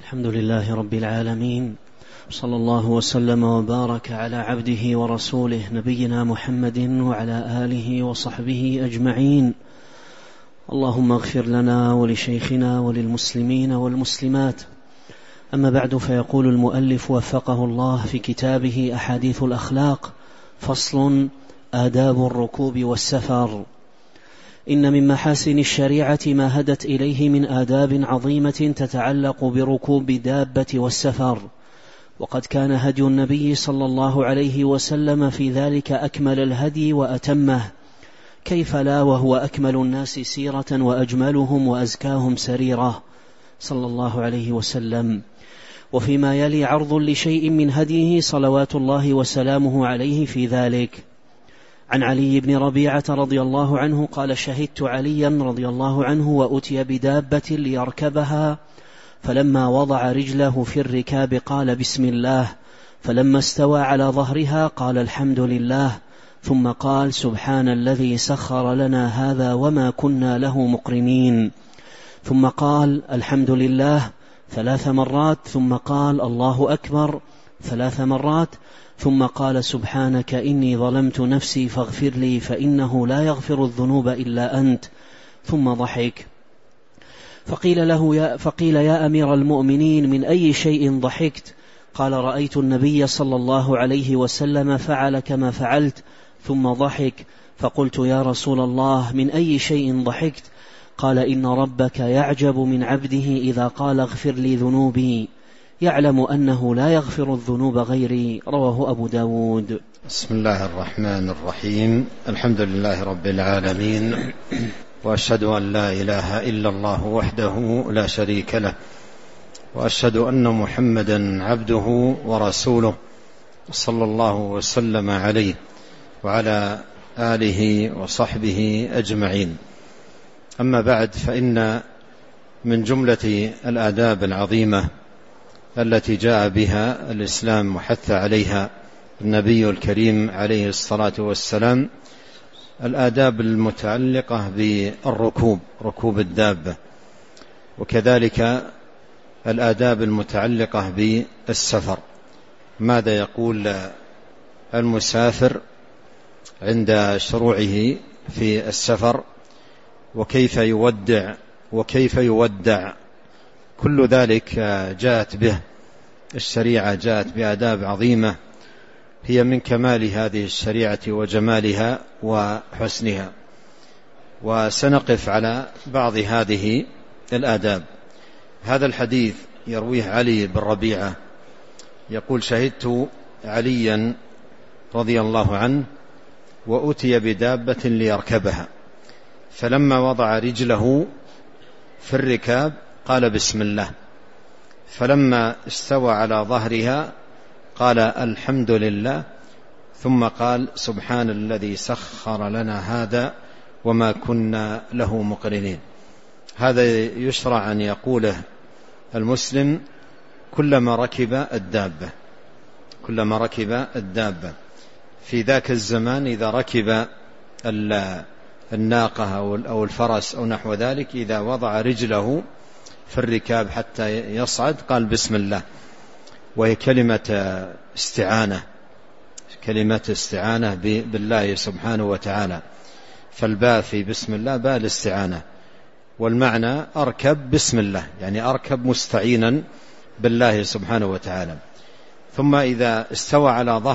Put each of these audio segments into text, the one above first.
الحمد لله رب العالمين، صلى الله وسلم وبارك على عبده ورسوله نبينا محمد وعلى آله وصحبه أجمعين. اللهم اغفر لنا ولشيخنا وللمسلمين والمسلمات. أما بعد، فيقول المؤلف وفقه الله في كتابه أحاديث الأخلاق: فصل: آداب الركوب والسفر. إن من محاسن الشريعة ما هدت إليه من آداب عظيمة تتعلق بركوب دابة والسفر، وقد كان هدي النبي صلى الله عليه وسلم في ذلك أكمل الهدي وأتمه، كيف لا وهو أكمل الناس سيرة وأجملهم وأزكاهم سريرة صلى الله عليه وسلم. وفيما يلي عرض لشيء من هديه صلوات الله وسلامه عليه في ذلك. عن علي بن ربيعة رضي الله عنه قال: شهدت عليا رضي الله عنه وأتي بدابة ليركبها، فلما وضع رجله في الركاب قال: بسم الله، فلما استوى على ظهرها قال: الحمد لله، ثم قال: سبحان الذي سخر لنا هذا وما كنا له مقرنين، ثم قال: الحمد لله 3 مرات، ثم قال: الله أكبر 3 مرات، ثم قال: سبحانك إني ظلمت نفسي فاغفر لي فإنه لا يغفر الذنوب إلا أنت، ثم ضحك. فقيل: يا أمير المؤمنين، من أي شيء ضحكت؟ قال: رأيت النبي صلى الله عليه وسلم فعل كما فعلت، ثم ضحك. فقلت: يا رسول الله، من أي شيء ضحكت؟ قال: إن ربك يعجب من عبده إذا قال اغفر لي ذنوبي، يعلم أنه لا يغفر الذنوب غيري. رواه أبو داود. بسم الله الرحمن الرحيم. الحمد لله رب العالمين، وأشهد أن لا إله إلا الله وحده لا شريك له، وأشهد أن محمدا عبده ورسوله، صلى الله وسلم عليه وعلى آله وصحبه أجمعين. أما بعد، فإن من جملة الآداب العظيمة التي جاء بها الإسلام وحث عليها النبي الكريم عليه الصلاة والسلام الآداب المتعلقة بالركوب، ركوب الدابة، وكذلك الآداب المتعلقة بالسفر. ماذا يقول المسافر عند شروعه في السفر، وكيف يودع كل ذلك جاءت به الشريعة، جاءت بآداب عظيمة هي من كمال هذه الشريعة وجمالها وحسنها. وسنقف على بعض هذه الآداب. هذا الحديث يرويه علي بن ربيعة يقول: شهدت عليا رضي الله عنه وأتي بدابة ليركبها، فلما وضع رجله في الركاب قال: بسم الله، فلما استوى على ظهرها قال: الحمد لله، ثم قال: سبحان الذي سخر لنا هذا وما كنا له مقرنين. هذا يشرع أن يقوله المسلم كلما ركب الدابة في ذاك الزمان. إذا ركب الناقة أو الفرس أو نحو ذلك، إذا وضع رجله في الركاب حتى يصعد قال: بسم الله، وهي كلمة استعانة بالله سبحانه وتعالى. فالباء في بسم الله باء الاستعانة، والمعنى أركب بسم الله، يعني أركب مستعينا بالله سبحانه وتعالى. ثم إذا استوى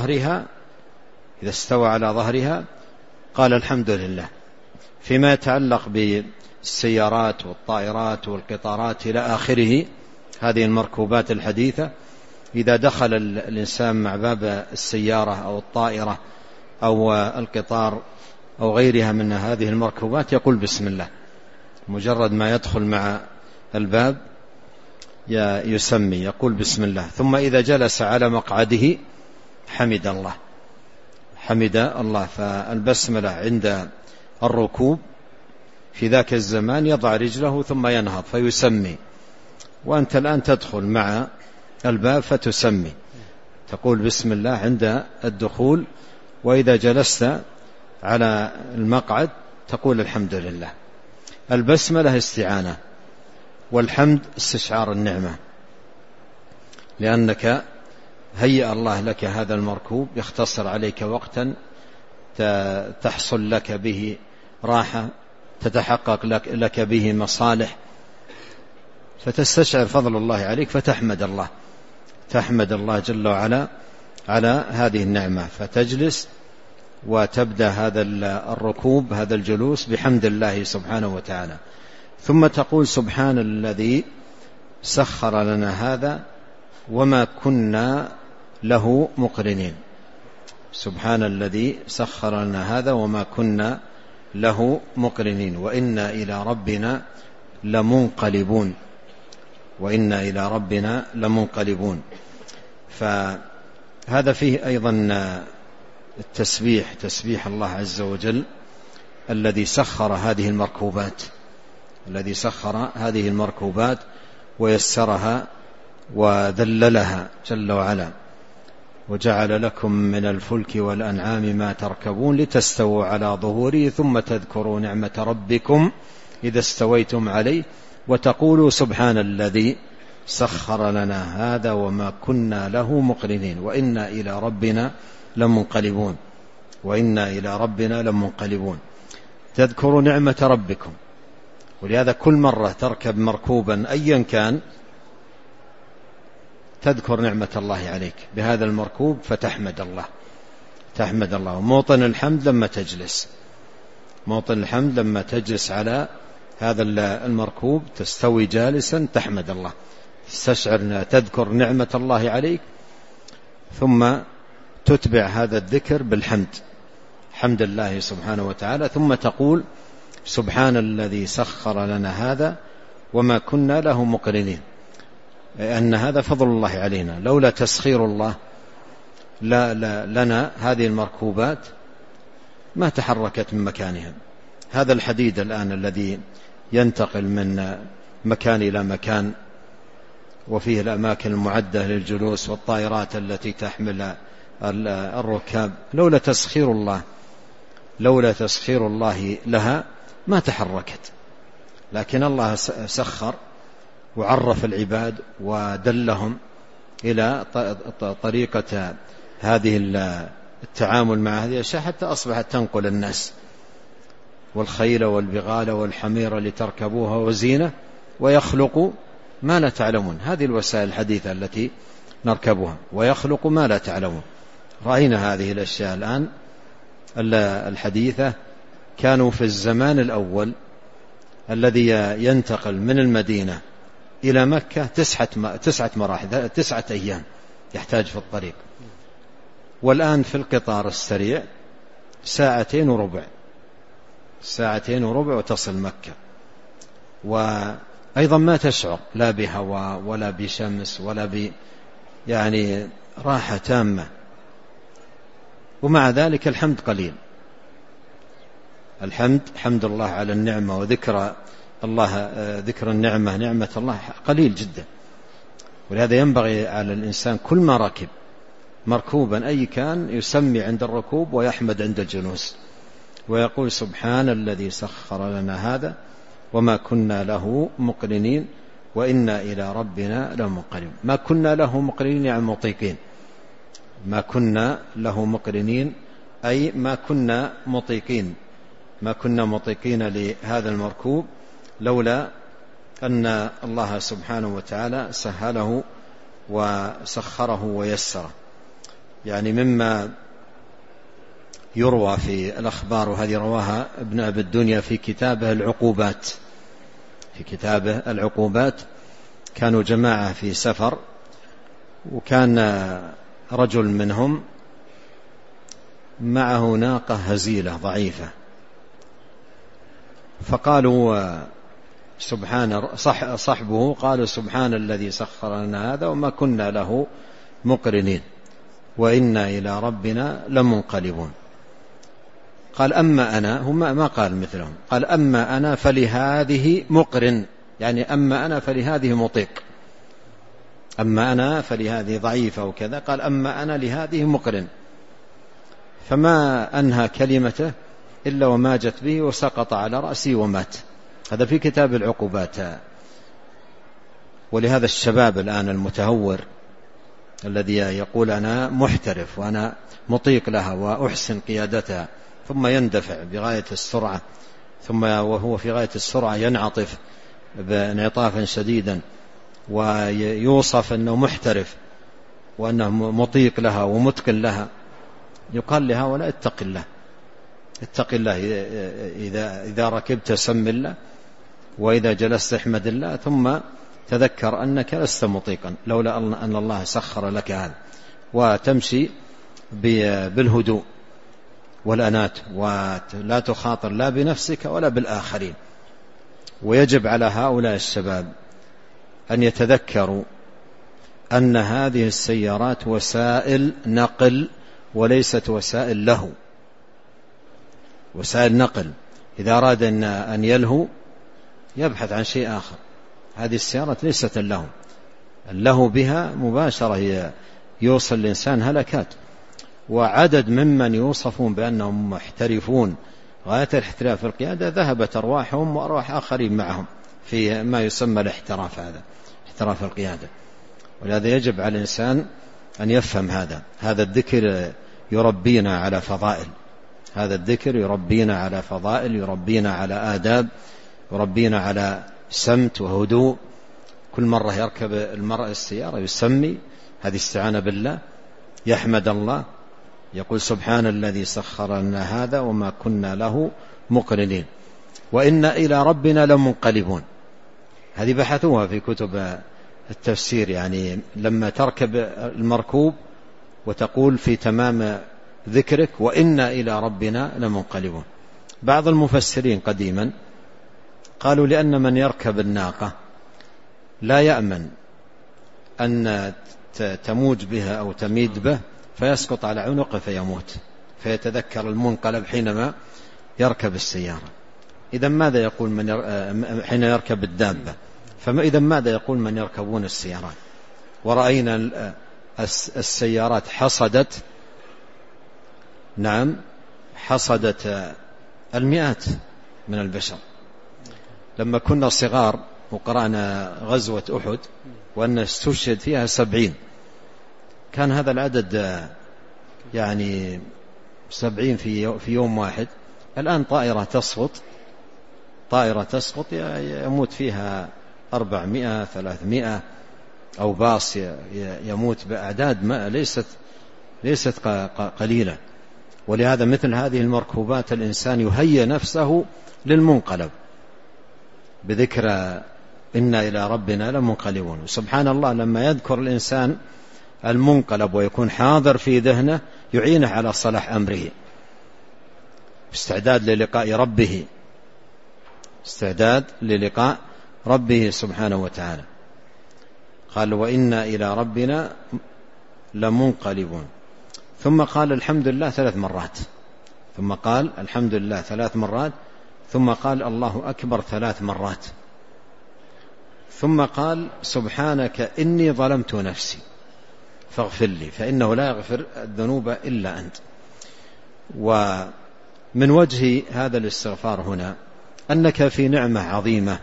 على ظهرها قال: الحمد لله. فيما يتعلق بالسيارات والطائرات والقطارات إلى آخره، هذه المركوبات الحديثة، إذا دخل الإنسان مع باب السيارة أو الطائرة أو القطار أو غيرها من هذه المركوبات يقول: بسم الله. مجرد ما يدخل مع الباب يسمي، يقول: بسم الله. ثم إذا جلس على مقعده حمد الله. فالبسملة عند الركوب في ذاك الزمان يضع رجله ثم ينهض فيسمي، وأنت الآن تدخل مع الباب فتسمي، تقول بسم الله عند الدخول، وإذا جلست على المقعد تقول الحمد لله. البسملة استعانة، والحمد استشعار النعمة. لأنك هيأ الله لك هذا المركوب، يختصر عليك وقتا تحصل لك به راحة، تتحقق لك به مصالح، فتستشعر فضل الله عليك فتحمد الله، تحمد الله جل وعلا على هذه النعمة، فتجلس وتبدأ هذا الركوب، هذا الجلوس بحمد الله سبحانه وتعالى. ثم تقول سبحان الذي سخر لنا هذا وما كنا له مقرنين. سبحان الذي سخر لنا هذا وما كنا له مقرنين وإنا إلى ربنا لمنقلبون، وإنا إلى ربنا لمنقلبون. فهذا فيه أيضا التسبيح، تسبيح الله عز وجل الذي سخر هذه المركوبات، الذي سخر هذه المركوبات ويسرها وذللها جل وعلا. وجعل لكم من الفلك والأنعام ما تركبون لتستووا على ظهوره ثم تذكروا نعمة ربكم إذا استويتم عليه وتقولوا سبحان الذي سخر لنا هذا وما كنا له مقرنين وإنا إلى ربنا لمنقلبون، وإنا إلى ربنا لمنقلبون. تذكروا نعمة ربكم، ولهذا كل مرة تركب مركوبا أيا كان تذكر نعمة الله عليك بهذا المركوب فتحمد الله، تحمد الله. وموطن الحمد لما تجلس، موطن الحمد لما تجلس على هذا المركوب تستوي جالسا تحمد الله، تستشعر تذكر نعمة الله عليك، ثم تتبع هذا الذكر بالحمد، حمد الله سبحانه وتعالى. ثم تقول سبحان الذي سخر لنا هذا وما كنا له مقرنين، أن هذا فضل الله علينا، لولا تسخير الله لنا هذه المركوبات ما تحركت من مكانها. هذا الحديد الآن الذي ينتقل من مكان إلى مكان، وفيه الأماكن المعدة للجلوس والطائرات التي تحمل الركاب، لولا تسخير الله لها ما تحركت، لكن الله سخر وعرف العباد ودلهم إلى طريقة هذه التعامل مع هذه الأشياء حتى أصبحت تنقل الناس، والخيل والبغال والحمير لتركبوها وزينة ويخلق ما لا تعلمون. هذه الوسائل الحديثة التي نركبها، ويخلق ما لا تعلمون. رأينا هذه الأشياء الآن الحديثة. كانوا في الزمان الأول الذي ينتقل من المدينة إلى مكة 9 مراحل، 9 أيام يحتاج في الطريق، والآن في القطار السريع 2 ساعتين وربع وتصل مكة. وأيضا ما تشعر لا بهواء ولا بشمس ولا يعني راحة تامة، ومع ذلك الحمد قليل. حمد الله على النعمة وذكر الله، ذكر النعمة، نعمة الله قليل جدا. ولهذا ينبغي على الإنسان كل ما ركب مركوبا أي كان يسمي عند الركوب ويحمد عند الجلوس، ويقول سبحان الذي سخر لنا هذا وما كنا له مقرنين وإنا إلى ربنا لمنقلبون. ما كنا له مقرنين يعني مطيقين، ما كنا له مقرنين أي ما كنا مطيقين، ما كنا مطيقين لهذا المركوب لولا أن الله سبحانه وتعالى سهله وسخره ويسره. يعني مما يروى في الأخبار، وهذه رواها ابن أبي الدنيا في كتابه العقوبات، في كتابه العقوبات، كانوا جماعة في سفر، وكان رجل منهم معه ناقة هزيلة ضعيفة، فقالوا صحبه قالوا سبحان الذي سخر لنا هذا وما كنا له مقرنين وإنا إلى ربنا لمنقلبون. قال أما أنا، هم ما قال مثلهم، قال أما أنا فلهذه مقرن، يعني أما أنا فلهذه مطيق، أما أنا فلهذه ضعيفة وكذا، قال أما أنا لهذه مقرن. فما أنهى كلمته إلا وما جت به وسقط على رأسي ومات. هذا في كتاب العقوبات. ولهذا الشباب الآن المتهور الذي يقول أنا محترف وأنا مطيق لها وأحسن قيادتها، ثم يندفع بغاية السرعة، ثم وهو في غاية السرعة ينعطف بانعطافا شديدا ويوصف أنه محترف وأنه مطيق لها ومتقن لها، يقال لهؤلاء اتق الله، اتق الله، إذا ركبت سم الله، وإذا جلست احمد الله، ثم تذكر أنك لست مطيقا لولا أن الله سخر لك هذا، وتمشي بالهدوء والأنات، ولا تخاطر لا بنفسك ولا بالآخرين. ويجب على هؤلاء الشباب أن يتذكروا أن هذه السيارات وسائل نقل وليست وسائل لهو، وسائل نقل. إذا أراد أن يلهو يبحث عن شيء آخر. هذه السيارات ليست اللهو، اللهو بها مباشرة هي يوصل الإنسان هلكات. وعدد ممن يوصفون بأنهم محترفون غاية الاحتراف في القيادة ذهبت أرواحهم وأرواح آخرين معهم في ما يسمى الاحتراف، هذا احتراف القيادة. ولهذا يجب على الإنسان أن يفهم هذا الذكر يربينا على فضائل، هذا الذكر يربينا على فضائل، يربينا على آداب، يربينا على سمت وهدوء. كل مرة يركب المرء السيارة يسمي، هذه استعانة بالله، يحمد الله، يقول سبحان الذي سخر لنا هذا وما كنا له مقرنين وإنا إلى ربنا لمنقلبون. هذه بحثوها في كتب التفسير، يعني لما تركب المركوب وتقول في تمام ذكرك وإنا إلى ربنا لمنقلبون. بعض المفسرين قديما قالوا لأن من يركب الناقة لا يأمن أن تموج بها أو تميد به فيسقط على عنقه فيموت، فيتذكر المنقلب حينما يركب السيارة. إذا ماذا يقول من حين يركب الدابة؟ فإذا ماذا يقول من يركبون السيارات؟ ورأينا السيارات حصدت المئات من البشر. لما كنا صغار وقرأنا غزوة أحد وأن استشهد فيها 70، كان هذا العدد يعني 70 في يوم واحد. الآن طائرة تسقط يموت فيها 400 300، أو باص يموت بأعداد ما ليست قليلة. ولهذا مثل هذه المركوبات الإنسان يهيئ نفسه للمنقلب بذكر إنا إلى ربنا لمنقلبون. سبحان الله، لما يذكر الإنسان المنقلب ويكون حاضر في ذهنه يعينه على صلاح أمره، استعداد للقاء ربه سبحانه وتعالى. قال وإنا إلى ربنا لمنقلبون. ثم قال الحمد لله 3 مرات، ثم قال الحمد لله 3 مرات، ثم قال الله أكبر 3 مرات، ثم قال سبحانك إني ظلمت نفسي فاغفر لي فإنه لا يغفر الذنوب إلا أنت. ومن وجه هذا الاستغفار هنا أنك في نعمة عظيمة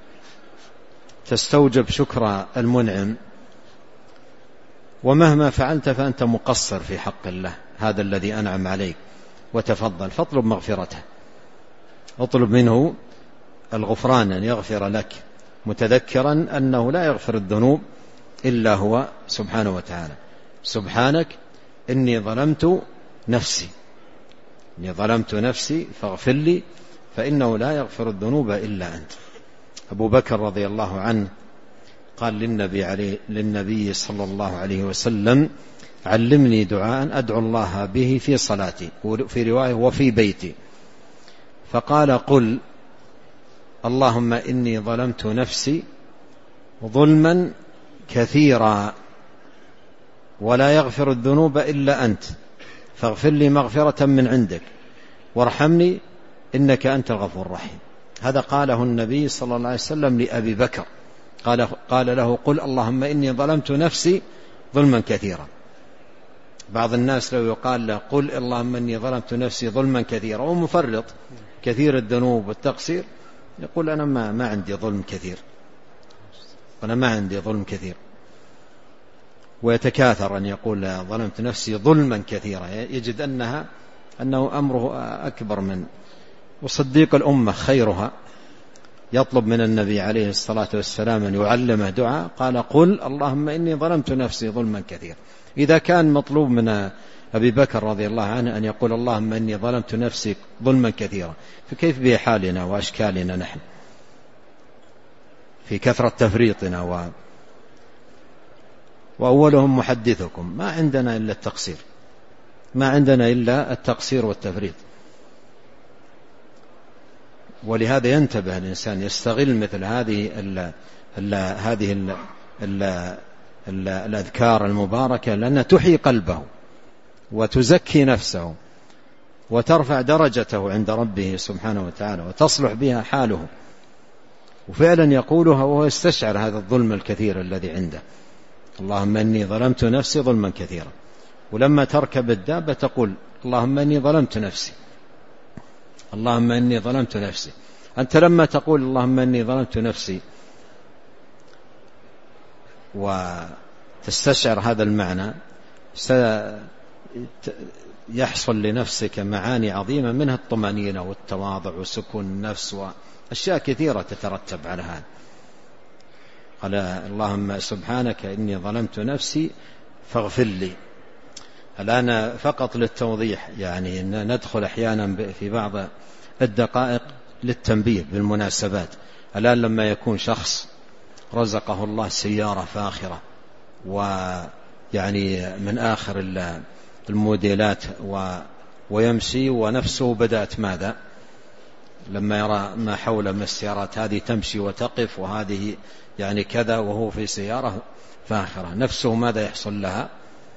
تستوجب شكر المنعم، ومهما فعلت فأنت مقصر في حق الله هذا الذي أنعم عليك وتفضل، فاطلب مغفرته، اطلب منه الغفران أن يغفر لك، متذكرا أنه لا يغفر الذنوب إلا هو سبحانه وتعالى. سبحانك إني ظلمت نفسي فاغفر لي فإنه لا يغفر الذنوب إلا أنت. أبو بكر رضي الله عنه قال للنبي صلى الله عليه وسلم علمني دعاء أدعو الله به في صلاتي، في رواية وفي بيتي. فقال قل اللهم إني ظلمت نفسي ظلما كثيرا ولا يغفر الذنوب إلا أنت فاغفر لي مغفرة من عندك وارحمني إنك أنت الغفور الرحيم. هذا قاله النبي صلى الله عليه وسلم لأبي بكر، قال له قل اللهم إني ظلمت نفسي ظلما كثيرا. بعض الناس لو يقال له قل اللهم إني ظلمت نفسي ظلما كثيرا ومفرط كثير الذنوب والتقصير، يقول أنا ما عندي ظلم كثير، ويتكاثر أن يقول ظلمت نفسي ظلما كثيرا، يجد أنه أمره أكبر من. وصديق الأمة خيرها يطلب من النبي عليه الصلاة والسلام أن يعلمه دعاء، قال قل اللهم إني ظلمت نفسي ظلما كثيرا. إذا كان مطلوب من أبي بكر رضي الله عنه أن يقول اللهم إني ظلمت نفسي ظلما كثيرا، فكيف بحالنا وأشكالنا نحن في كثرة تفريطنا وأولهم محدثكم، ما عندنا إلا التقصير، ما عندنا إلا التقصير والتفريط. ولهذا ينتبه الإنسان يستغل مثل هذه الأذكار المباركة، لأنها تحيي قلبه وتزكي نفسه وترفع درجته عند ربه سبحانه وتعالى وتصلح بها حاله. وفعلا يقولها وهو يستشعر هذا الظلم الكثير الذي عنده، اللهم إني ظلمت نفسي ظلما كثيرا. ولما تركب الدابة تقول اللهم إني ظلمت نفسي، اللهم إني ظلمت نفسي. أنت لما تقول اللهم إني ظلمت نفسي وتستشعر هذا المعنى يحصل لنفسك معاني عظيمة، منها الطمأنينة والتواضع وسكون النفس وأشياء كثيرة تترتب على هذا. قال اللهم سبحانك إني ظلمت نفسي فاغفر لي. الآن فقط للتوضيح، يعني إن ندخل أحيانا في بعض الدقائق للتنبيه بالمناسبات. الآن لما يكون شخص رزقه الله سيارة فاخرة ويعني من آخر الموديلات ويمشي ونفسه بدأت ماذا لما يرى ما حوله من السيارات، هذه تمشي وتقف وهذه يعني كذا، وهو في سيارة فاخرة، نفسه ماذا يحصل لها؟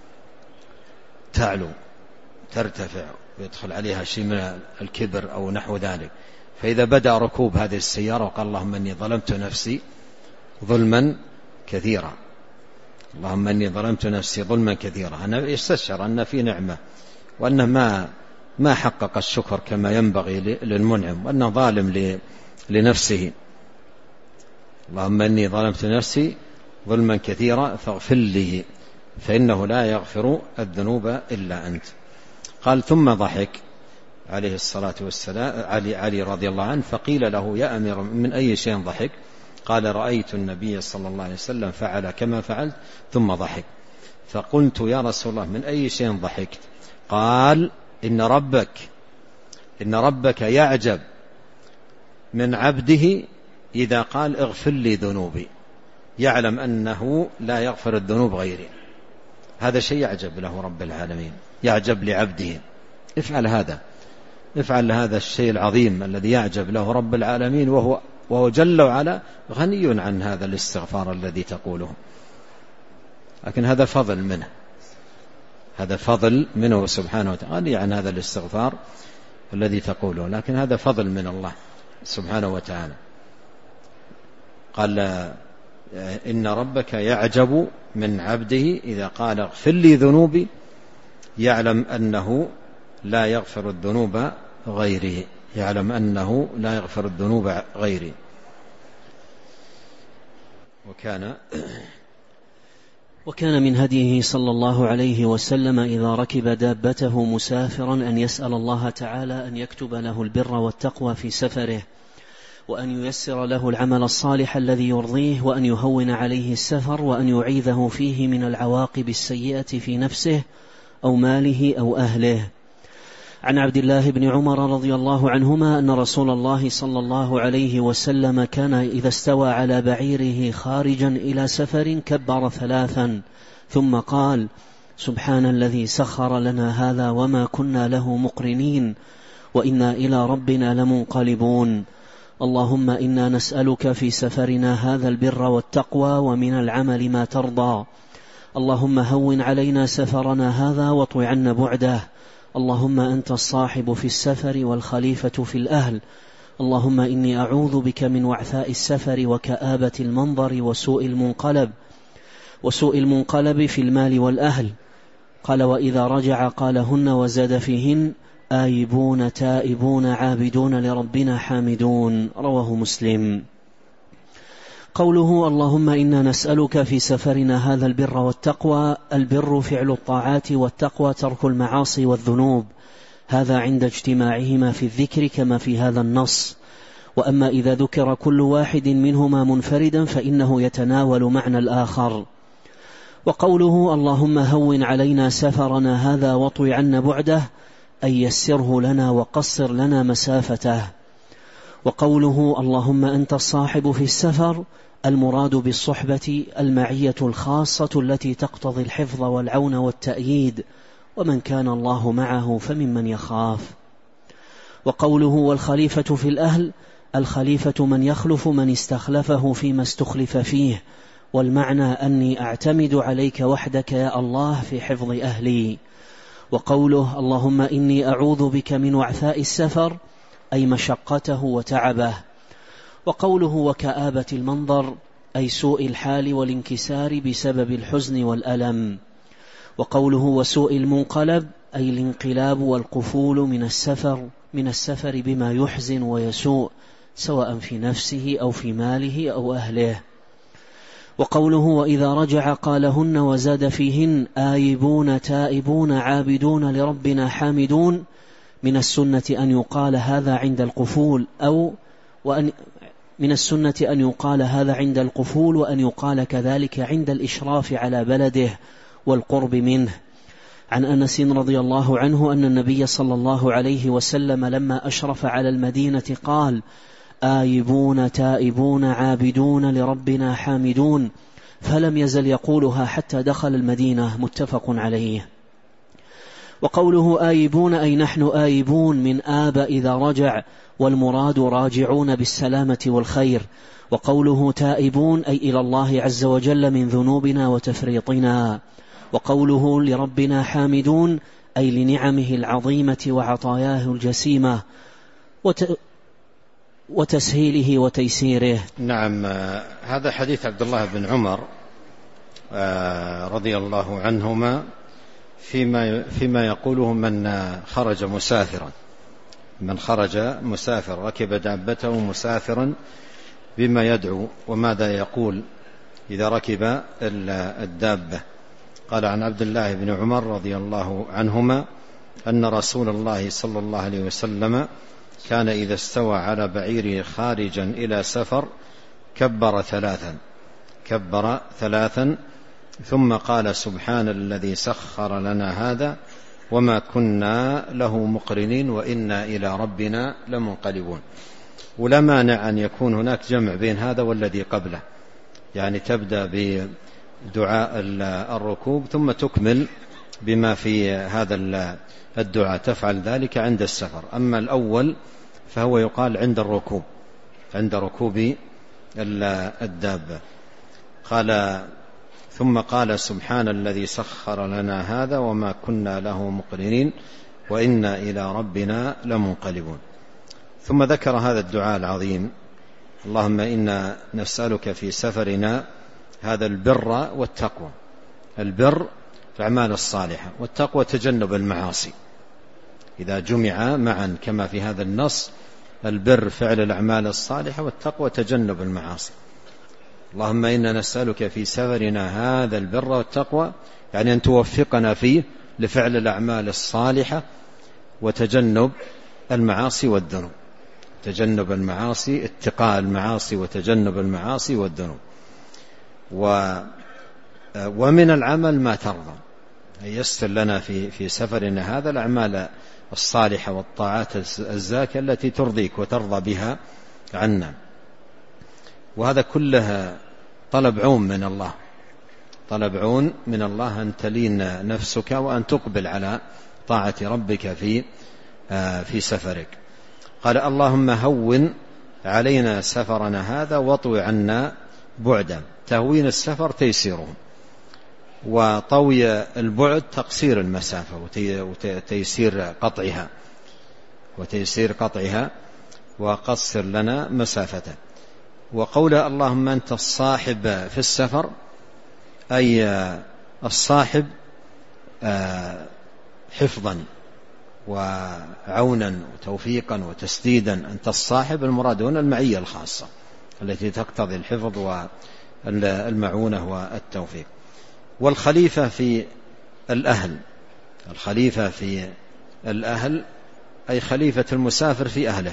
تعلو ترتفع ويدخل عليها شيء من الكبر أو نحو ذلك. فإذا بدأ ركوب هذه السيارة وقال اللهم إني ظلمت نفسي ظلما كثيرا، اللهم إني ظلمت نفسي ظلما كثيرا، أنا يستشعر أن في نعمة وأنه ما حقق الشكر كما ينبغي للمنعم، وأنه ظالم لنفسه. اللهم إني ظلمت نفسي ظلما كثيرا فاغفر لي فإنه لا يغفر الذنوب إلا أنت. قال ثم ضحك عليه الصلاة والسلام علي رضي الله عنه، فقيل له يا أمير من أي شيء ضحك؟ قال رأيت النبي صلى الله عليه وسلم فعل كما فعلت ثم ضحك. فقلت يا رسول الله من أي شيء ضحكت؟ قال إن ربك يعجب من عبده إذا قال اغفر لي ذنوبي، يعلم أنه لا يغفر الذنوب غيري. هذا شيء يعجب له رب العالمين، يعجب لعبده. افعل هذا الشيء العظيم الذي يعجب له رب العالمين، وهو جل وعلا غني عن هذا الاستغفار الذي تقوله. لكن هذا فضل منه سبحانه وتعالى، غني عن هذا الاستغفار الذي تقوله، لكن هذا فضل من الله سبحانه وتعالى. قال إن ربك يعجب من عبده إذا قال اغفر لي ذنوبي، يعلم أنه لا يغفر الذنوب غيره، وكان من هديه صلى الله عليه وسلم إذا ركب دابته مسافرا أن يسأل الله تعالى أن يكتب له البر والتقوى في سفره، وأن ييسر له العمل الصالح الذي يرضيه، وأن يهون عليه السفر، وأن يعيذه فيه من العواقب السيئة في نفسه أو ماله أو أهله. عن عبد الله بن عمر رضي الله عنهما أن رسول الله صلى الله عليه وسلم كان إذا استوى على بعيره خارجا إلى سفر كبر 3 ثم قال سبحان الذي سخر لنا هذا وما كنا له مقرنين وإنا إلى ربنا لمنقلبون. اللهم إنا نسألك في سفرنا هذا البر والتقوى ومن العمل ما ترضى. اللهم هون علينا سفرنا هذا واطو عنا بعده. اللهم أنت الصاحب في السفر والخليفة في الأهل. اللهم إني أعوذ بك من وعثاء السفر وكآبة المنظر وسوء المنقلب في المال والأهل. قال وإذا رجع قالهن وزاد فيهن آيبون تائبون عابدون لربنا حامدون. رواه مسلم. قوله اللهم إنا نسألك في سفرنا هذا البر والتقوى. البر فعل الطاعات، والتقوى ترك المعاصي والذنوب، هذا عند اجتماعهما في الذكر كما في هذا النص. وأما إذا ذكر كل واحد منهما منفردا فإنه يتناول معنى الآخر. وقوله اللهم هون علينا سفرنا هذا واطو عنا بعده، أي يسره لنا وقصر لنا مسافته. وقوله اللهم أنت الصاحب في السفر، المراد بالصحبة المعية الخاصة التي تقتضي الحفظ والعون والتأييد، ومن كان الله معه فممن يخاف. وقوله والخليفة في الأهل، الخليفة من يخلف من استخلفه فيما استخلف فيه، والمعنى أني أعتمد عليك وحدك يا الله في حفظ أهلي. وقوله اللهم إني أعوذ بك من وعثاء السفر، أي مشقته وتعبه. وقوله وكآبة المنظر، أي سوء الحال والانكسار بسبب الحزن والألم. وقوله وسوء المنقلب، أي الانقلاب والقفول من السفر بما يحزن ويسوء، سواء في نفسه أو في ماله أو أهله. وقوله وإذا رجع قالهن وزاد فيهن آيبون تائبون عابدون لربنا حامدون، من السنة أن يقال هذا عند القفول، وأن يقال كذلك عند الإشراف على بلده والقرب منه. عن أنس رضي الله عنه أن النبي صلى الله عليه وسلم لما أشرف على المدينة قال آيبون تائبون عابدون لربنا حامدون، فلم يزل يقولها حتى دخل المدينة، متفق عليه. وقوله آيبون، أي نحن آيبون من آب إذا رجع، والمراد راجعون بالسلامة والخير. وقوله تائبون، أي إلى الله عز وجل من ذنوبنا وتفريطنا. وقوله لربنا حامدون، أي لنعمه العظيمة وعطاياه الجسيمة وتسهيله وتيسيره. نعم، هذا حديث عبد الله بن عمر رضي الله عنهما فيما يقوله من خرج مسافرا ركب دابته مسافرا بما يدعو، وماذا يقول إذا ركب الدابة. قال عن عبد الله بن عمر رضي الله عنهما أن رسول الله صلى الله عليه وسلم كان إذا استوى على بعيره خارجا إلى سفر كبر ثلاثا ثم قال سبحان الذي سخر لنا هذا وما كنا له مقرنين وإنا إلى ربنا لمنقلبون. ولا مانع أن يكون هناك جمع بين هذا والذي قبله، يعني تبدأ بدعاء الركوب ثم تكمل بما في هذا الدعاء، تفعل ذلك عند السفر. أما الأول فهو يقال عند ركوب الدابة. قال ثم قال سبحان الذي سخر لنا هذا وما كنا له مقرنين وإنا إلى ربنا لمنقلبون. ثم ذكر هذا الدعاء العظيم: اللهم إنا نسألك في سفرنا هذا البر والتقوى. البر الأعمال الصالحة، والتقوى تجنب المعاصي، إذا جمع معا كما في هذا النص: البر فعل الأعمال الصالحة، والتقوى تجنب المعاصي. اللهم إنا نسألك في سفرنا هذا البر والتقوى، يعني أن توفقنا فيه لفعل الأعمال الصالحة وتجنب المعاصي والذنوب. تجنب المعاصي، اتقاء المعاصي وتجنب المعاصي والذنوب. ومن العمل ما ترضى، يسر لنا في سفرنا هذا الأعمال الصالحة والطاعات الزاكية التي ترضيك وترضى بها عنا. وهذا كله طلب عون من الله أن تلين نفسك وأن تقبل على طاعة ربك في سفرك. قال اللهم هون علينا سفرنا هذا واطوي عنا بعدا. تهوين السفر تيسيره، وطوي البعد تقصير المسافة وتيسير قطعها وقصر لنا مسافته. وقول اللهم أنت الصاحب في السفر، أي الصاحب حفظا وعونا وتوفيقا وتسديدا. أنت الصاحب، المراد هنا المعية الخاصة، التي تقتضي الحفظ والمعونة والتوفيق. والخليفة في الأهل، الخليفة في الأهل أي خليفة المسافر في أهله،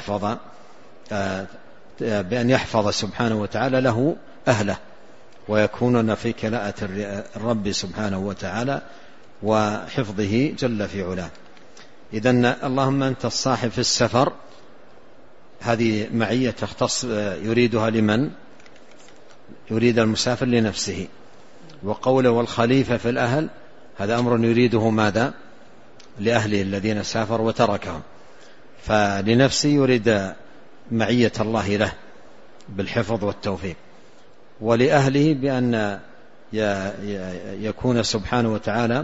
بأن يحفظ سبحانه وتعالى له أهله ويكونون في كلاءة الرب سبحانه وتعالى وحفظه جل في علاه. إذن اللهم أنت الصاحب في السفر، هذه معية تختص يريدها لمن؟ يريد المسافر لنفسه. وقوله والخليفة في الأهل هذا أمر يريده ماذا؟ لأهله الذين سافروا وتركهم، فلنفسه يريد معية الله له بالحفظ والتوفيق، ولأهله بأن يكون سبحانه وتعالى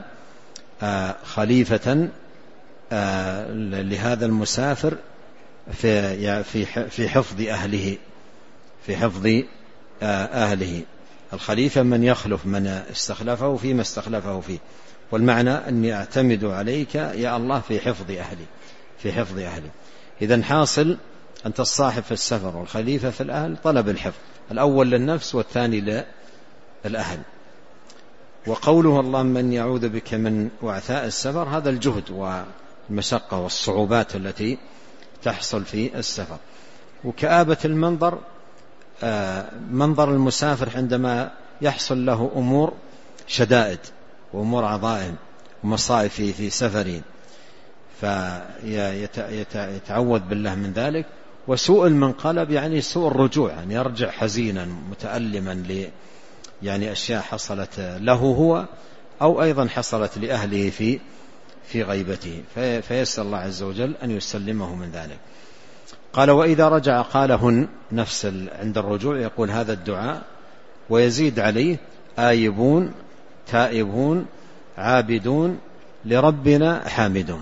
خليفة لهذا المسافر في حفظ أهله، في حفظ أهله. الخليفة من يخلف من استخلفه فيما استخلفه فيه، والمعنى أن يعتمد عليك يا الله في حفظ أهلي، في حفظ أهلي. إذن حاصل أنت الصاحب في السفر والخليفة في الأهل، طلب الحفظ الأول للنفس والثاني للأهل. وقوله اللهم من يعوذ بك من وعثاء السفر، هذا الجهد والمشقة والصعوبات التي تحصل في السفر. وكآبة المنظر، منظر المسافر عندما يحصل له أمور شدائد وأمور عظائم ومصائب في سفره، فيتعوذ بالله من ذلك. وسوء المنقلب يعني سوء الرجوع، يعني يرجع حزينا متألما يعني أشياء حصلت له هو أو أيضا حصلت لأهله في غيبته، فيسأل الله عز وجل أن يسلمه من ذلك. قال وإذا رجع قالهن، نفس عند الرجوع يقول هذا الدعاء، ويزيد عليه آيبون تائبون عابدون لربنا حامدون،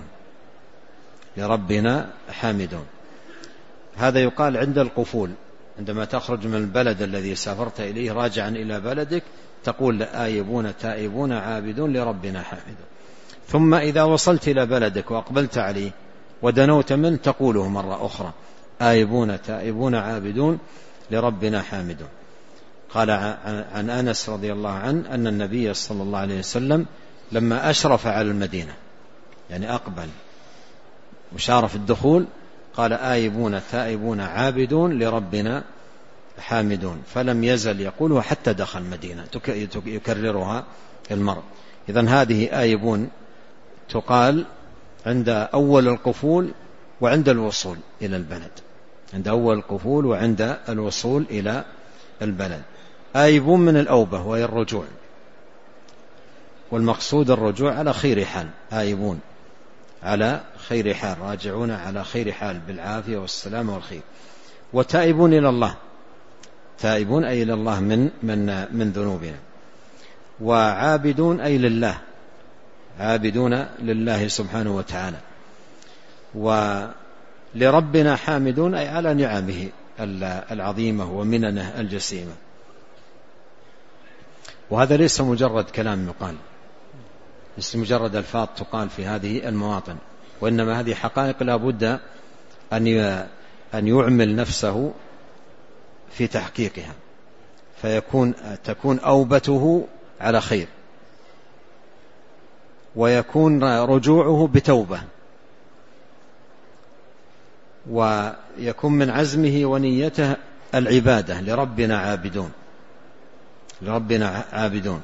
لربنا حامدون. هذا يقال عند القفول، عندما تخرج من البلد الذي سافرت إليه راجعا إلى بلدك تقول آيبون تائبون عابدون لربنا حامدون. ثم إذا وصلت إلى بلدك وأقبلت عليه ودنوت منه تقوله مرة أخرى آيبون تائبون عابدون لربنا حامدون. قال عن أنس رضي الله عنه أن النبي صلى الله عليه وسلم لما أشرف على المدينة، يعني أقبل وشارف الدخول، قال آيبون تائبون عابدون لربنا حامدون، فلم يزل يقولها حتى دخل المدينة، يكررها المرء. إذن هذه آيبون تقال عند أول القفول وعند الوصول إلى البلد، عند أول القفول وعند الوصول إلى البلد. آيبون من الأوبة وهي الرجوع، والمقصود الرجوع على خير حال، آيبون على خير حال، راجعون على خير حال بالعافية والسلامة والخير. وتائبون إلى الله، تائبون أي إلى الله من ذنوبنا. وعابدون أي لله، عابدون لله سبحانه وتعالى. ولربنا حامدون أي على نعمه العظيمة ومننه الجسيمة. وهذا ليس مجرد كلام يقال، ليس مجرد ألفاظ تقال في هذه المواطن، وإنما هذه حقائق لا بد أن يعمل نفسه في تحقيقها، تكون أوبته على خير، ويكون رجوعه بتوبة، ويكون من عزمه ونيته العبادة لربنا عابدون، لربنا عابدون.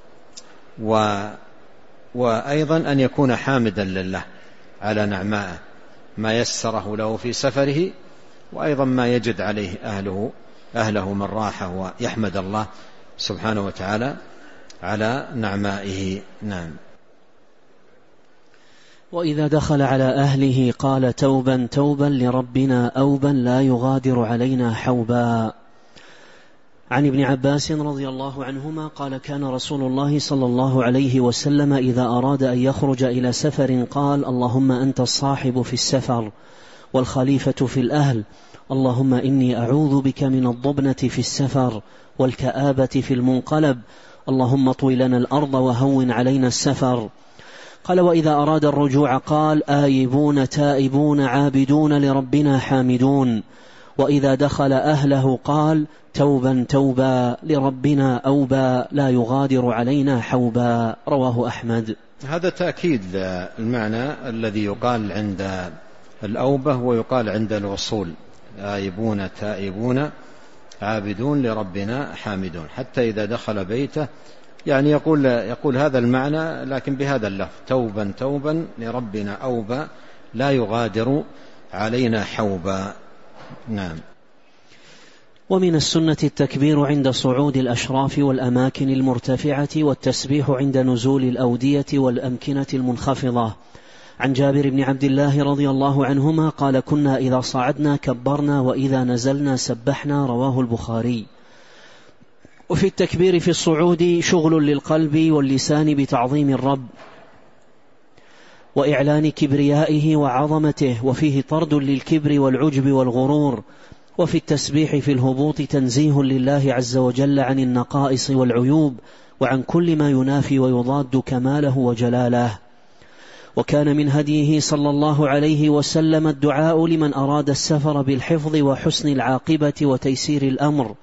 وأيضا أن يكون حامدا لله على نعمائه، ما يسره له في سفره، وأيضا ما يجد عليه أهله من راحة، ويحمد الله سبحانه وتعالى على نعمائه. نعم. وإذا دخل على أهله قال توبا توبا لربنا أوبا لا يغادر علينا حوبا. عن ابن عباس رضي الله عنهما قال كان رسول الله صلى الله عليه وسلم إذا أراد أن يخرج إلى سفر قال اللهم أنت الصاحب في السفر والخليفة في الأهل، اللهم إني أعوذ بك من الضبنة في السفر والكآبة في المنقلب، اللهم طوي لنا الأرض وهون علينا السفر. قال وإذا أراد الرجوع قال آيبون تائبون عابدون لربنا حامدون. وإذا دخل أهله قال: توبا توبا لربنا أوبا لا يغادر علينا حوبا. رواه أحمد. هذا تأكيد المعنى الذي يقال عند الأوبة ويقال عند الوصول: آيبون تائبون عابدون لربنا حامدون. حتى إذا دخل بيته يعني يقول هذا المعنى لكن بهذا اللفظ: توبا توبا لربنا أوبا لا يغادر علينا حوبا. نعم. ومن السنة التكبير عند صعود الأشراف والأماكن المرتفعة، والتسبيح عند نزول الأودية والأمكنة المنخفضة. عن جابر بن عبد الله رضي الله عنهما قال: كنا إذا صعدنا كبرنا وإذا نزلنا سبحنا. رواه البخاري. وفي التكبير في الصعود شغل للقلب واللسان بتعظيم الرب وإعلان كبريائه وعظمته، وفيه طرد للكبر والعجب والغرور. وفي التسبيح في الهبوط تنزيه لله عز وجل عن النقائص والعيوب وعن كل ما ينافي ويضاد كماله وجلاله. وكان من هديه صلى الله عليه وسلم الدعاء لمن أراد السفر بالحفظ وحسن العاقبة وتيسير الأمر،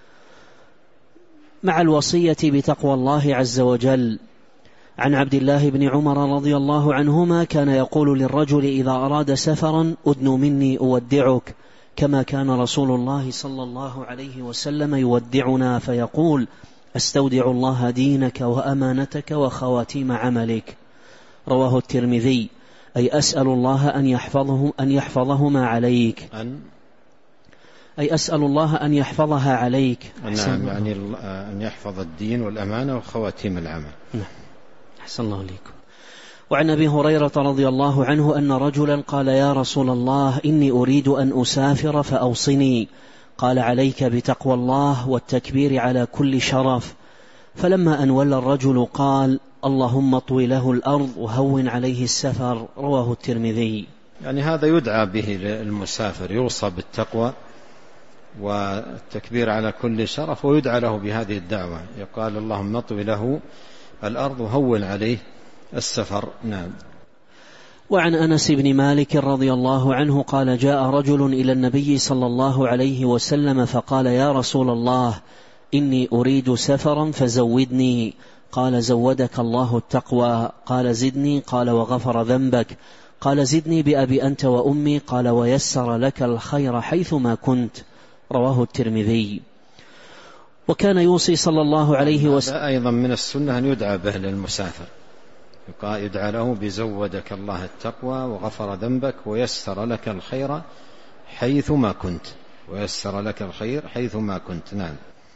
مع الوصية بتقوى الله عز وجل. عن عبد الله بن عمر رضي الله عنهما كان يقول للرجل إذا أراد سفرا: أدن مني أودعك، كما كان رسول الله صلى الله عليه وسلم يودعنا فيقول: أستودع الله دينك وأمانتك وخواتيم عملك. رواه الترمذي. أي أسأل الله أن يحفظهما عليك، أي أسأل الله أن يحفظها عليك. نعم، يعني أن يحفظ الدين والأمانة وخواتيم العمل. نعم. أحسن الله عليكم. وعن أبي هريرة رضي الله عنه أن رجلا قال: يا رسول الله، إني أريد أن أسافر فأوصني. قال: عليك بتقوى الله والتكبير على كل شرف. فلما أن ولى الرجل قال: اللهم اطوي له الأرض وهون عليه السفر. رواه الترمذي. يعني هذا يدعى به للمسافر، يوصى بالتقوى والتكبير على كل شرف، ويدعى له بهذه الدعوة، يقال: اللهم اطوي له الأرض وهون عليه السفر. نعم. وعن أنس بن مالك رضي الله عنه قال: جاء رجل إلى النبي صلى الله عليه وسلم فقال: يا رسول الله، إني أريد سفرا فزودني. قال: زودك الله التقوى. قال: زدني. قال: وغفر ذنبك. قال: زدني بأبي أنت وأمي. قال: ويسر لك الخير حيثما كنت. رواه الترمذي. وكان يوصي صلى الله عليه وسلم. أيضا من السنة أن يدعى به للمسافر، يدعى له بزودك الله التقوى وغفر ذنبك ويسر لك الخير حيثما كنت، ويسر لك الخير حيثما كنت. نعم.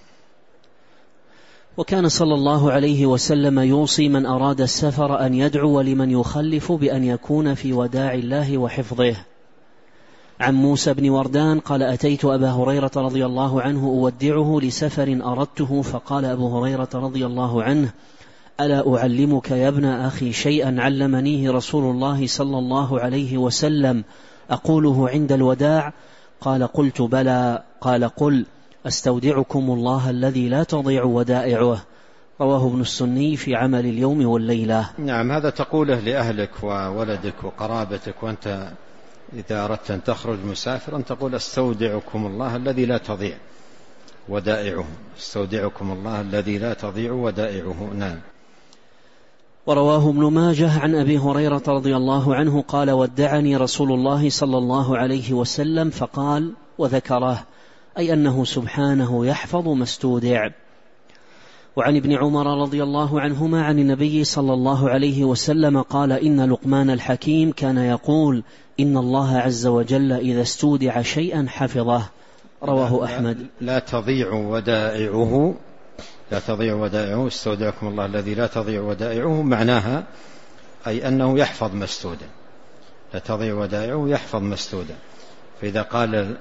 وكان صلى الله عليه وسلم يوصي من أراد السفر أن يدعو لمن يخلف بأن يكون في وداع الله وحفظه. عن موسى بن وردان قال: أتيت أبا هريرة رضي الله عنه أودعه لسفر أردته، فقال أبو هريرة رضي الله عنه: ألا أعلمك يا ابن أخي شيئا علمنيه رسول الله صلى الله عليه وسلم أقوله عند الوداع؟ قال: قلت بلى. قال: قل: أستودعكم الله الذي لا تضيع ودائعه. رواه ابن السني في عمل اليوم والليلة. نعم، هذا تقوله لأهلك وولدك وقرابتك، وأنت إذا أردت أن تخرج مسافرا تقول: أستودعكم الله الذي لا تضيع ودائعه. استودعكم الله الذي لا تضيع ودائعه. نعم. ورواه ابن ماجه عن أبي هريرة رضي الله عنه قال: ودعني رسول الله صلى الله عليه وسلم فقال، وذكره، أي أنه سبحانه يحفظ ما استودع. وعن ابن عمر رضي الله عنهما عن النبي صلى الله عليه وسلم قال: إن لقمان الحكيم كان يقول: إن الله عز وجل إذا استودع شيئا حفظه. رواه أحمد. لا تضيع ودائعه، لا تضيع ودائعه. استودعكم الله الذي لا تضيع ودائعه معناها أي أنه يحفظ ما استودع. لا تضيع ودائعه، يحفظ ما استودع. فإذا قال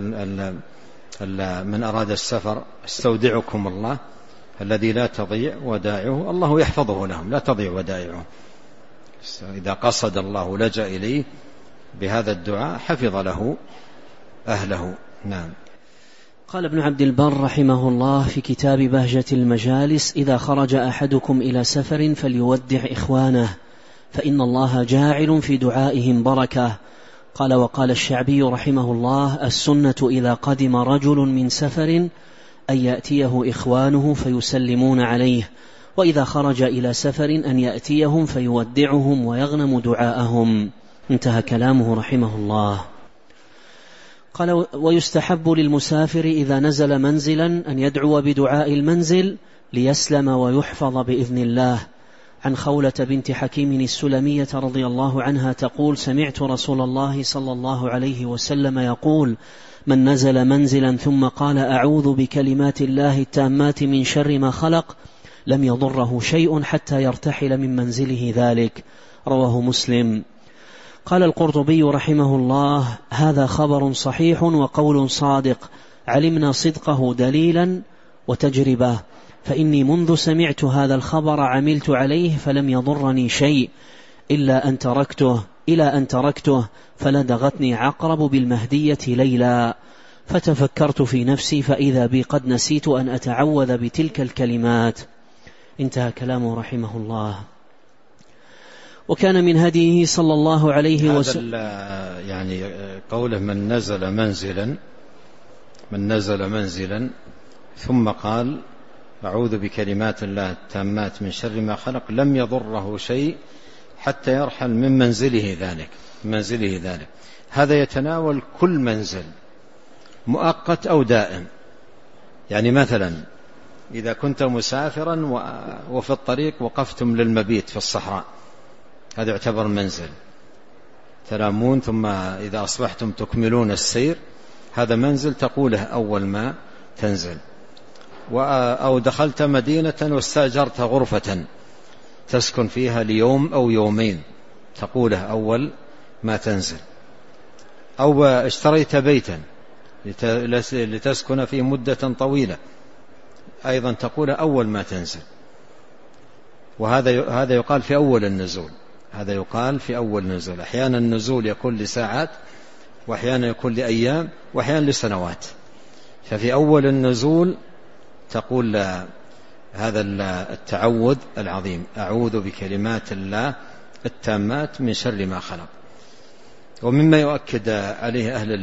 من أراد السفر: استودعكم الله الذي لا تضيع ودائعه، الله يحفظه لهم، لا تضيع ودائعه. إذا قصد الله لجأ إليه بهذا الدعاء حفظ له أهله. نعم. قال ابن عبد البر رحمه الله في كتاب بهجة المجالس: إذا خرج أحدكم إلى سفر فليودع إخوانه، فإن الله جاعل في دعائهم بركة. قال: وقال الشعبي رحمه الله: السنة إذا قدم رجل من سفر أن يأتيه إخوانه فيسلمون عليه، وإذا خرج إلى سفر أن يأتيهم فيودعهم ويغنم دعاءهم. انتهى كلامه رحمه الله. قال: ويستحب للمسافر إذا نزل منزلا أن يدعو بدعاء المنزل ليسلم ويحفظ بإذن الله. عن خولة بنت حكيم السلمية رضي الله عنها تقول: سمعت رسول الله صلى الله عليه وسلم يقول: من نزل منزلا ثم قال أعوذ بكلمات الله التامات من شر ما خلق لم يضره شيء حتى يرتحل من منزله ذلك. رواه مسلم. قال القرطبي رحمه الله: هذا خبر صحيح وقول صادق علمنا صدقه دليلا وتجربة، فإني منذ سمعت هذا الخبر عملت عليه فلم يضرني شيء إلى أن تركته فلدغتني عقرب بالمهدية ليلا، فتفكرت في نفسي فإذا بي قد نسيت أن أتعوذ بتلك الكلمات. انتهى كلامه رحمه الله. وكان من هديه صلى الله عليه وسلم يعني قوله من نزل منزلا ثم قال أعوذ بكلمات الله التامات من شر ما خلق لم يضره شيء حتى يرحل من منزله ذلك. هذا يتناول كل منزل مؤقت أو دائم. يعني مثلا إذا كنت مسافرا وفي الطريق وقفتم للمبيت في الصحراء، هذا يعتبر منزل، تنامون ثم إذا أصبحتم تكملون السير، هذا منزل تقوله أول ما تنزل. أو دخلت مدينة واستأجرت غرفة تسكن فيها ليوم أو يومين، تقوله أول ما تنزل. أو اشتريت بيتا لتسكن فيه مدة طويلة، أيضا تقوله أول ما تنزل. وهذا يقال في أول النزول. أحيانا النزول يكون لساعات، وأحيانا يكون لأيام، وأحيانا لسنوات. ففي أول النزول تقول هذا التعوذ العظيم: أعوذ بكلمات الله التامات من شر ما خلق. ومما يؤكد عليه أهل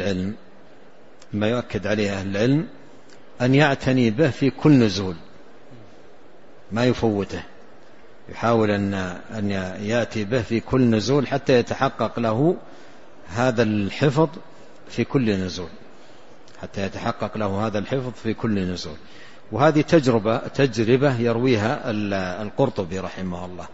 العلم أن يعتني به في كل نزول، ما يفوته، يحاول أن يأتي به في كل نزول حتى يتحقق له هذا الحفظ في كل نزول. وهذه تجربة يرويها القرطبي رحمه الله.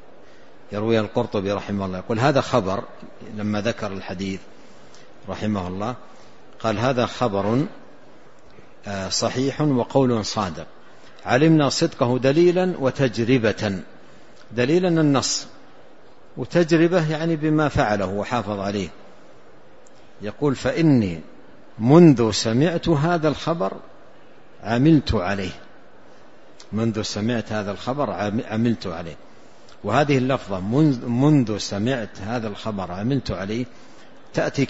يقول هذا خبر، لما ذكر الحديث رحمه الله قال هذا خبر صحيح وقول صادق علمنا صدقه دليلا وتجربة. دليلا النص، وتجربة يعني بما فعله وحافظ عليه. يقول فإني منذ سمعت هذا الخبر عملت عليه. وهذه اللفظة منذ سمعت هذا الخبر عملت عليه تأتي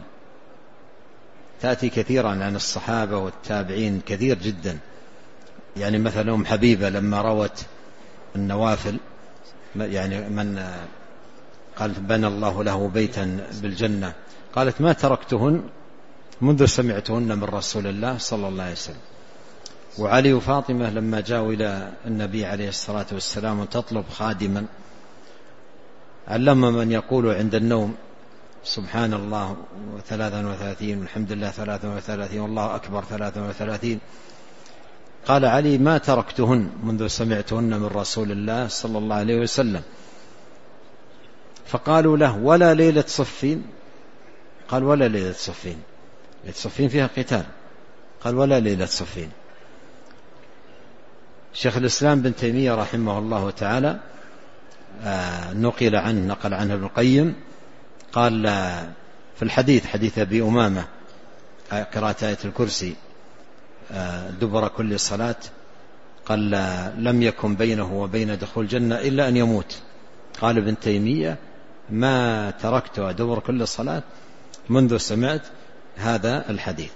كثيرا عن الصحابة والتابعين، كثير جدا. يعني مثلا أم حبيبة لما روت النوافل، يعني من قالت بنى الله له بيتا بالجنة، قالت ما تركتهن منذ سمعتهن من رسول الله صلى الله عليه وسلم. وعلي وفاطمة لما جاءوا إلى النبي عليه الصلاة والسلام وتطلب خادما، علم من يقول عند النوم سبحان الله 33 والحمد لله 33 والله أكبر 33. قال علي ما تركتهن منذ سمعتهن من رسول الله صلى الله عليه وسلم. فقالوا له ولا ليلة صفين؟ قال ولا ليلة صفين. ليلة صفين فيها قتال. قال ولا ليلة صفين. شيخ الإسلام بن تيمية رحمه الله تعالى نقل عنه ابن القيم قال في الحديث، حديث أبي أمامة قراءة آية الكرسي دبر كل صلاة، قال لم يكن بينه وبين دخول الجنة إلا أن يموت. قال ابن تيمية ما تركت دبر كل صلاة منذ سمعت هذا الحديث.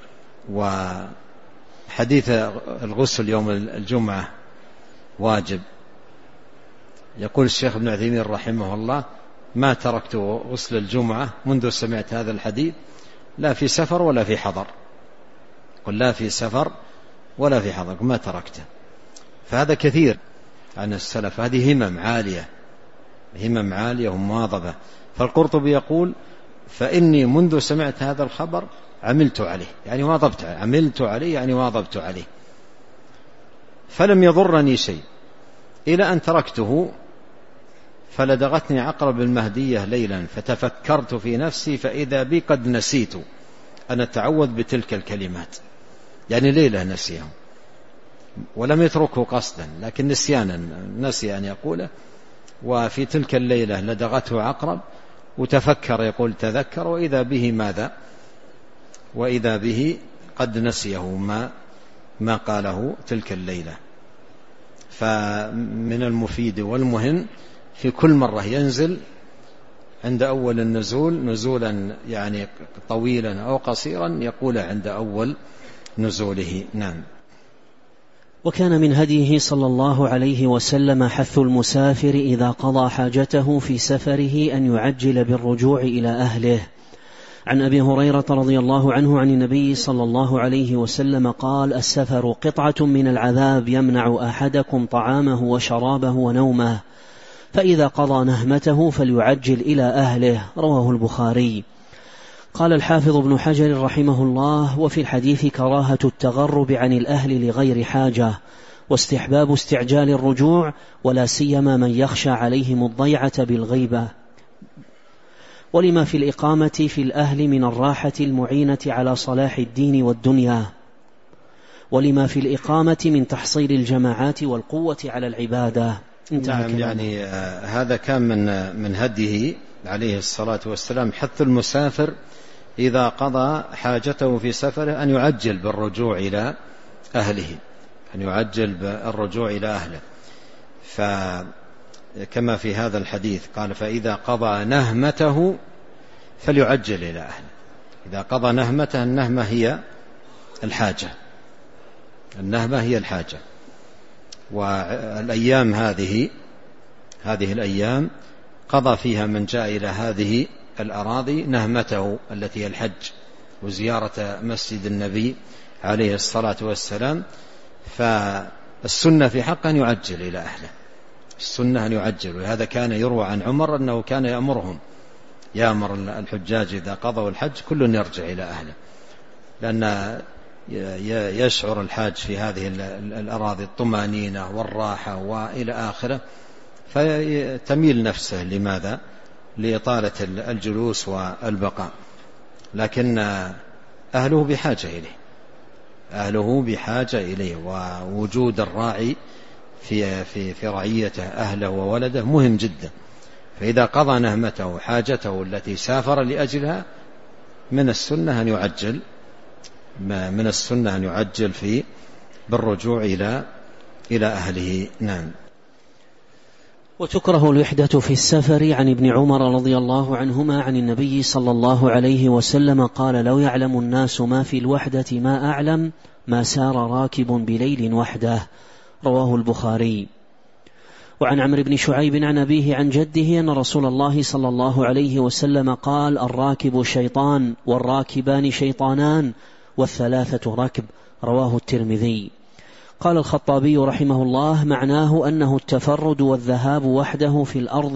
وحديث الغسل يوم الجمعة واجب. يقول الشيخ ابن عثيمين رحمه الله ما تركت غسل الجمعة منذ سمعت هذا الحديث، لا في سفر ولا في حضر. قل لا في سفر ولا في حضر، ما تركته. فهذا كثير عن السلف، هذه همم عالية ومواظبة. فالقرطبي يقول فإني منذ سمعت هذا الخبر عملت عليه، يعني واظبت عليه، عملت عليه يعني واظبت عليه، فلم يضرني شيء إلى أن تركته فلدغتني عقرب المهدية ليلا فتفكرت في نفسي فإذا بي قد نسيت أن أتعوذ بتلك الكلمات. يعني ليلة نسيه ولم يتركه قصدا، لكن نسيانا نسي أن يقوله، وفي تلك الليلة لدغته عقرب وتفكر، يقول تذكر، وإذا به ماذا؟ وإذا به قد نسيه ما قاله تلك الليلة. فمن المفيد والمهم في كل مرة ينزل عند أول النزول نزولا يعني طويلا أو قصيرا يقول عند أول نزوله. نعم. وكان من هديه صلى الله عليه وسلم حث المسافر إذا قضى حاجته في سفره أن يعجل بالرجوع إلى أهله. عن أبي هريرة رضي الله عنه عن النبي صلى الله عليه وسلم قال: السفر قطعة من العذاب يمنع أحدكم طعامه وشرابه ونومه، فإذا قضى نهمته فليعجل إلى أهله. رواه البخاري. قال الحافظ ابن حجر رحمه الله: وفي الحديث كراهة التغرب عن الأهل لغير حاجة، واستحباب استعجال الرجوع، ولا سيما من يخشى عليهم الضيعة بالغيبة، ولما في الإقامة في الأهل من الراحة المعينة على صلاح الدين والدنيا، ولما في الإقامة من تحصيل الجماعات والقوة على العبادة. نعم. يعني هذا كان من هديه عليه الصلاة والسلام حث المسافر إذا قضى حاجته في سفره أن يعجل بالرجوع إلى أهله، أن يعجل بالرجوع إلى أهله. فكما في هذا الحديث قال: فإذا قضى نهمته فليعجل إلى أهله. إذا قضى نهمته، النهمة هي الحاجة، النهمة هي الحاجة. والأيام هذه الأيام قضى فيها من جاء إلى هذه الأراضي نهمته التي هي الحج وزيارة مسجد النبي عليه الصلاة والسلام. فالسنة في حق أن يعجل إلى أهله، السنة أن يعجل. وهذا كان يروى عن عمر أنه كان يأمر الحجاج إذا قضوا الحج كل يرجع إلى أهله، لأن يشعر الحاج في هذه الأراضي الطمأنينة والراحة وإلى آخره، فتميل نفسه. لماذا؟ لإطالة الجلوس والبقاء. لكن أهله بحاجة إليه، ووجود الراعي في رعيته أهله وولده مهم جدا. فإذا قضى نهمته حاجته التي سافر لأجلها من السنة أن يعجل بالرجوع إلى أهله. نعم. وتكره الوحدة في السفر. عن ابن عمر رضي الله عنهما عن النبي صلى الله عليه وسلم قال: لو يعلم الناس ما في الوحدة ما أعلم ما سار راكب بليل وحده. رواه البخاري. وعن عمرو بن شعيب عن أبيه عن جده أن رسول الله صلى الله عليه وسلم قال: الراكب شيطان، والراكبان شيطانان، والثلاثة ركب. رواه الترمذي. قال الخطابي رحمه الله: معناه أنه التفرد والذهاب وحده في الأرض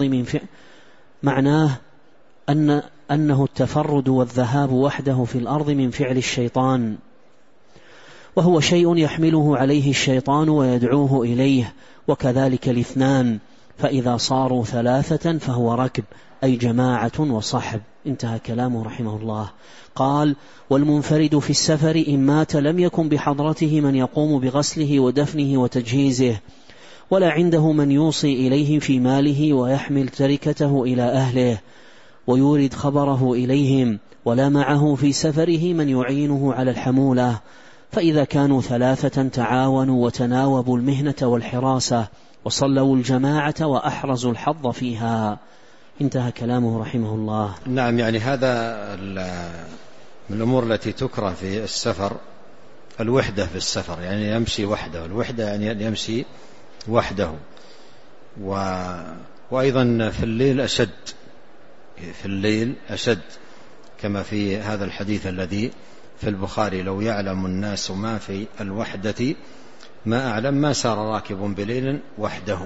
من فعل الشيطان، وهو شيء يحمله عليه الشيطان ويدعوه إليه، وكذلك الاثنان، فإذا صاروا ثلاثة فهو ركب، أي جماعة وصحب. انتهى كلامه رحمه الله. قال: والمنفرد في السفر إن مات لم يكن بحضرته من يقوم بغسله ودفنه وتجهيزه، ولا عنده من يوصي إليه في ماله ويحمل تركته إلى أهله ويورد خبره إليهم، ولا معه في سفره من يعينه على الحمولة. فإذا كانوا ثلاثة تعاونوا وتناوبوا المهنة والحراسة وصلوا الجماعة وأحرزوا الحظ فيها. انتهى كلامه رحمه الله. نعم. يعني هذا من الأمور التي تكره في السفر الوحدة في السفر، يعني يمشي وحده. الوحدة يعني يمشي وحده. وأيضا في الليل أشد، في الليل أشد، كما في هذا الحديث الذي في البخاري: لو يعلم الناس ما في الوحدة ما أعلم ما سار راكب بليل وحده.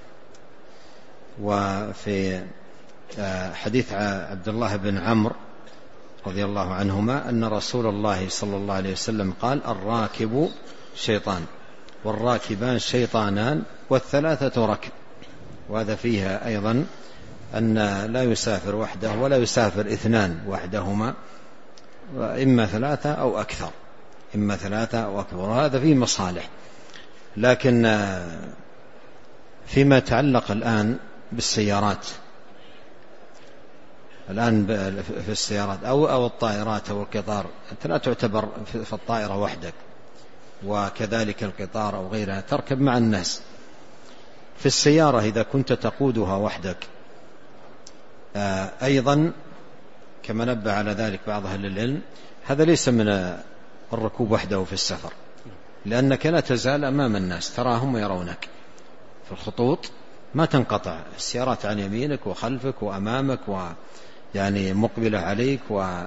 وفي حديث عبد الله بن عمرو رضي الله عنهما أن رسول الله صلى الله عليه وسلم قال: الراكب شيطان والراكبان شيطانان والثلاثة ركب. وهذا فيها أيضا أن لا يسافر وحده ولا يسافر اثنان وحدهما، إما ثلاثة أو أكثر، إما ثلاثة أو أكثر، وهذا فيه مصالح. لكن فيما يتعلق الآن بالسيارات، الآن في السيارات أو الطائرات أو القطار، أنت لا تعتبر في الطائرة وحدك، وكذلك القطار أو غيرها تركب مع الناس. في السيارة إذا كنت تقودها وحدك أيضا كما نبه على ذلك بعض أهل العلم، هذا ليس من الركوب وحده في السفر، لأنك لا تزال أمام الناس تراهم ويرونك في الخطوط، ما تنقطع السيارات عن يمينك وخلفك وأمامك ويعني مقبلة عليك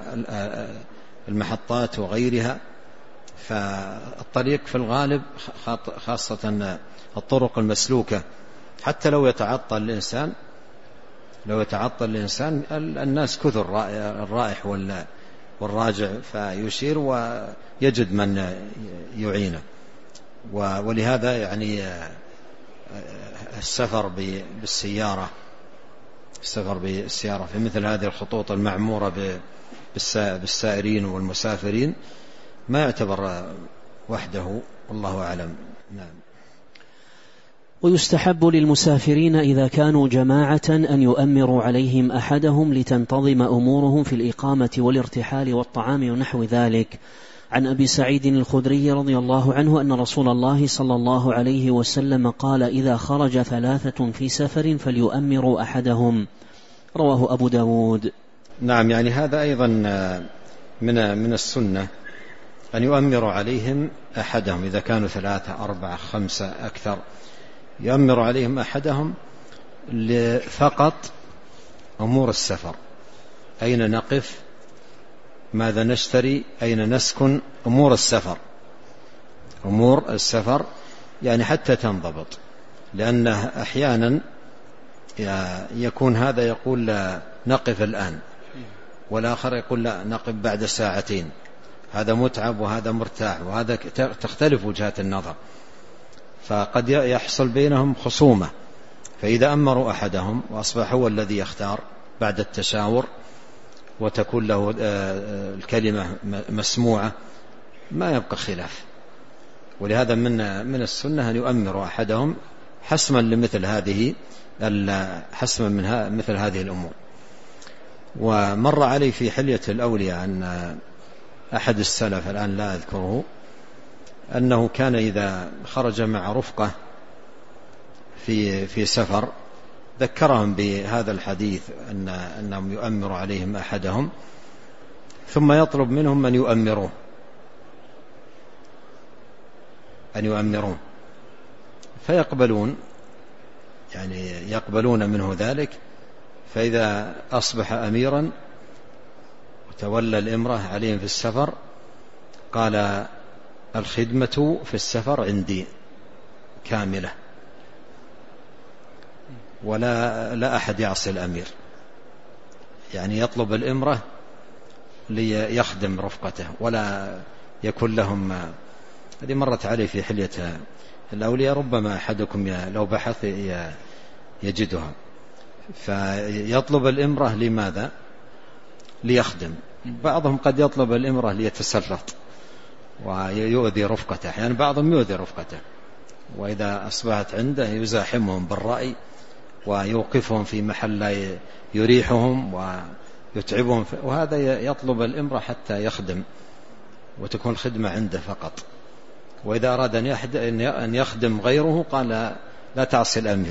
والمحطات وغيرها. فالطريق في الغالب خاصة الطرق المسلوكة حتى لو يتعطل الإنسان الناس كثر، الرائح والراجع فيشير ويجد من يعينه. ولهذا يعني السفر بالسيارة في مثل هذه الخطوط المعمورة بالسائرين والمسافرين ما يعتبر وحده، والله أعلم. نعم. ويستحب للمسافرين إذا كانوا جماعة أن يؤمروا عليهم أحدهم لتنتظم أمورهم في الإقامة والارتحال والطعام ونحو ذلك. عن أبي سعيد الخدري رضي الله عنه أن رسول الله صلى الله عليه وسلم قال: إذا خرج ثلاثة في سفر فليؤمروا أحدهم. رواه أبو داود. نعم، يعني هذا أيضا من السنة أن يؤمروا عليهم أحدهم إذا كانوا 3 4 5 أكثر، يؤمر عليهم أحدهم فقط أمور السفر: أين نقف، ماذا نشتري، أين نسكن، أمور السفر يعني حتى تنضبط. لأنه أحيانا يكون هذا يقول لا نقف الآن، والآخر يقول لا نقف بعد 2 ساعات، هذا متعب وهذا مرتاح، وهذا تختلف وجهات النظر، فقد يحصل بينهم خصومة. فإذا أمروا أحدهم وأصبح هو الذي يختار بعد التشاور وتكون له الكلمة مسموعة ما يبقى خلاف. ولهذا من السنة أن يؤمروا أحدهم حسما لمثل هذه مثل هذه الأمور. ومر علي في حلية الأولياء أن أحد السلف الآن لا أذكره أنه كان إذا خرج مع رفقة في سفر ذكرهم بهذا الحديث أنهم يؤمر عليهم أحدهم، ثم يطلب منهم أن يؤمرون فيقبلون، يعني يقبلون منه ذلك. فإذا أصبح أميرا وتولى الإمرة عليهم في السفر قال: الخدمة في السفر عندي كاملة، ولا أحد يعصي الأمير، يعني يطلب الإمرة ليخدم رفقته ولا يكون لهم. هذه مرت عليه في حلية الأولياء، ربما أحدكم لو بحث يجدها. فيطلب الإمرة لماذا؟ ليخدم. بعضهم قد يطلب الإمرة ليتسلط ويؤذي رفقته، يعني بعضهم يؤذي رفقته، وإذا أصبحت عنده يزاحمهم بالرأي ويوقفهم في محل لا يريحهم ويتعبهم، وهذا يطلب الإمرة حتى يخدم وتكون الخدمة عنده فقط. وإذا أراد أن يخدم غيره قال: لا تعصي الأمير،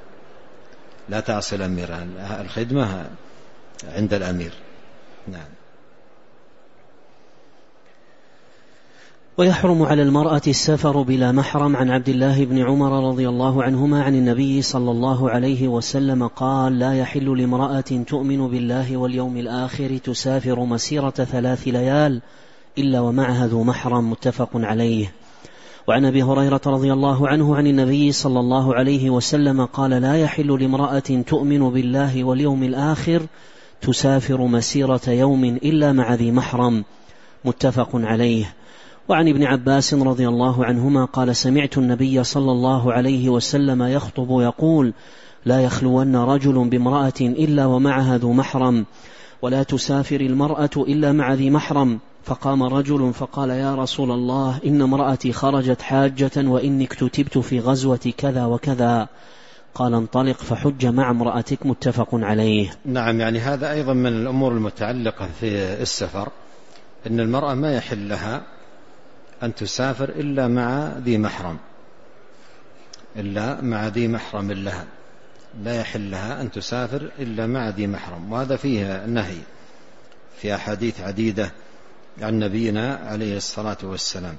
الخدمة عند الأمير. نعم. ويحرم على المرأة السفر بلا محرم. عن عبد الله بن عمر رضي الله عنهما عن النبي صلى الله عليه وسلم قال: لا يحل لامرأة تؤمن بالله واليوم الآخر تسافر مسيرة 3 ليال إلا ومعها ذو محرم. متفق عليه. وعن أبي هريرة رضي الله عنه عن النبي صلى الله عليه وسلم قال: لا يحل لامرأة تؤمن بالله واليوم الآخر تسافر مسيرة يوم إلا مع ذي محرم. متفق عليه. وعن ابن عباس رضي الله عنهما قال: سمعت النبي صلى الله عليه وسلم يخطب يقول: لا يخلون رجل بامرأة إلا ومعها ذو محرم، ولا تسافر المرأة إلا مع ذي محرم. فقام رجل فقال: يا رسول الله، إن امرأتي خرجت حاجة وإني اكتتبت في غزوة كذا وكذا. قال: انطلق فحج مع امرأتك. متفق عليه. نعم، يعني هذا أيضا من الأمور المتعلقة في السفر، إن المرأة ما يحل لها أن تسافر إلا مع ذي محرم، إلا مع ذي محرم لها، لا يحل لها أن تسافر إلا مع ذي محرم. وهذا فيه نهي في أحاديث عديدة عن نبينا عليه الصلاة والسلام.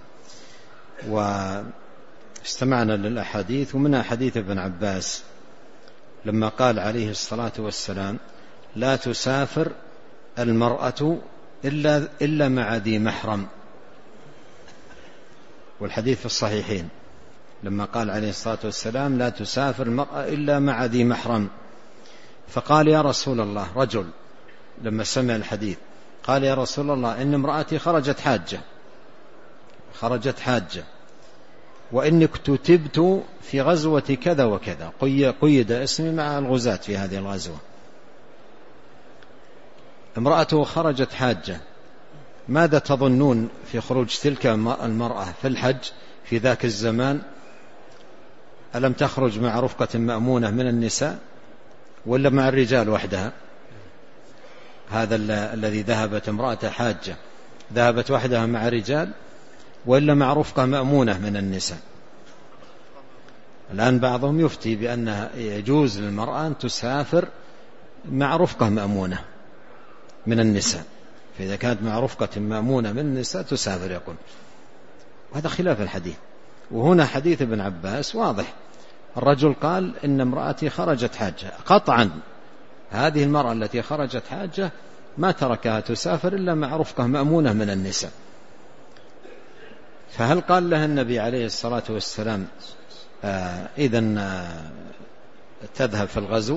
واستمعنا للأحاديث، ومنها حديث ابن عباس لما قال عليه الصلاة والسلام: لا تسافر المرأة إلا مع ذي محرم. والحديث في الصحيحين لما قال عليه الصلاة والسلام: لا تسافر المرأة إلا مع ذي محرم. فقال: يا رسول الله، رجل لما سمع الحديث قال: يا رسول الله، إن امرأتي خرجت حاجة وإني اكتتبت في غزوة كذا وكذا، قيد اسمي مع الغزاة في هذه الغزوة. امرأته خرجت حاجة، ماذا تظنون في خروج تلك المرأة في الحج في ذاك الزمان؟ ألم تخرج مع رفقة مأمونة من النساء ولا مع الرجال وحدها؟ هذا الذي ذهبت امرأة حاجة، ذهبت وحدها مع رجال ولا مع رفقة مأمونة من النساء؟ الآن بعضهم يفتي بأن يجوز للمرأة أن تسافر مع رفقة مأمونة من النساء، فإذا كانت مع رفقة مأمونة من النساء تسافر، يقول. وهذا خلاف الحديث. وهنا حديث ابن عباس واضح، الرجل قال: إن امرأتي خرجت حاجة. قطعا هذه المرأة التي خرجت حاجة ما تركها تسافر إلا مع رفقة مأمونة من النساء. فهل قال لها النبي عليه الصلاة والسلام: إذن تذهب في الغزو؟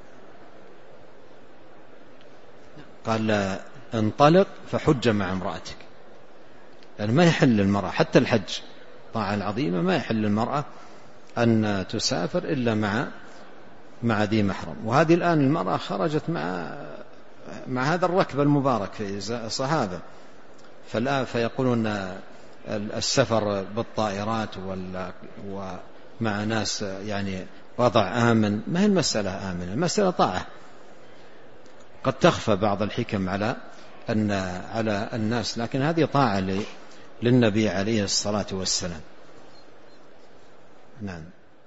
قال: انطلق فحج مع امرأتك. يعني ما يحل للمرأة حتى الحج طاعة العظيمة، ما يحل للمرأة أن تسافر إلا مع ذي محرم. وهذه الآن المرأة خرجت مع هذا الركب المبارك في الصحابة، فالآن فيقولون السفر بالطائرات ومع ناس يعني وضع آمن. ما هي المسألة آمنة، المسألة طاعة. قد تخفى بعض الحكم على الناس، لكن هذه طاعة للنبي عليه الصلاة والسلام. نعم.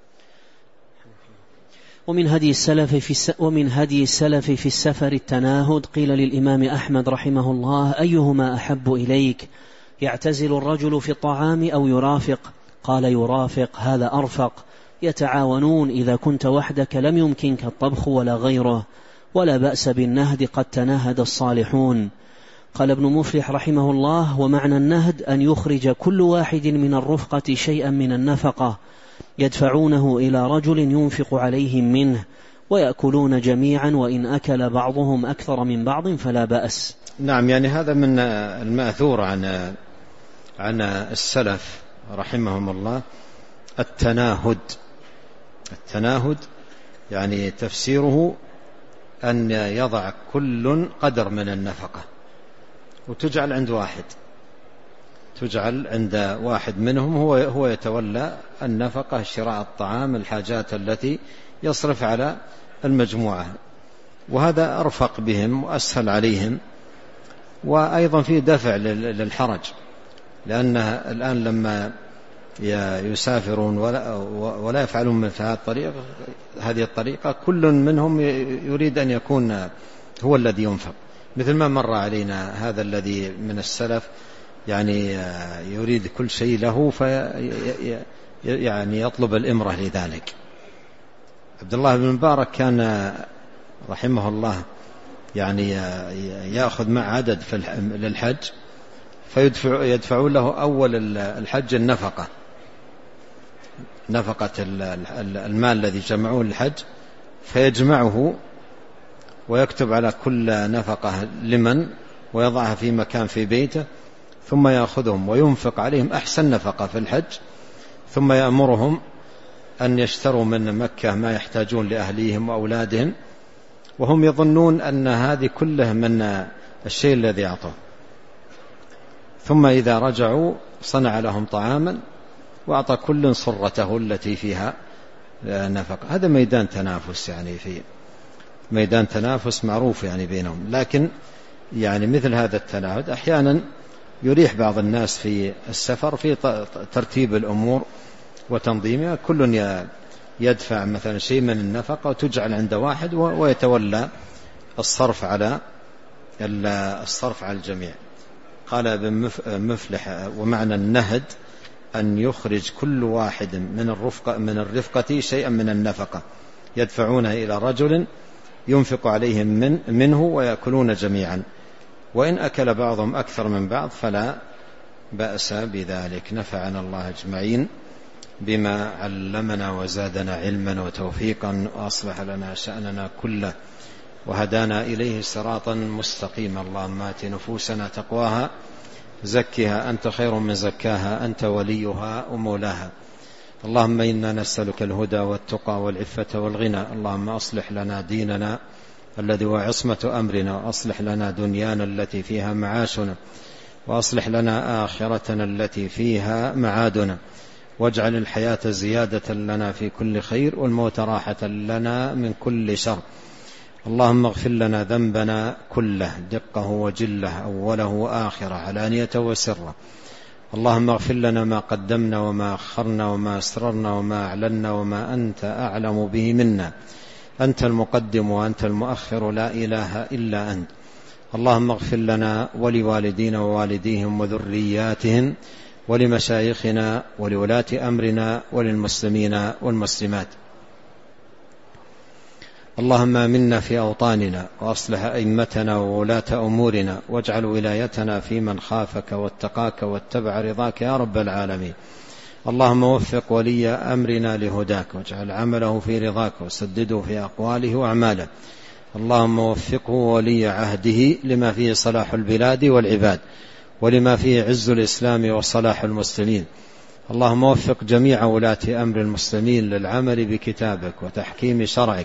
ومن هدي السلف في السفر التناهد. قيل للإمام أحمد رحمه الله: أيهما أحب إليك، يعتزل الرجل في الطعام أو يرافق؟ قال: يرافق، هذا أرفق. يتعاونون، إذا كنت وحدك لم يمكنك الطبخ ولا غيره، ولا بأس بالنهد، قد تناهد الصالحون. قال ابن مفلح رحمه الله: ومعنى النهد أن يخرج كل واحد من الرفقة شيئا من النفقة يدفعونه إلى رجل ينفق عليهم منه، ويأكلون جميعا، وإن أكل بعضهم أكثر من بعض فلا بأس. نعم، يعني هذا من المأثور عن السلف رحمهم الله. التناهد يعني تفسيره أن يضع كل قدر من النفقة وتجعل عند واحد منهم، هو يتولى النفقة، شراء الطعام، الحاجات التي يصرف على المجموعة، وهذا أرفق بهم وأسهل عليهم، وأيضا في دفع للحرج، لأن الآن لما يسافرون ولا يفعلون من هذه الطريقة، كل منهم يريد أن يكون هو الذي ينفق، مثل ما مر علينا هذا الذي من السلف يعني يريد كل شيء له يعني يطلب الإمرة لذلك. عبد الله بن مبارك كان رحمه الله يعني يأخذ مع عدد للحج، فيدفعون له أول الحج النفقة، نفقة المال الذي جمعوه للحج، فيجمعه ويكتب على كل نفقة لمن ويضعها في مكان في بيته، ثم يأخذهم وينفق عليهم أحسن نفقة في الحج، ثم يأمرهم أن يشتروا من مكة ما يحتاجون لأهليهم وأولادهم، وهم يظنون أن هذه كله من الشيء الذي أعطوه. ثم إذا رجعوا صنع لهم طعاما وأعطى كل صرته التي فيها نفقة. هذا ميدان تنافس، يعني في ميدان تنافس معروف يعني بينهم. لكن يعني مثل هذا التنافس أحيانا يريح بعض الناس في السفر في ترتيب الأمور وتنظيمها، كل يدفع مثلا شيء من النفقة وتجعل عند واحد ويتولى الصرف على الجميع. قال ابن مفلح: ومعنى النهد أن يخرج كل واحد من الرفقة شيئا من النفقة يدفعونها إلى رجل ينفق عليهم منه ويأكلون جميعا، وإن أكل بعضهم أكثر من بعض فلا بأس بذلك. نفعنا الله أجمعين بما علمنا وزادنا علما وتوفيقا، وأصلح لنا شأننا كله، وهدانا إليه صراطا مستقيما. اللهم آت نفوسنا تقواها، زكها أنت خير من زكاها، أنت وليها ومولاها. اللهم إنا نسألك الهدى والتقى والعفة والغنى. اللهم أصلح لنا ديننا الذي هو عصمة أمرنا، وأصلح لنا دنيانا التي فيها معاشنا، وأصلح لنا آخرتنا التي فيها معادنا، واجعل الحياة زيادة لنا في كل خير، والموت راحة لنا من كل شر. اللهم اغفر لنا ذنبنا كله، دقه وجله، أوله وآخره، علانية وسره. اللهم اغفر لنا ما قدمنا وما أخرنا وما أسررنا وما أعلنا وما أنت أعلم به منا. أنت المقدم وأنت المؤخر، لا إله إلا أنت. اللهم اغفر لنا ولوالدينا ووالديهم وذرياتهم ولمشايخنا ولولاة أمرنا وللمسلمين والمسلمات. اللهم آمنا في أوطاننا، وأصلح أئمتنا وولاة أمورنا، واجعل ولايتنا في من خافك واتقاك واتبع رضاك يا رب العالمين. اللهم وفق ولي أمرنا لهداك، واجعل عمله في رضاك، وسدده في أقواله وأعماله. اللهم وفقه ولي عهده لما فيه صلاح البلاد والعباد، ولما فيه عز الإسلام وصلاح المسلمين. اللهم وفق جميع ولاة أمر المسلمين للعمل بكتابك وتحكيم شرعك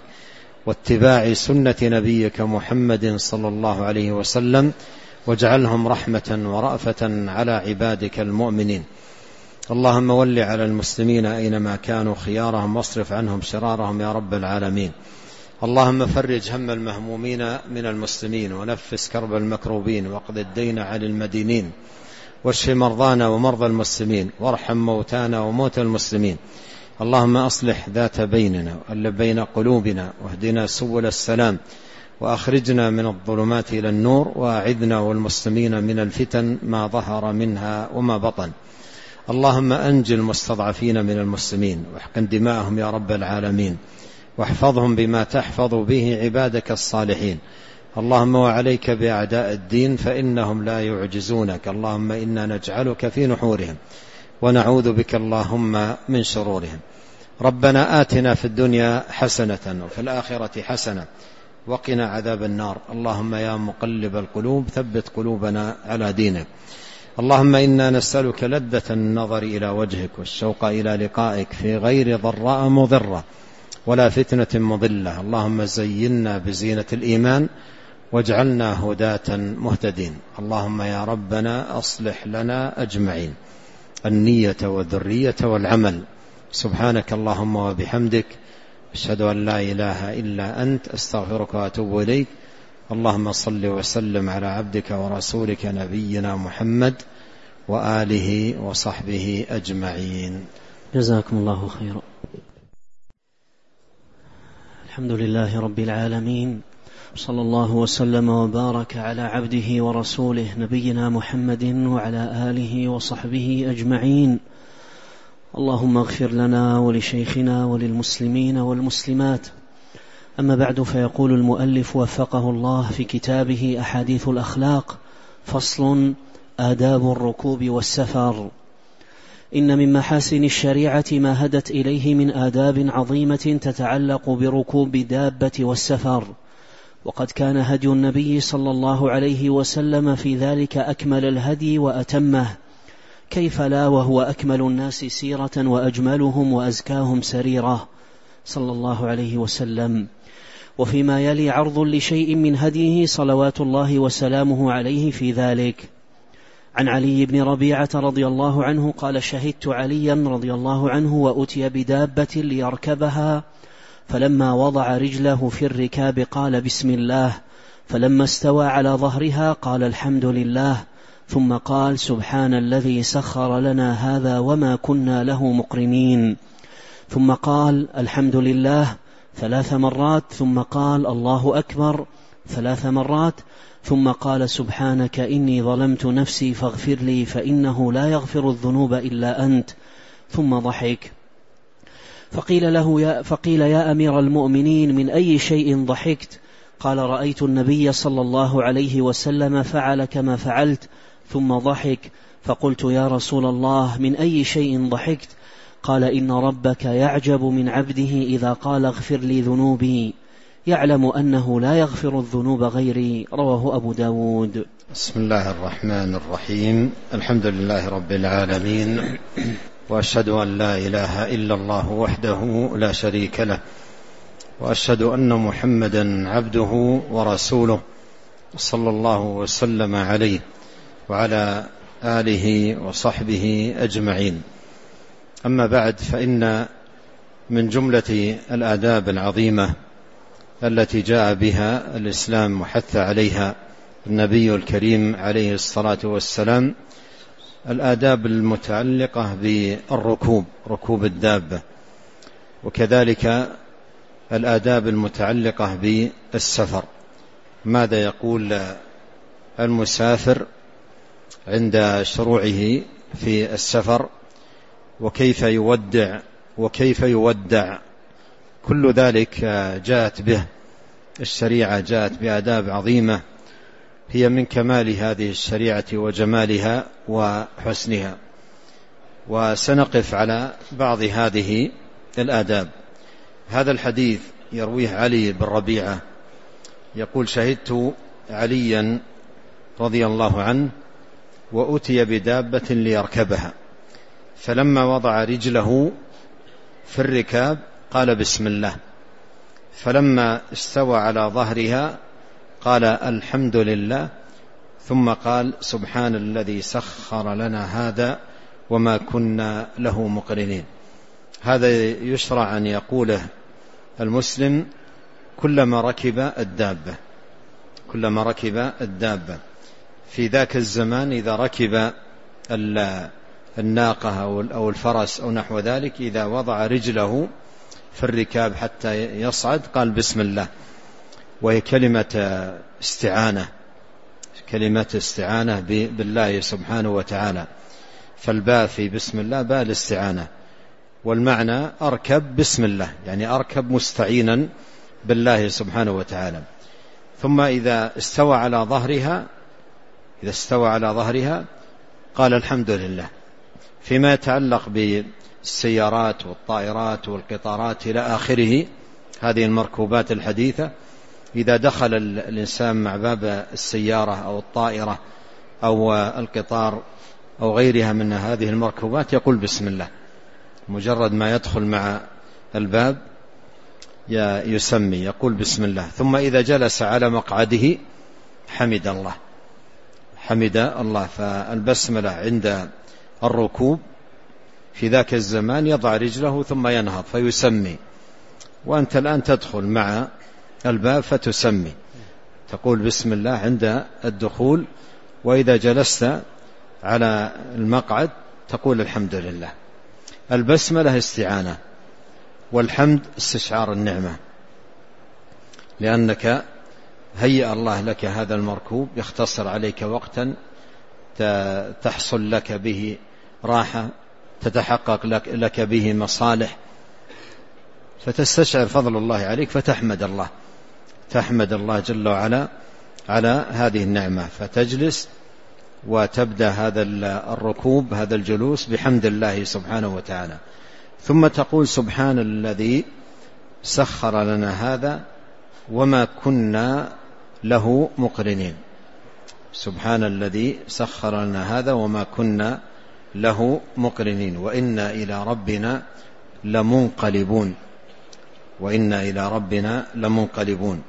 واتباع سنة نبيك محمد صلى الله عليه وسلم، واجعلهم رحمة ورأفة على عبادك المؤمنين. اللهم ول على المسلمين أينما كانوا خيارهم، واصرف عنهم شرارهم يا رب العالمين. اللهم فرج هم المهمومين من المسلمين، ونفس كرب المكروبين، واقض الدين عن المدينين، واشف مرضانا ومرضى المسلمين، وارحم موتانا وموتى المسلمين. اللهم أصلح ذات بيننا وألف بين قلوبنا، واهدنا سبل السلام، وأخرجنا من الظلمات إلى النور، وأعذنا والمسلمين من الفتن ما ظهر منها وما بطن. اللهم أنجي المستضعفين من المسلمين، واحقن دماءهم يا رب العالمين، واحفظهم بما تحفظ به عبادك الصالحين. اللهم وعليك بأعداء الدين فإنهم لا يعجزونك. اللهم إنا نجعلك في نحورهم، ونعوذ بك اللهم من شرورهم. ربنا آتنا في الدنيا حسنة وفي الآخرة حسنة وقنا عذاب النار. اللهم يا مقلب القلوب ثبت قلوبنا على دينك. اللهم إنا نسألك لذة النظر إلى وجهك، والشوق إلى لقائك في غير ضراء مضرة ولا فتنة مضلة. اللهم زينا بزينة الإيمان، واجعلنا هداة مهتدين. اللهم يا ربنا أصلح لنا أجمعين النية والذرية والعمل. سبحانك اللهم وبحمدك، أشهد أن لا إله إلا أنت، أستغفرك وأتوب إليك. اللهم صل وسلم على عبدك ورسولك نبينا محمد وآله وصحبه أجمعين. جزاكم الله خيرا. الحمد لله رب العالمين، صلى الله وسلم وبارك على عبده ورسوله نبينا محمد وعلى آله وصحبه أجمعين. اللهم اغفر لنا ولشيخنا وللمسلمين والمسلمات. أما بعد، فيقول المؤلف وفقه الله في كتابه أحاديث الأخلاق: فصل: آداب الركوب والسفر. إن من محاسن الشريعة ما هدت إليه من آداب عظيمة تتعلق بركوب دابة والسفر، وقد كان هدي النبي صلى الله عليه وسلم في ذلك أكمل الهدي وأتمه، كيف لا وهو أكمل الناس سيرة وأجملهم وأزكاهم سريرة صلى الله عليه وسلم. وفيما يلي عرض لشيء من هديه صلوات الله وسلامه عليه في ذلك. عن علي بن ربيعة رضي الله عنه قال: شهدت عليا رضي الله عنه وأتي بدابة ليركبها، فلما وضع رجله في الركاب قال: بسم الله، فلما استوى على ظهرها قال: الحمد لله، ثم قال: سبحان الذي سخر لنا هذا وما كنا له مقرنين، ثم قال: الحمد لله 3 مرات، ثم قال: الله أكبر 3 مرات، ثم قال: سبحانك إني ظلمت نفسي فاغفر لي فإنه لا يغفر الذنوب إلا أنت، ثم ضحك. فقيل: يا أمير المؤمنين، من أي شيء ضحكت؟ قال: رأيت النبي صلى الله عليه وسلم فعل كما فعلت، ثم ضحك. فقلت: يا رسول الله، من أي شيء ضحكت؟ قال: إن ربك يعجب من عبده إذا قال: اغفر لي ذنوبي، يعلم أنه لا يغفر الذنوب غيري. رواه أبو داود. بسم الله الرحمن الرحيم. الحمد لله رب العالمين، وأشهد أن لا إله إلا الله وحده لا شريك له، وأشهد أن محمدا عبده ورسوله صلى الله وسلم عليه وعلى آله وصحبه أجمعين. أما بعد، فإن من جملة الآداب العظيمة التي جاء بها الإسلام وحث عليها النبي الكريم عليه الصلاة والسلام الآداب المتعلقة بالركوب، ركوب الدابة، وكذلك الآداب المتعلقة بالسفر. ماذا يقول المسافر عند شروعه في السفر، وكيف يودع كل ذلك جاءت به الشريعة، جاءت بآداب عظيمة هي من كمال هذه الشريعة وجمالها وحسنها. وسنقف على بعض هذه الآداب. هذا الحديث يرويه علي بن ربيعة يقول: شهدت عليا رضي الله عنه وأتي بدابة ليركبها، فلما وضع رجله في الركاب قال: بسم الله، فلما استوى على ظهرها قال: الحمد لله، ثم قال: سبحان الذي سخر لنا هذا وما كنا له مقرنين. هذا يشرع أن يقوله المسلم كلما ركب الدابة في ذاك الزمان. إذا ركب الناقة أو الفرس أو نحو ذلك، إذا وضع رجله في الركاب حتى يصعد قال: بسم الله، وهي كلمة استعانة بالله سبحانه وتعالى. فالباء في بسم الله باء الاستعانة، والمعنى أركب بسم الله، يعني أركب مستعينا بالله سبحانه وتعالى. ثم إذا استوى على ظهرها قال: الحمد لله. فيما يتعلق بالسيارات والطائرات والقطارات إلى آخره، هذه المركوبات الحديثة، إذا دخل الإنسان مع باب السيارة أو الطائرة أو القطار أو غيرها من هذه المركوبات يقول: بسم الله. مجرد ما يدخل مع الباب يسمي، يقول: بسم الله. ثم إذا جلس على مقعده حمد الله. فالبسملة عند الركوب في ذاك الزمان يضع رجله ثم ينهض فيسمي، وأنت الآن تدخل مع الباب فتسمي، تقول بسم الله عند الدخول، وإذا جلست على المقعد تقول الحمد لله. البسملة استعانة، والحمد استشعار النعمة، لأنك هيأ الله لك هذا المركوب، يختصر عليك وقتا تحصل لك به راحة، تتحقق لك به مصالح، فتستشعر فضل الله عليك فتحمد الله، تحمد الله جل وعلا على هذه النعمة، فتجلس وتبدأ هذا الركوب، هذا الجلوس بحمد الله سبحانه وتعالى. ثم تقول سبحان الذي سخر لنا هذا وما كنا له مقرنين. سبحان الذي سخر لنا هذا وما كنا له مقرنين وإنا إلى ربنا لمنقلبون، وإنا إلى ربنا لمنقلبون.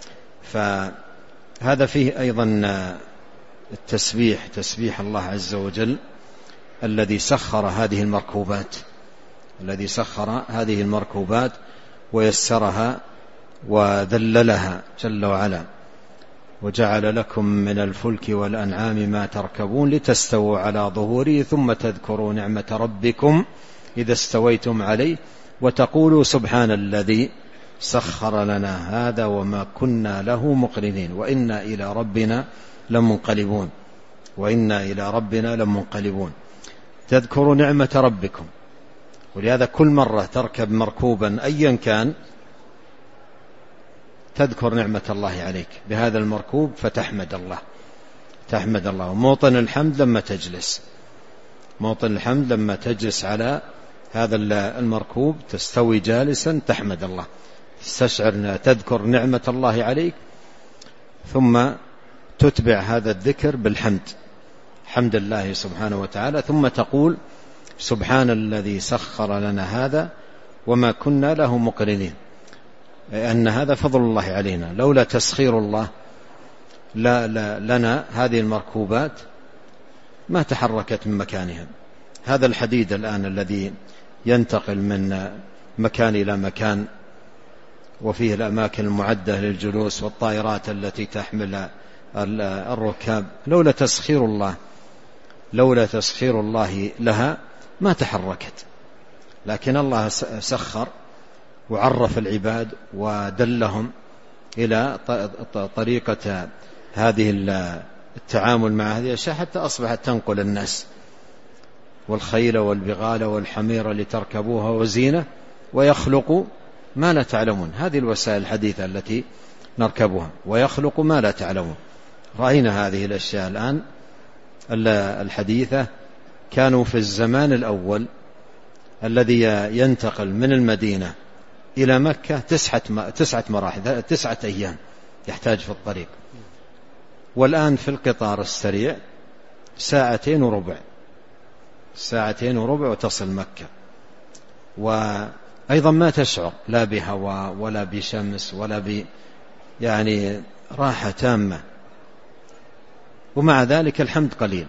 فهذا فيه أيضا التسبيح، تسبيح الله عز وجل الذي سخر هذه المركوبات، الذي سخر هذه المركوبات ويسرها وذللها جل وعلا. وجعل لكم من الفلك والأنعام ما تركبون لتستووا على ظهوره ثم تذكروا نعمة ربكم إذا استويتم عليه وتقولوا سبحان الذي سخر لنا هذا وما كنا له مقرنين وإنا إلى ربنا لمنقلبون، وإنا إلى ربنا لمنقلبون. تذكروا نعمة ربكم، ولهذا كل مرة تركب مركوبا أيا كان تذكر نعمة الله عليك بهذا المركوب فتحمد الله، تحمد الله. موطن الحمد لما تجلس، موطن الحمد لما تجلس على هذا المركوب تستوي جالسا تحمد الله، تستشعر تذكر نعمة الله عليك، ثم تتبع هذا الذكر بالحمد، حمد الله سبحانه وتعالى. ثم تقول سبحان الذي سخر لنا هذا وما كنا له مقرنين، أن هذا فضل الله علينا، لولا تسخير الله لنا هذه المركوبات ما تحركت من مكانها. هذا الحديد الآن الذي ينتقل من مكان إلى مكان وفيه الأماكن المعدة للجلوس والطائرات التي تحمل الركاب، لولا تسخير الله لها ما تحركت، لكن الله سخر وعرف العباد ودلهم إلى طريقة هذه التعامل مع هذه الأشياء حتى أصبحت تنقل الناس، والخيل والبغال والحمير لتركبوها وزينة ويخلق ما لا تعلمون. هذه الوسائل الحديثة التي نركبها، ويخلق ما لا تعلمون. رأينا هذه الأشياء الآن الحديثة، كانوا في الزمان الأول الذي ينتقل من المدينة إلى مكة 9 مراحل، 9 أيام يحتاج في الطريق، والآن في القطار السريع 2 ساعتين وربع وتصل مكة. وأيضا ما تشعر لا بهواء ولا بشمس ولا يعني راحة تامة، ومع ذلك الحمد قليل.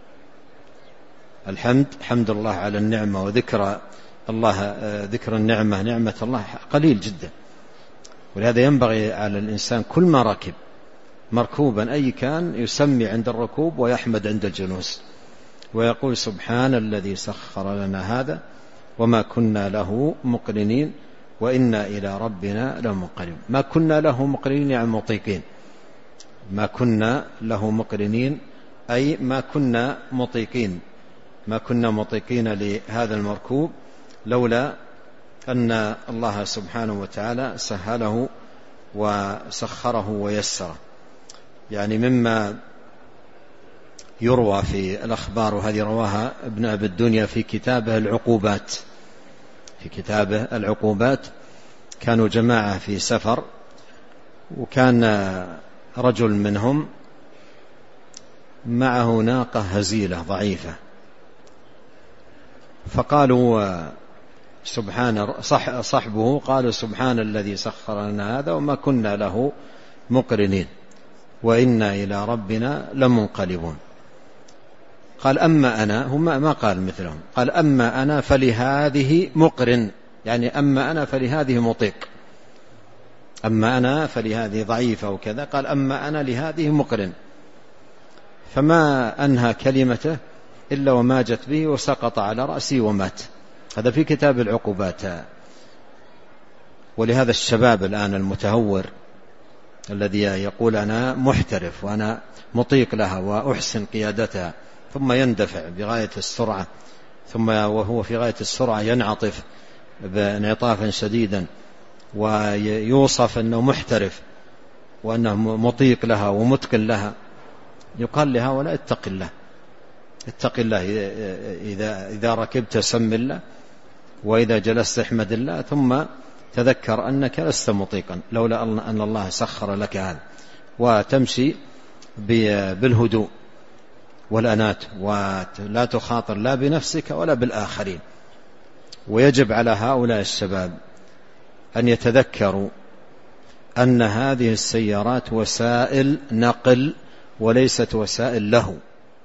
حمد الله على النعمة وذكر الله، ذكر النعمة، نعمة الله قليل جدا. ولهذا ينبغي على الإنسان كل ما ركب مركوبا أي كان يسمي عند الركوب ويحمد عند الجلوس، ويقول سبحان الذي سخر لنا هذا وما كنا له مقرنين وإنا إلى ربنا لمنقلبون. ما كنا له مقرنين يعني مطيقين، ما كنا له مقرنين أي ما كنا مطيقين، ما كنا مطيقين لهذا المركوب لولا أن الله سبحانه وتعالى سهله وسخره ويسره. يعني مما يروى في الأخبار، وهذه رواها ابن أبي الدنيا في كتابه العقوبات، في كتابه العقوبات، كانوا جماعة في سفر، وكان رجل منهم معه ناقة هزيلة ضعيفة، فقالوا صحبه قالوا سبحان الذي سخر لنا هذا وما كنا له مقرنين وإنا إلى ربنا لمنقلبون. قال أما أنا، هم ما قال مثلهم، قال أما أنا فلهذه مقرن، يعني أما أنا فلهذه مطيق، أما أنا فلهذه ضعيفة وكذا، قال أما أنا لهذه مقرن. فما أنهى كلمته إلا وما جت به وسقط على رأسي ومات. هذا في كتاب العقوبات. ولهذا الشباب الآن المتهور الذي يقول أنا محترف وأنا مطيق لها وأحسن قيادتها، ثم يندفع بغاية السرعة، ثم وهو في غاية السرعة ينعطف بانعطافا شديدا ويوصف أنه محترف وأنه مطيق لها ومتقن لها، يقال لهؤلاء اتق الله، اتق الله، إذا ركبت سم الله، وإذا جلست احمد الله، ثم تذكر أنك لست مطيقا لولا أن الله سخر لك هذا، وتمشي بالهدوء والأنات ولا تخاطر لا بنفسك ولا بالآخرين. ويجب على هؤلاء الشباب أن يتذكروا أن هذه السيارات وسائل نقل وليست وسائل له،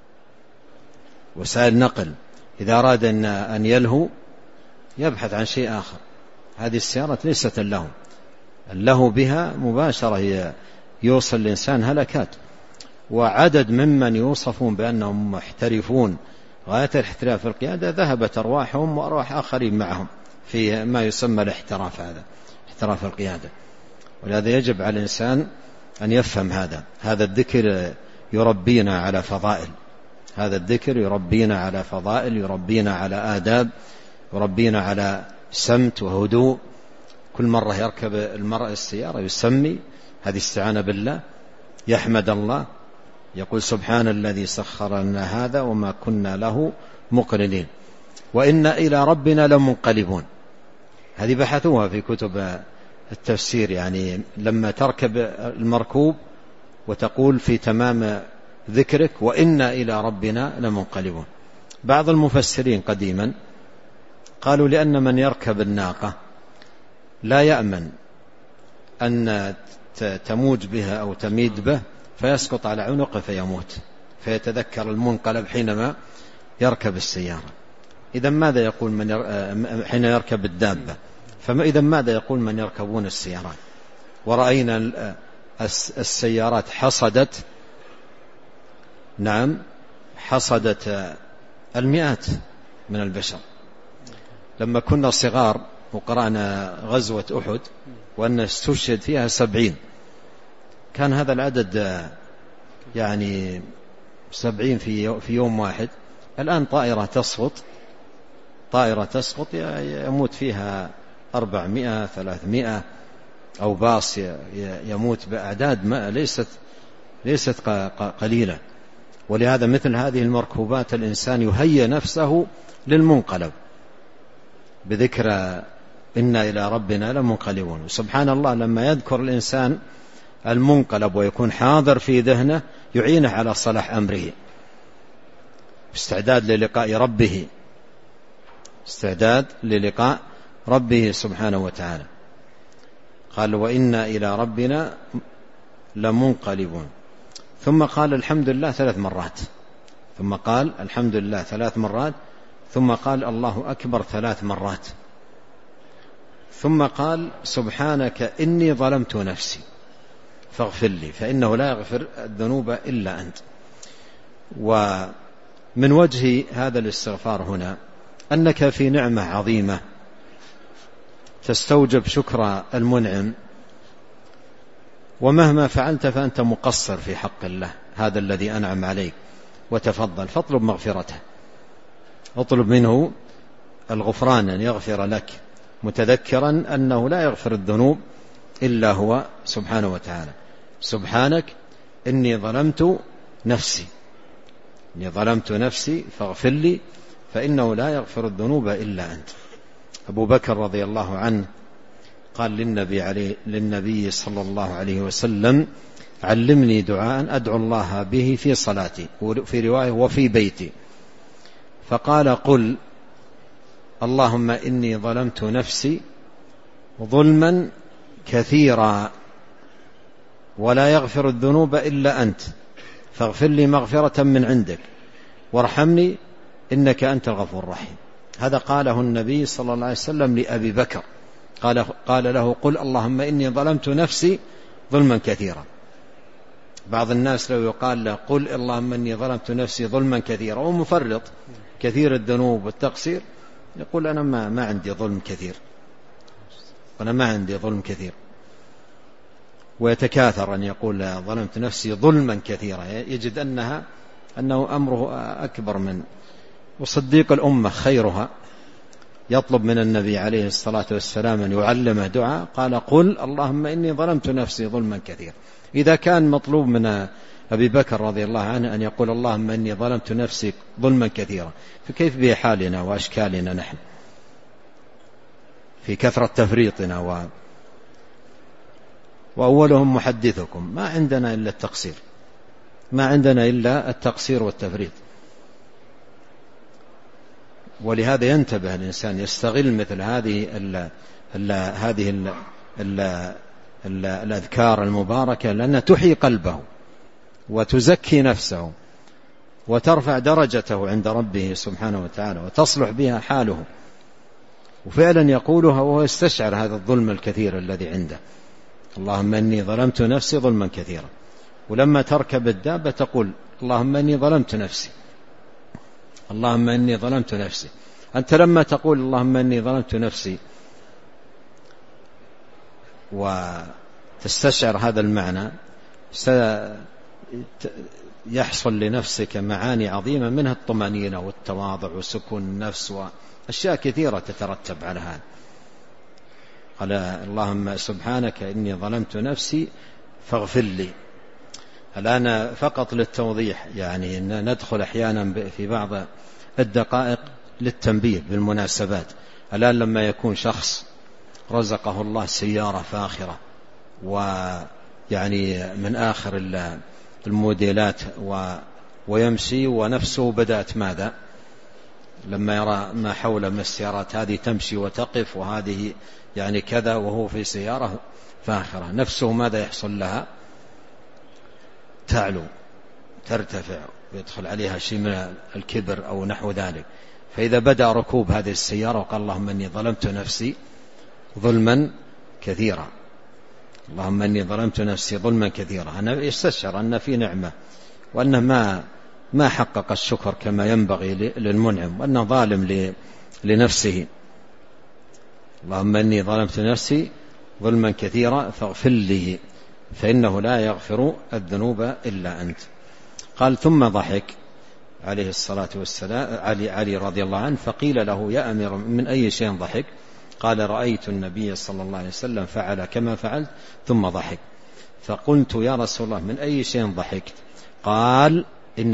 وسائل نقل. إذا أراد أن يلهو يبحث عن شيء آخر. هذه السيارة ليست اللهو، اللهو بها مباشرة يوصل الإنسان هلكات. وعدد ممن يوصفون بأنهم محترفون غاية الاحتراف في القيادة ذهبت أرواحهم وأرواح آخرين معهم في ما يسمى الاحتراف، هذا احتراف القيادة. ولهذا يجب على الإنسان أن يفهم هذا الذكر يربينا على فضائل، هذا الذكر يربينا على فضائل، يربينا على آداب، يربينا على سمت وهدوء. كل مرة يركب المرء السيارة يسمي، هذه استعانة بالله، يحمد الله، يقول سبحان الذي سخر لنا هذا وما كنا له مقرنين وإنا إلى ربنا لمنقلبون. هذه بحثوها في كتب التفسير، يعني لما تركب المركوب وتقول في تمام ذكرك وإنا إلى ربنا لمنقلبون. بعض المفسرين قديما قالوا لأن من يركب الناقة لا يأمن أن تموج بها أو تميد به فيسقط على عنقه فيموت، فيتذكر المنقلب حينما يركب السيارة. إذا ماذا يقول من حين يركب الدابة؟ فإذا ماذا يقول من يركبون السيارات؟ ورأينا السيارات حصدت، نعم حصدت المئات من البشر. لما كنا صغار وقرأنا غزوة أحد وأن استشهد فيها 70، كان هذا العدد يعني 70 في يوم واحد. الآن طائرة تسقط يموت فيها 400 300، أو باص يموت بأعداد ليست قليلة. ولهذا مثل هذه المركوبات الإنسان يهيئ نفسه للمنقلب بذكر إنا إلى ربنا لمنقلبون. سبحان الله، لما يذكر الإنسان المنقلب ويكون حاضر في ذهنه يعينه على صلاح أمره، استعداد للقاء ربه سبحانه وتعالى. قال وإنا إلى ربنا لمنقلبون. ثم قال الحمد لله 3 مرات، ثم قال الحمد لله 3 مرات، ثم قال الله أكبر 3 مرات، ثم قال سبحانك إني ظلمت نفسي فاغفر لي فإنه لا يغفر الذنوب إلا أنت. ومن وجه هذا الاستغفار هنا أنك في نعمة عظيمة تستوجب شكر المنعم، ومهما فعلت فأنت مقصر في حق الله هذا الذي أنعم عليك وتفضل، فاطلب مغفرته، اطلب منه الغفران أن يغفر لك، متذكرا أنه لا يغفر الذنوب إلا هو سبحانه وتعالى. سبحانك إني ظلمت نفسي فاغفر لي فإنه لا يغفر الذنوب إلا أنت. أبو بكر رضي الله عنه قال للنبي صلى الله عليه وسلم علمني دعاء أدعو الله به في صلاتي، وفي رواية وفي بيتي، فقال قل اللهم إني ظلمت نفسي ظلما كثيرا ولا يغفر الذنوب إلا أنت فاغفر لي مغفرة من عندك وارحمني إنك أنت الغفور الرحيم. هذا قاله النبي صلى الله عليه وسلم لأبي بكر، قال له قل اللهم إني ظلمت نفسي ظلما كثيرا. بعض الناس لو يقال له قل اللهم إني ظلمت نفسي ظلما كثيرا ومفرط كثير الذنوب والتقصير، يقول أنا ما عندي ظلم كثير، ويتكاثر أن يقول ظلمت نفسي ظلما كثيرا، يجد أنه أمره أكبر من. وصديق الأمة خيرها يطلب من النبي عليه الصلاة والسلام أن يعلمه دعاء، قال قل اللهم إني ظلمت نفسي ظلما كثيرا. إذا كان مطلوب من أبي بكر رضي الله عنه أن يقول اللهم إني ظلمت نفسي ظلما كثيرا، فكيف بحالنا وأشكالنا نحن في كثرة تفريطنا وأولهم محدثكم. ما عندنا إلا التقصير، ما عندنا إلا التقصير والتفريط. ولهذا ينتبه الإنسان، يستغل مثل هذه الأذكار المباركة، لأنها تحيي قلبه وتزكي نفسه وترفع درجته عند ربه سبحانه وتعالى وتصلح بها حاله. وفعلا يقولها وهو يستشعر هذا الظلم الكثير الذي عنده، اللهم إني ظلمت نفسي ظلما كثيرا. ولما تركب الدابة تقول اللهم إني ظلمت نفسي، اللهم إني ظلمت نفسي. أنت لما تقول اللهم إني ظلمت نفسي وتستشعر هذا المعنى، يحصل لنفسك معاني عظيمة، منها الطمأنينة والتواضع وسكون النفس وأشياء كثيرة تترتب على هذا. قال اللهم سبحانك إني ظلمت نفسي فاغفر لي. الآن فقط للتوضيح، يعني إن ندخل أحيانا في بعض الدقائق للتنبيه بالمناسبات. الآن لما يكون شخص رزقه الله سيارة فاخرة ويعني من آخر الموديلات ويمشي ونفسه بدأت ماذا؟ لما يرى ما حوله من السيارات هذه تمشي وتقف وهذه يعني كذا، وهو في سيارة فاخرة، نفسه ماذا يحصل لها؟ تعلو ترتفع ويدخل عليها شيء من الكبر أو نحو ذلك. فإذا بدأ ركوب هذه السيارة وقال اللهم إني ظلمت نفسي ظلما كثيرا، اللهم إني ظلمت نفسي ظلما كثيرا، أنا يستشعر أن في نعمة وأنه ما حقق الشكر كما ينبغي للمنعم، وأنه ظالم لنفسه. اللهم إني ظلمت نفسي ظلما كثيرا فاغفر لي فإنه لا يغفر الذنوب إلا أنت. قال ثم ضحك عليه الصلاة والسلام علي رضي الله عنه، فقيل له يا أمير من أي شيء ضحك؟ قال رأيت النبي صلى الله عليه وسلم فعل كما فعلت ثم ضحك. فقلت يا رسول الله من أي شيء ضحكت؟ قال إن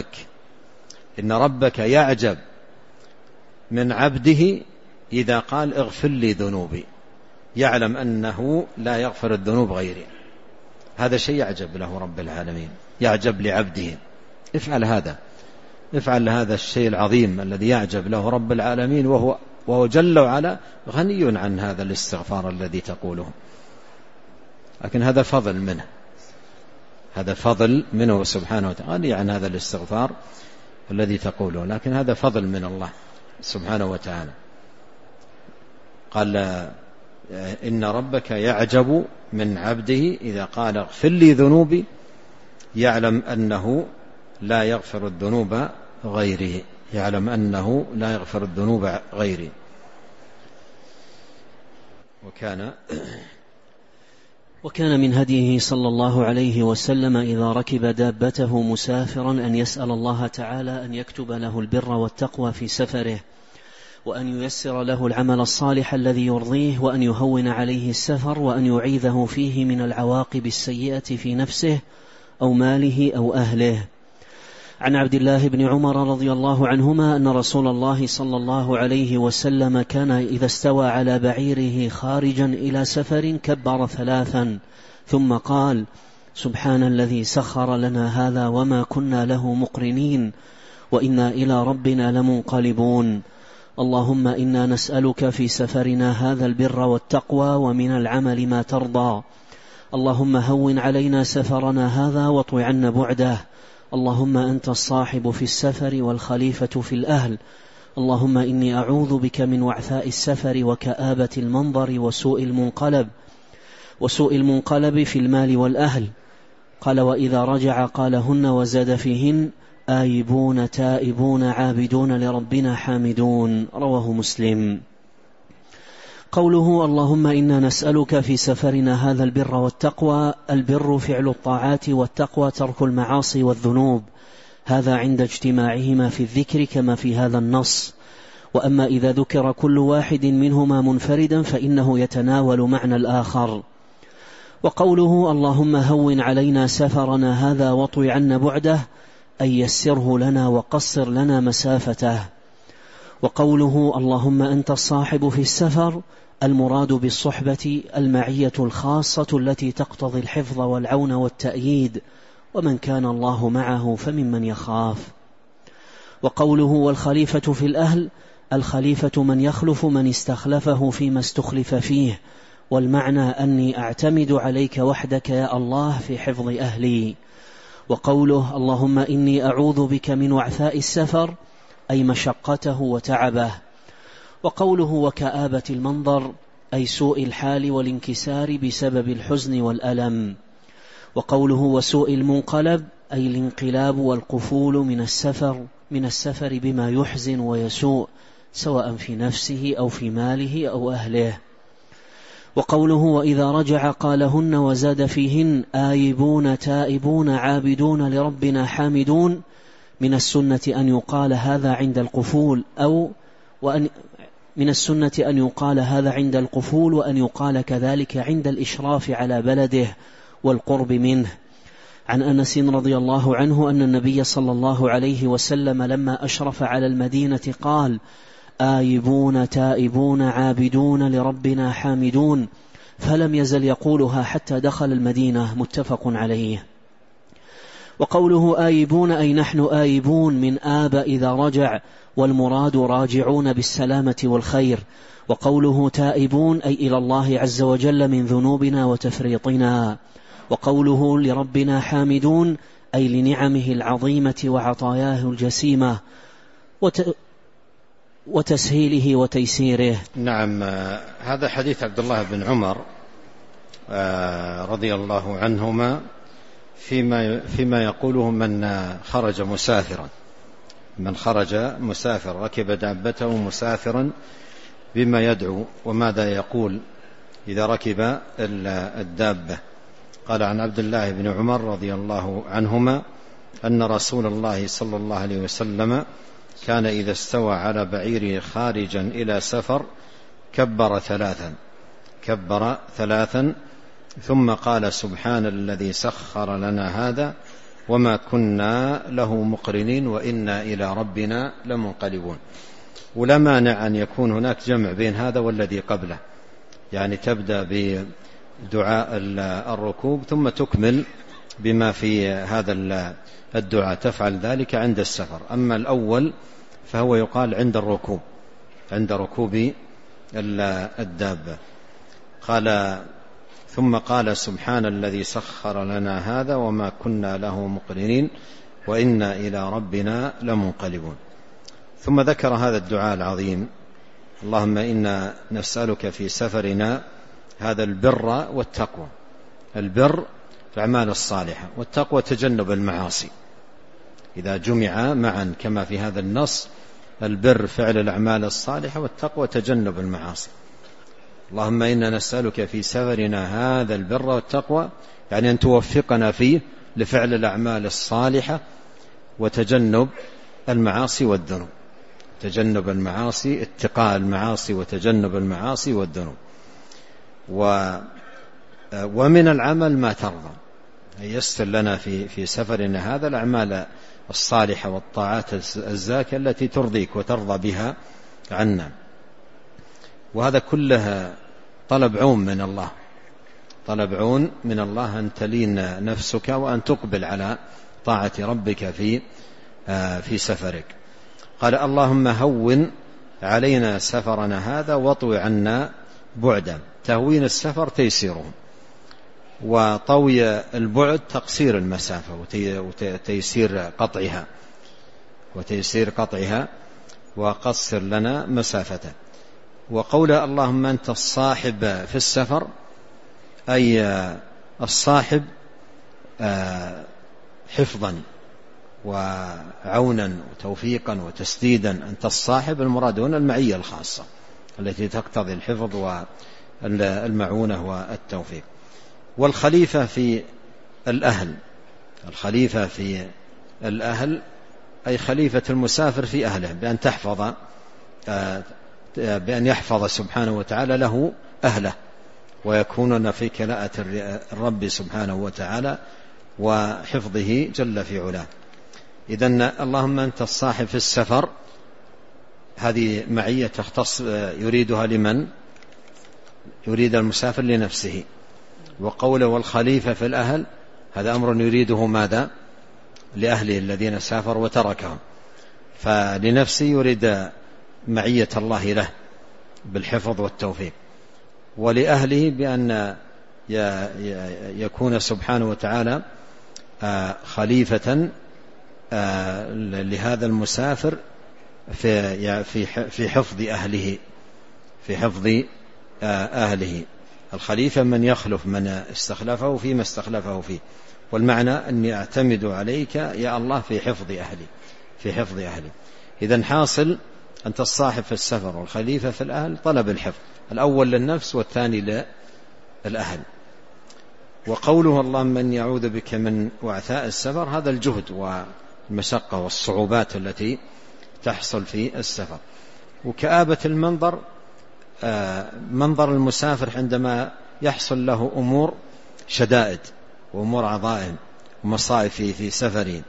ربك يعجب من عبده إذا قال اغفر لي ذنوبي، يعلم أنه لا يغفر الذنوب غيري. هذا شيء يعجب له رب العالمين، يعجب لعبده. افعل هذا الشيء العظيم الذي يعجب له رب العالمين، وهو جل وعلا غني عن هذا الاستغفار الذي تقوله. لكن هذا فضل منه سبحانه وتعالى، غني عن هذا الاستغفار الذي تقوله، لكن هذا فضل من الله سبحانه وتعالى. قال إن ربك يعجب من عبده إذا قال اغفر لي ذنوبي، يعلم أنه لا يغفر الذنوب غيره، وكان من هديه صلى الله عليه وسلم إذا ركب دابته مسافرا أن يسأل الله تعالى أن يكتب له البر والتقوى في سفره، وأن ييسر له العمل الصالح الذي يرضيه، وأن يهون عليه السفر، وأن يعيذه فيه من العواقب السيئة في نفسه أو ماله أو أهله. عن عبد الله بن عمر رضي الله عنهما أن رسول الله صلى الله عليه وسلم كان إذا استوى على بعيره خارجا إلى سفر كبر 3 ثم قال سبحان الذي سخر لنا هذا وما كنا له مقرنين وإنا إلى ربنا لمنقلبون. اللهم إنا نسألك في سفرنا هذا البر والتقوى ومن العمل ما ترضى. اللهم هون علينا سفرنا هذا واطو عنا بعده. اللهم أنت الصاحب في السفر والخليفة في الأهل. اللهم إني أعوذ بك من وعثاء السفر وكآبة المنظر وسوء المنقلب في المال والأهل. قال وإذا رجع قالهن وزاد فيهن آيبون تائبون عابدون لربنا حامدون. رواه مسلم. قوله اللهم إنا نسألك في سفرنا هذا البر والتقوى. البر فعل الطاعات، والتقوى ترك المعاصي والذنوب، هذا عند اجتماعهما في الذكر كما في هذا النص. وأما إذا ذكر كل واحد منهما منفردا فإنه يتناول معنى الآخر. وقوله اللهم هون علينا سفرنا هذا واطو عنا بعده، أي يسره لنا وقصر لنا مسافته. وقوله اللهم أنت الصاحب في السفر، المراد بالصحبة المعية الخاصة التي تقتضي الحفظ والعون والتأييد، ومن كان الله معه فممن يخاف. وقوله والخليفة في الأهل، الخليفة من يخلف من استخلفه فيما استخلف فيه، والمعنى أني أعتمد عليك وحدك يا الله في حفظ أهلي. وقوله اللهم إني أعوذ بك من وعثاء السفر، أي مشقته وتعبه. وقوله وكآبة المنظر، أي سوء الحال والانكسار بسبب الحزن والألم. وقوله وسوء المنقلب، أي الانقلاب والقفول من السفر بما يحزن ويسوء، سواء في نفسه أو في ماله أو أهله. وقوله وإذا رجع قالهن وزاد فيهن آيبون تائبون عابدون لربنا حامدون، من السنة أن يقال هذا عند القفول وأن يقال كذلك عند الإشراف على بلده والقرب منه. عن أنس رضي الله عنه أن النبي صلى الله عليه وسلم لما أشرف على المدينة قال آيبون تائبون عابدون لربنا حامدون، فلم يزل يقولها حتى دخل المدينة، متفق عليه. وقوله آيبون، أي نحن آيبون من آب إذا رجع، والمراد راجعون بالسلامة والخير. وقوله تائبون، أي إلى الله عز وجل من ذنوبنا وتفريطنا. وقوله لربنا حامدون، أي لنعمه العظيمة وعطاياه الجسيمة وتسهيله وتيسيره. نعم، هذا حديث عبد الله بن عمر رضي الله عنهما فيما يقوله من خرج مسافرا ركب دابته مسافرا بما يدعو، وماذا يقول إذا ركب الدابة. قال عن عبد الله بن عمر رضي الله عنهما أن رسول الله صلى الله عليه وسلم كان إذا استوى على بعيره خارجا إلى سفر كبر ثلاثا ثم قال سبحان الذي سخر لنا هذا وما كنا له مقرنين وإنا إلى ربنا لمنقلبون. ولا مانع أن يكون هناك جمع بين هذا والذي قبله، يعني تبدأ بدعاء الركوب ثم تكمل بما في هذا الدعاء، تفعل ذلك عند السفر. أما الأول فهو يقال عند ركوب الدابة. قال ثم قال سبحان الذي سخر لنا هذا وما كنا له مقرنين وإنا إلى ربنا لمنقلبون. ثم ذكر هذا الدعاء العظيم: اللهم إنا نسألك في سفرنا هذا البر والتقوى. البر الأعمال الصالحة، والتقوى تجنب المعاصي. إذا جمع معا كما في هذا النص، البر فعل الأعمال الصالحة، والتقوى تجنب المعاصي. اللهم إنا نسألك في سفرنا هذا البر والتقوى، يعني أن توفقنا فيه لفعل الأعمال الصالحة وتجنب المعاصي والذنوب. تجنب المعاصي، اتقاء المعاصي وتجنب المعاصي والذنوب. ومن العمل ما ترضى، يستر لنا في سفرنا هذا الأعمال الصالحة والطاعات الزاكية التي ترضيك وترضى بها عنا. وهذا كله طلب عون من الله أن تلين نفسك وأن تقبل على طاعة ربك في سفرك. قال اللهم هون علينا سفرنا هذا واطوي عنا بعدا. تهوين السفر تيسيره، وطوي البعد تقصير المسافة وتيسير قطعها وقصر لنا مسافته. وقول اللهم أنت الصاحب في السفر، أي الصاحب حفظا وعونا وتوفيقا وتسديدا. أنت الصاحب، المراد هنا المعية الخاصة، التي تقتضي الحفظ والمعونة والتوفيق. والخليفة في الأهل، الخليفة في الأهل أي خليفة المسافر في أهله، بأن يحفظ سبحانه وتعالى له أهله ويكونون في كلاءة الرب سبحانه وتعالى وحفظه جل في علاه. إذن اللهم أنت الصاحب في السفر، هذه معية تختص يريدها لمن؟ يريد المسافر لنفسه. وقوله والخليفة في الأهل هذا أمر يريده ماذا؟ لأهله الذين سافر وتركهم، فلنفسه يريد معية الله له بالحفظ والتوفيق، ولأهله بأن يكون سبحانه وتعالى خليفة لهذا المسافر في حفظ أهله، في حفظ أهله. الخليفة من يخلف من استخلفه فيما استخلفه فيه، والمعنى أني أعتمد عليك يا الله في حفظ أهلي، في حفظ أهلي. إذن حاصل أنت الصاحب في السفر والخليفة في الأهل، طلب الحفظ الأول للنفس والثاني للأهل. وقوله اللهم من يعوذ بك من وعثاء السفر، هذا الجهد والمشقة والصعوبات التي تحصل في السفر. وكآبة المنظر، منظر المسافر عندما يحصل له أمور شدائد وأمور عظائم ومصائب في سفره،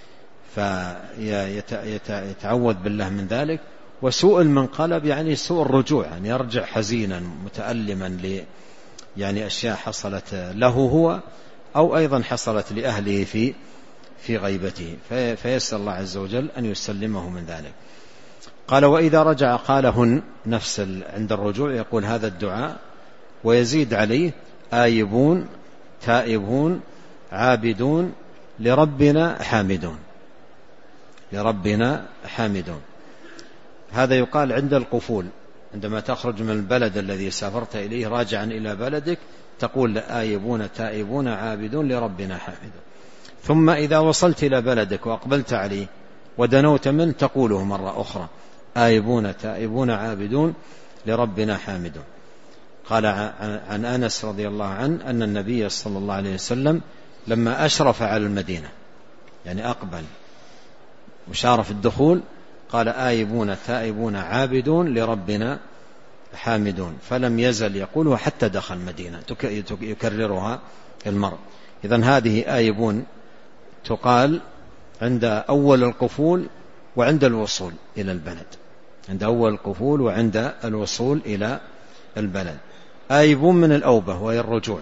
فيتعوذ بالله من ذلك. وسوء المنقلب يعني سوء الرجوع، يعني يرجع حزينا متألما يعني أشياء حصلت له هو أو أيضا حصلت لأهله في غيبته، فيسأل الله عز وجل أن يسلمه من ذلك. قال وإذا رجع قالهن، نفس عند الرجوع يقول هذا الدعاء، ويزيد عليه آيبون تائبون عابدون لربنا حامدون، لربنا حامدون. هذا يقال عند القفول، عندما تخرج من البلد الذي سافرت إليه راجعا إلى بلدك تقول آيبون تائبون عابدون لربنا حامدون. ثم إذا وصلت إلى بلدك وأقبلت عليه ودنوت منه تقوله مرة أخرى آيبون تائبون عابدون لربنا حامدون. قال عن أنس رضي الله عنه أن النبي صلى الله عليه وسلم لما أشرف على المدينة، يعني أقبل وشارف الدخول، قال آيبون تائبون عابدون لربنا حامدون، فلم يزل يقولها حتى دخل المدينة، يكررها المرء. إذن هذه آيبون تقال عند أول القفول وعند الوصول إلى البلد، عند أول القفول وعند الوصول إلى البلد. آيبون من الأوبة وهي الرجوع،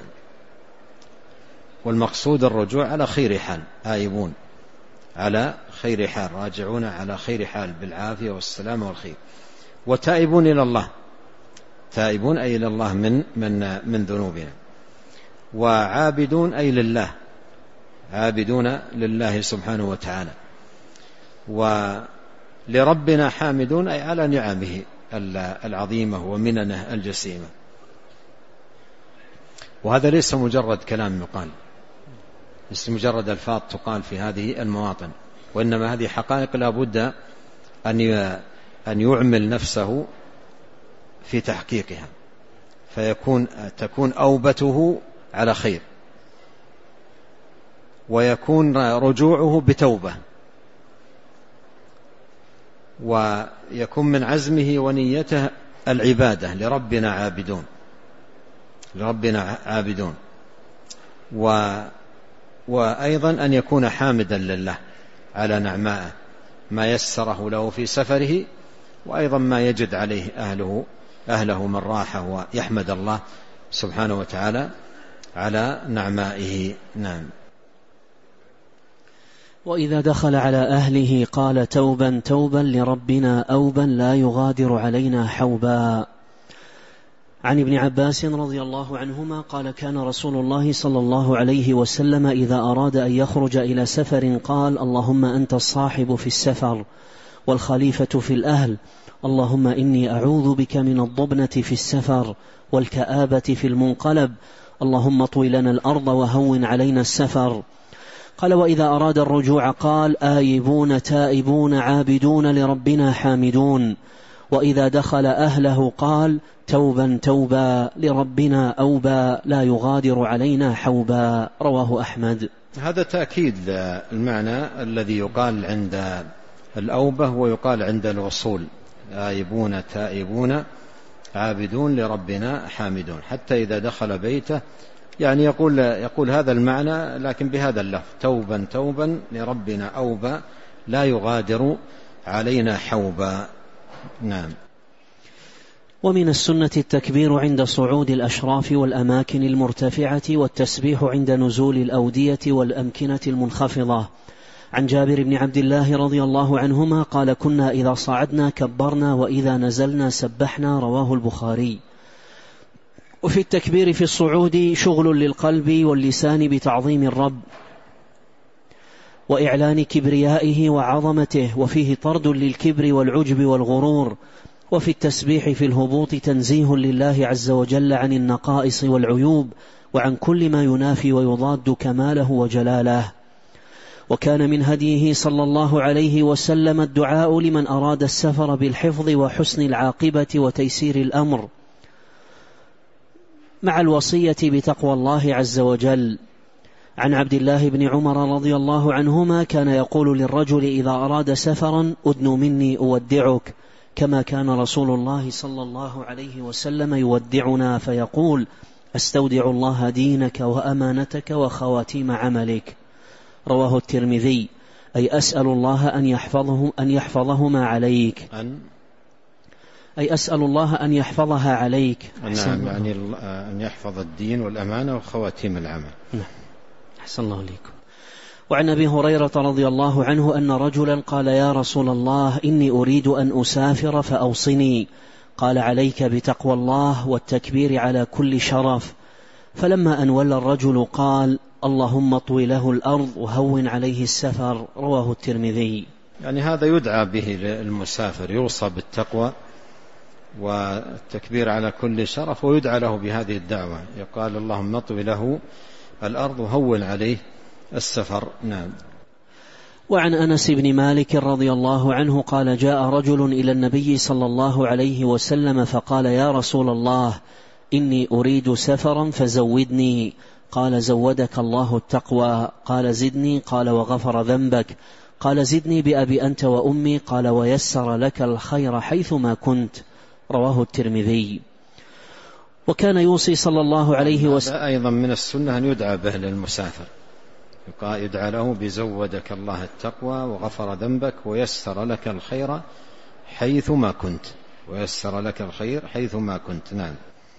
والمقصود الرجوع على خير حال، آيبون على خير حال، راجعون على خير حال بالعافية والسلامة والخير. وتائبون إلى الله، تائبون أي إلى الله من ذنوبنا. وعابدون أي لله، عابدون لله سبحانه وتعالى. ولربنا حامدون أي على نعمه العظيمة ومننه الجسيمة. وهذا ليس مجرد كلام يقال، ليس مجرد الفاظ تقال في هذه المواطن، وإنما هذه حقائق لا بد أن يعمل نفسه في تحقيقها، تكون أوبته على خير، ويكون رجوعه بتوبة، ويكون من عزمه ونيته العبادة لربنا عابدون، لربنا عابدون. وأيضا أن يكون حامدا لله على نعمائه، ما يسره له في سفره، وأيضا ما يجد عليه أهله من راحة، ويحمد الله سبحانه وتعالى على نعمائه. نعم. وإذا دخل على أهله قال توبا توبا لربنا أوبا لا يغادر علينا حوبا. عن ابن عباس رضي الله عنهما قال كان رسول الله صلى الله عليه وسلم إذا أراد أن يخرج إلى سفر قال اللهم أنت الصاحب في السفر والخليفة في الأهل، اللهم إني أعوذ بك من الضبنة في السفر والكآبة في المنقلب، اللهم اطوي لنا الأرض وهون علينا السفر. قال وإذا أراد الرجوع قال آيبون تائبون عابدون لربنا حامدون. وإذا دخل أهله قال: توبا توبا لربنا أوبا لا يغادر علينا حوبا. رواه أحمد. هذا تأكيد المعنى الذي يقال عند الأوبة ويقال عند الوصول: آيبون تائبون عابدون لربنا حامدون. حتى إذا دخل بيته يعني يقول هذا المعنى لكن بهذا اللفظ: توبا توبا لربنا أوبا لا يغادر علينا حوبا. نعم. ومن السنة التكبير عند صعود الأشراف والأماكن المرتفعة، والتسبيح عند نزول الأودية والأمكنة المنخفضة. عن جابر بن عبد الله رضي الله عنهما قال: كنا إذا صعدنا كبرنا وإذا نزلنا سبحنا. رواه البخاري. وفي التكبير في الصعود شغل للقلب واللسان بتعظيم الرب وإعلان كبريائه وعظمته، وفيه طرد للكبر والعجب والغرور. وفي التسبيح في الهبوط تنزيه لله عز وجل عن النقائص والعيوب وعن كل ما ينافي ويضاد كماله وجلاله. وكان من هديه صلى الله عليه وسلم الدعاء لمن أراد السفر بالحفظ وحسن العاقبة وتيسير الأمر، مع الوصية بتقوى الله عز وجل. عن عبد الله بن عمر رضي الله عنهما كان يقول للرجل إذا أراد سفرا: أدن مني أودعك، كما كان رسول الله صلى الله عليه وسلم يودعنا فيقول: أستودع الله دينك وأمانتك وخواتيم عملك. رواه الترمذي. أي أسأل الله أن يحفظهما عليك، أي أسأل الله أن يحفظها عليك. نعم، يعني أن يحفظ الدين والأمانة وخواتيم العمل. أحسن الله عليكم. وعن أبي هريرة رضي الله عنه أن رجلا قال: يا رسول الله إني أريد أن أسافر فأوصني. قال: عليك بتقوى الله والتكبير على كل شرف. فلما أن ولى الرجل قال: اللهم اطوي له الأرض وهون عليه السفر. رواه الترمذي. يعني هذا يدعى به المسافر، يوصى بالتقوى والتكبير على كل شرف، ويدعى له بهذه الدعوة، يقال: اللهم اطوي له الأرض وهون عليه السفر. نعم. وعن أنس بن مالك رضي الله عنه قال: جاء رجل إلى النبي صلى الله عليه وسلم فقال: يا رسول الله إني أريد سفرا فزودني. قال: زودك الله التقوى. قال: زدني. قال: وغفر ذنبك. قال: زدني بأبي أنت وأمي. قال: ويسر لك الخير حيثما كنت. رواه الترمذي. وكان يوصي صلى الله عليه وسلم. أيضا من السنة أن يدعى به للمسافر، يدعى له بزودك الله التقوى وغفر ذنبك ويسر لك الخير حيثما كنت، ويسر لك الخير حيثما كنت. نعم.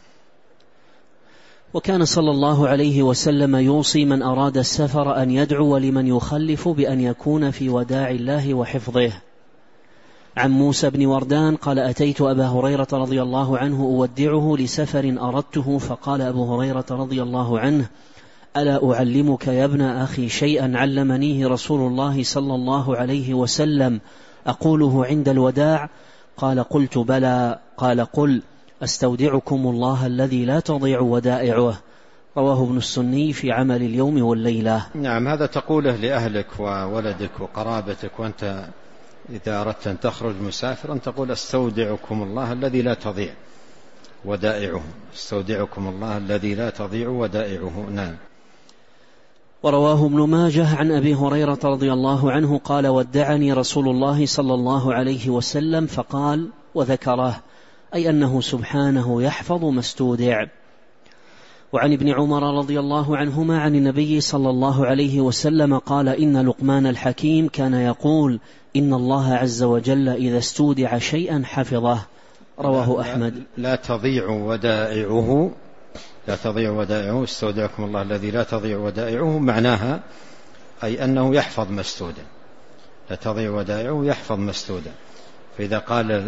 وكان صلى الله عليه وسلم يوصي من أراد السفر أن يدعو لمن يخلف بأن يكون في وداع الله وحفظه. عن موسى بن وردان قال: أتيت أبا هريرة رضي الله عنه أودعه لسفر أردته، فقال أبو هريرة رضي الله عنه: ألا أعلمك يا ابن أخي شيئا علمنيه رسول الله صلى الله عليه وسلم أقوله عند الوداع؟ قال: قلت بلى. قال: قل: أستودعكم الله الذي لا تضيع ودائعه. رواه ابن السني في عمل اليوم والليلة. نعم، هذا تقوله لأهلك وولدك وقرابتك، وأنت إذا أردت أن تخرج مسافرا تقول: أستودعكم الله الذي لا تضيع ودائعه. استودعكم الله الذي لا تضيع ودائعه. نعم. ورواه ابن ماجه عن أبي هريرة رضي الله عنه قال: ودعني رسول الله صلى الله عليه وسلم فقال، وذكره، أي أنه سبحانه يحفظ ما استودع. وعن ابن عمر رضي الله عنهما عن النبي صلى الله عليه وسلم قال: إن لقمان الحكيم كان يقول: إن الله عز وجل إذا استودع شيئا حفظه. رواه أحمد. لا تضيع ودائعه، لا تضيع ودائعه. استودعكم الله الذي لا تضيع ودائعه، معناها أي أنه يحفظ ما استودع. لا تضيع ودائعه، يحفظ ما استودع. فإذا قال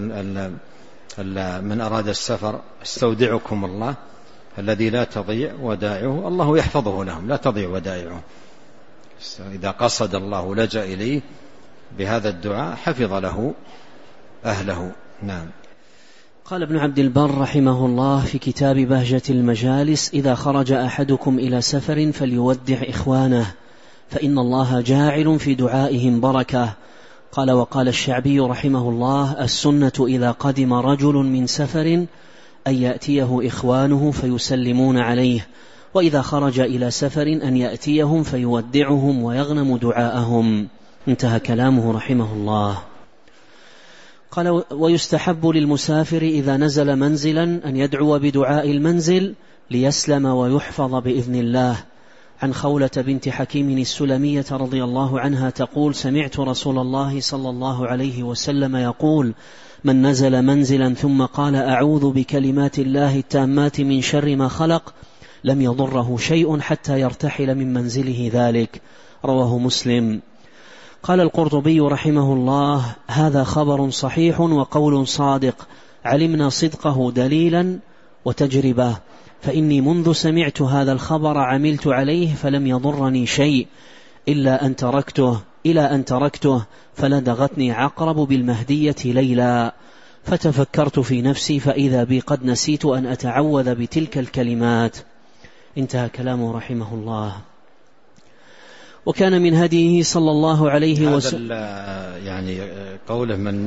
من أراد السفر: استودعكم الله الذي لا تضيع ودائعه، الله يحفظه لهم، لا تضيع ودائعه. إذا قصد الله لجأ إليه بهذا الدعاء حفظ له أهله. نعم. قال ابن عبد البر رحمه الله في كتاب بهجة المجالس: إذا خرج أحدكم إلى سفر فليودع إخوانه، فإن الله جاعل في دعائهم بركة. قال: وقال الشعبي رحمه الله: السنة إذا قدم رجل من سفر أن يأتيه إخوانه فيسلمون عليه، وإذا خرج إلى سفر أن يأتيهم فيودعهم ويغنم دعاءهم. انتهى كلامه رحمه الله. قال: ويستحب للمسافر إذا نزل منزلا أن يدعو بدعاء المنزل ليسلم ويحفظ بإذن الله. عن خولة بنت حكيم السلمية رضي الله عنها تقول: سمعت رسول الله صلى الله عليه وسلم يقول: من نزل منزلا ثم قال أعوذ بكلمات الله التامات من شر ما خلق لم يضره شيء حتى يرتحل من منزله ذلك. رواه مسلم. قال القرطبي رحمه الله: هذا خبر صحيح وقول صادق، علمنا صدقه دليلا وتجربة، فإني منذ سمعت هذا الخبر عملت عليه فلم يضرني شيء إلا أن تركته فلدغتني عقرب بالمهدية ليلا، فتفكرت في نفسي فإذا بي قد نسيت أن أتعوذ بتلك الكلمات. انتهى كلامه رحمه الله. وكان من هديه صلى الله عليه وسلم يعني قوله من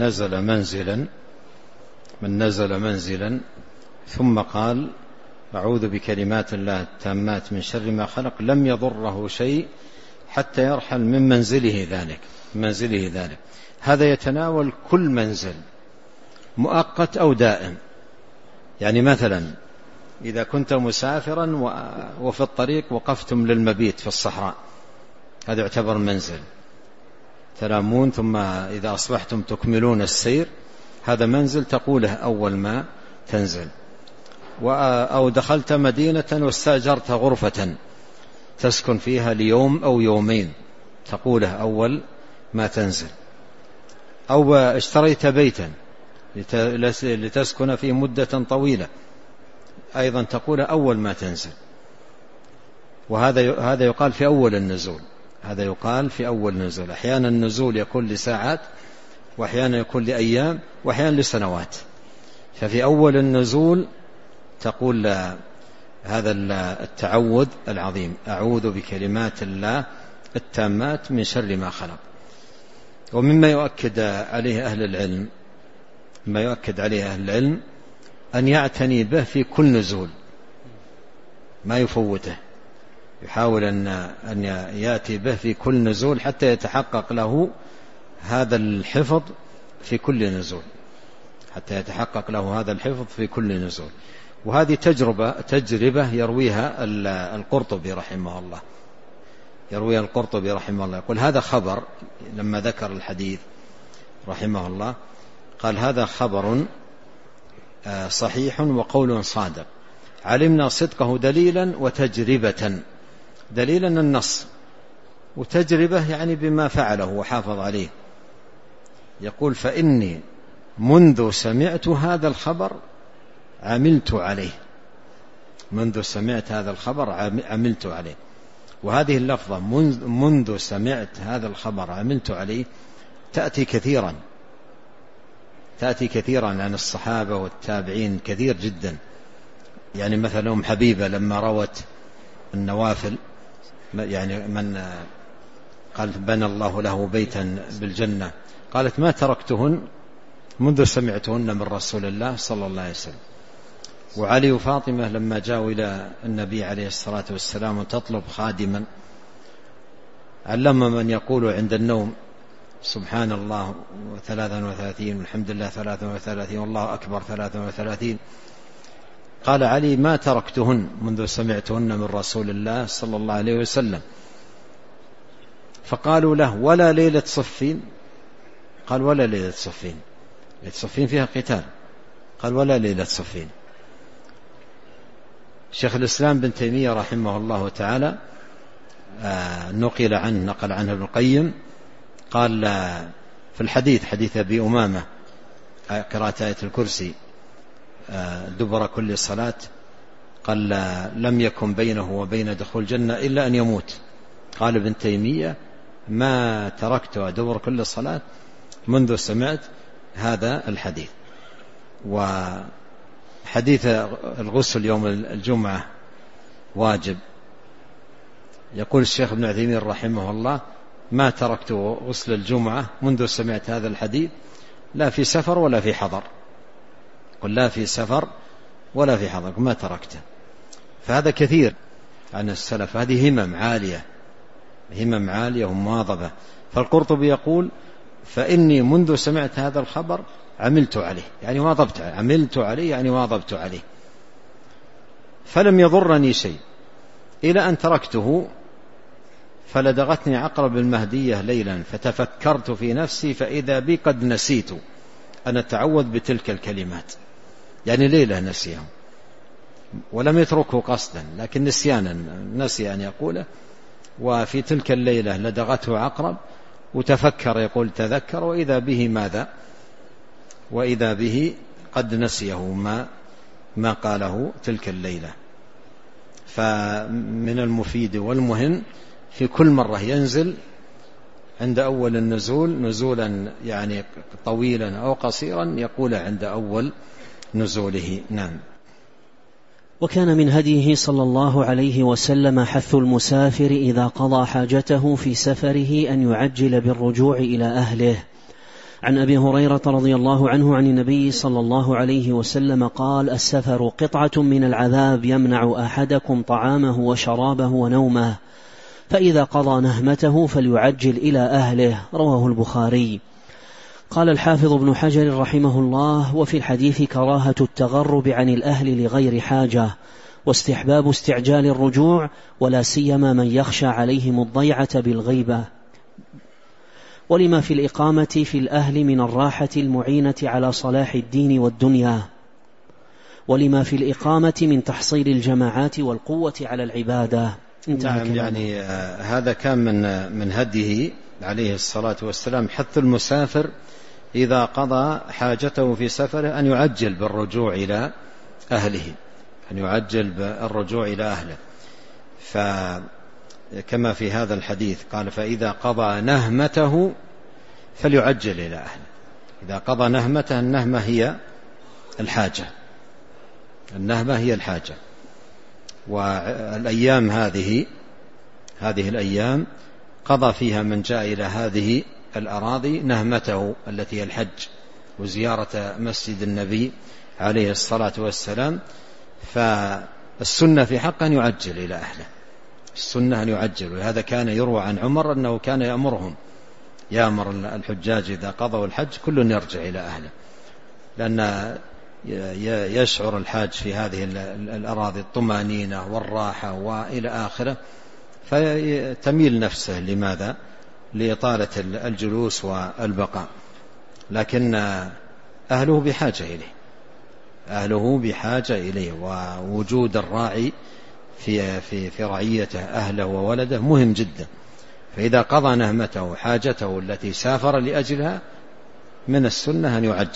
نزل منزلا ثم قال أعوذ بكلمات الله التامات من شر ما خلق لم يضره شيء حتى يرحل من منزله ذلك. هذا يتناول كل منزل مؤقت أو دائم. يعني مثلا إذا كنت مسافرا وفي الطريق وقفتم للمبيت في الصحراء، هذا يعتبر منزل، تنامون ثم إذا أصبحتم تكملون السير، هذا منزل تقوله أول ما تنزل. أو دخلت مدينة واستأجرت غرفة تسكن فيها ليوم أو يومين، تقوله أول ما تنزل. أو اشتريت بيتا لتسكن فيه مدة طويلة، أيضا تقوله أول ما تنزل. وهذا يقال في أول النزول. أحيانا النزول يكون لساعات، وأحيانا يكون لأيام، وأحيانا لسنوات. ففي أول النزول تقول هذا التعوذ العظيم: أعوذ بكلمات الله التامات من شر ما خلق. ومما يؤكد عليه أهل العلم أن يعتني به في كل نزول، ما يفوته، يحاول أن يأتي به في كل نزول حتى يتحقق له هذا الحفظ في كل نزول. وهذه تجربة يرويها القرطبي رحمه الله. يقول هذا خبر، لما ذكر الحديث رحمه الله قال هذا خبر صحيح وقول صادق، علمنا صدقه دليلا وتجربة. دليلا النص، وتجربة يعني بما فعله وحافظ عليه. يقول فإني منذ سمعت هذا الخبر عملت عليه. وهذه اللفظة منذ سمعت هذا الخبر عملت عليه تأتي كثيرا عن الصحابة والتابعين، كثير جدا. يعني مثلا أم حبيبة لما روت النوافل، يعني من قالت بنى الله له بيتا بالجنة، قالت ما تركتهن منذ سمعتهن من رسول الله صلى الله عليه وسلم. وعلي وفاطمة لما جاءوا إلى النبي عليه الصلاة والسلام تطلب خادما، علم من يقول عند النوم سبحان الله 33 والحمد لله 33 والله أكبر 33. قال علي ما تركتهن منذ سمعتهن من رسول الله صلى الله عليه وسلم. فقالوا له ولا ليلة صفين؟ قال ولا ليلة صفين، ليلة صفين فيها قتال. قال ولا ليلة صفين. شيخ الإسلام بن تيمية رحمه الله تعالى نقل عنه ابن القيم قال في الحديث، حديث أبي أمامة قراءة آية الكرسي دبر كل صلاة، قال لم يكن بينه وبين دخول الجنة إلا أن يموت. قال ابن تيمية ما تركت دبر كل صلاة منذ سمعت هذا الحديث. وحديث الغسل يوم الجمعة واجب. يقول الشيخ ابن عثيمين رحمه الله ما تركت غسل الجمعة منذ سمعت هذا الحديث، لا في سفر ولا في حضر، قل لا في سفر ولا في حضر، ما تركته. فهذا كثير عن السلف، هذه همم عالية ومواظبة. فالقرطبي يقول فإني منذ سمعت هذا الخبر عملت عليه، يعني واظبت عليه، فلم يضرني شيء إلى أن تركته، فلدغتني عقرب المهدية ليلا فتفكرت في نفسي فإذا بي قد نسيت أن أتعوذ بتلك الكلمات. يعني ليلة نسيهم ولم يتركه قصدا، لكن نسيانا نسي أن يقوله، وفي تلك الليلة لدغته عقرب وتفكر، يقول تذكر، وإذا به ماذا؟ وإذا به قد نسيه ما قاله تلك الليلة. فمن المفيد والمهم في كل مرة ينزل عند أول النزول نزولا يعني طويلا أو قصيرا يقول عند أول نزوله. نعم. وكان من هديه صلى الله عليه وسلم حث المسافر إذا قضى حاجته في سفره أن يعجل بالرجوع إلى أهله. عن أبي هريرة رضي الله عنه عن النبي صلى الله عليه وسلم قال: السفر قطعة من العذاب يمنع أحدكم طعامه وشرابه ونومه، فإذا قضى نهمته فليعجل إلى أهله. رواه البخاري. قال الحافظ ابن حجر رحمه الله: وفي الحديث كراهة التغرب عن الأهل لغير حاجة، واستحباب استعجال الرجوع، ولا سيما من يخشى عليهم الضيعة بالغيبة، ولما في الإقامة في الأهل من الراحة المعينة على صلاح الدين والدنيا، ولما في الإقامة من تحصيل الجماعات والقوة على العبادة. نعم. يعني هذا كان من هديه عليه الصلاة والسلام حث المسافر إذا قضى حاجته في سفره أن يعجل بالرجوع إلى أهله، فكما في هذا الحديث قال: فإذا قضى نهمته فليعجل إلى أهله. إذا قضى نهمته، النهمة هي الحاجة، والأيام هذه الأيام قضى فيها من جاء إلى هذه الأراضي نهمته التي هي الحج وزيارة مسجد النبي عليه الصلاة والسلام. فالسنة في حق أن يعجل إلى أهله، وهذا كان يروى عن عمر أنه كان يأمر الحجاج إذا قضوا الحج كل يرجع إلى أهله، لأن يشعر الحاج في هذه الأراضي الطمأنينة والراحة وإلى آخره، فتميل نفسه لماذا؟ لإطالة الجلوس والبقاء. لكن أهله بحاجة إليه، ووجود الراعي في رعيته أهله وولده مهم جدا. فإذا قضى نهمته حاجته التي سافر لأجلها من السنة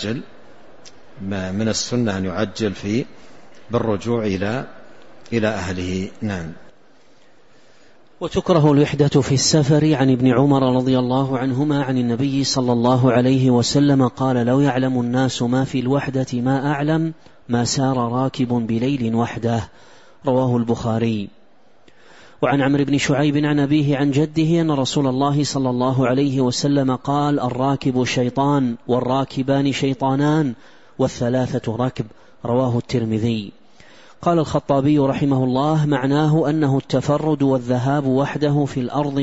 أن يعجل بالرجوع إلى أهله. نعم. وتكره الوحدة في السفر. عن ابن عمر رضي الله عنهما عن النبي صلى الله عليه وسلم قال: لو يعلم الناس ما في الوحدة ما أعلم ما سار راكب بليل وحده. رواه البخاري. وعن عمرو بن شعيب عن أبيه عن جده أن رسول الله صلى الله عليه وسلم قال: الراكب شيطان، والراكبان شيطانان، والثلاثة ركب. رواه الترمذي. قال الخطابي رحمه الله: معناه أنه التفرد والذهاب وحده في الأرض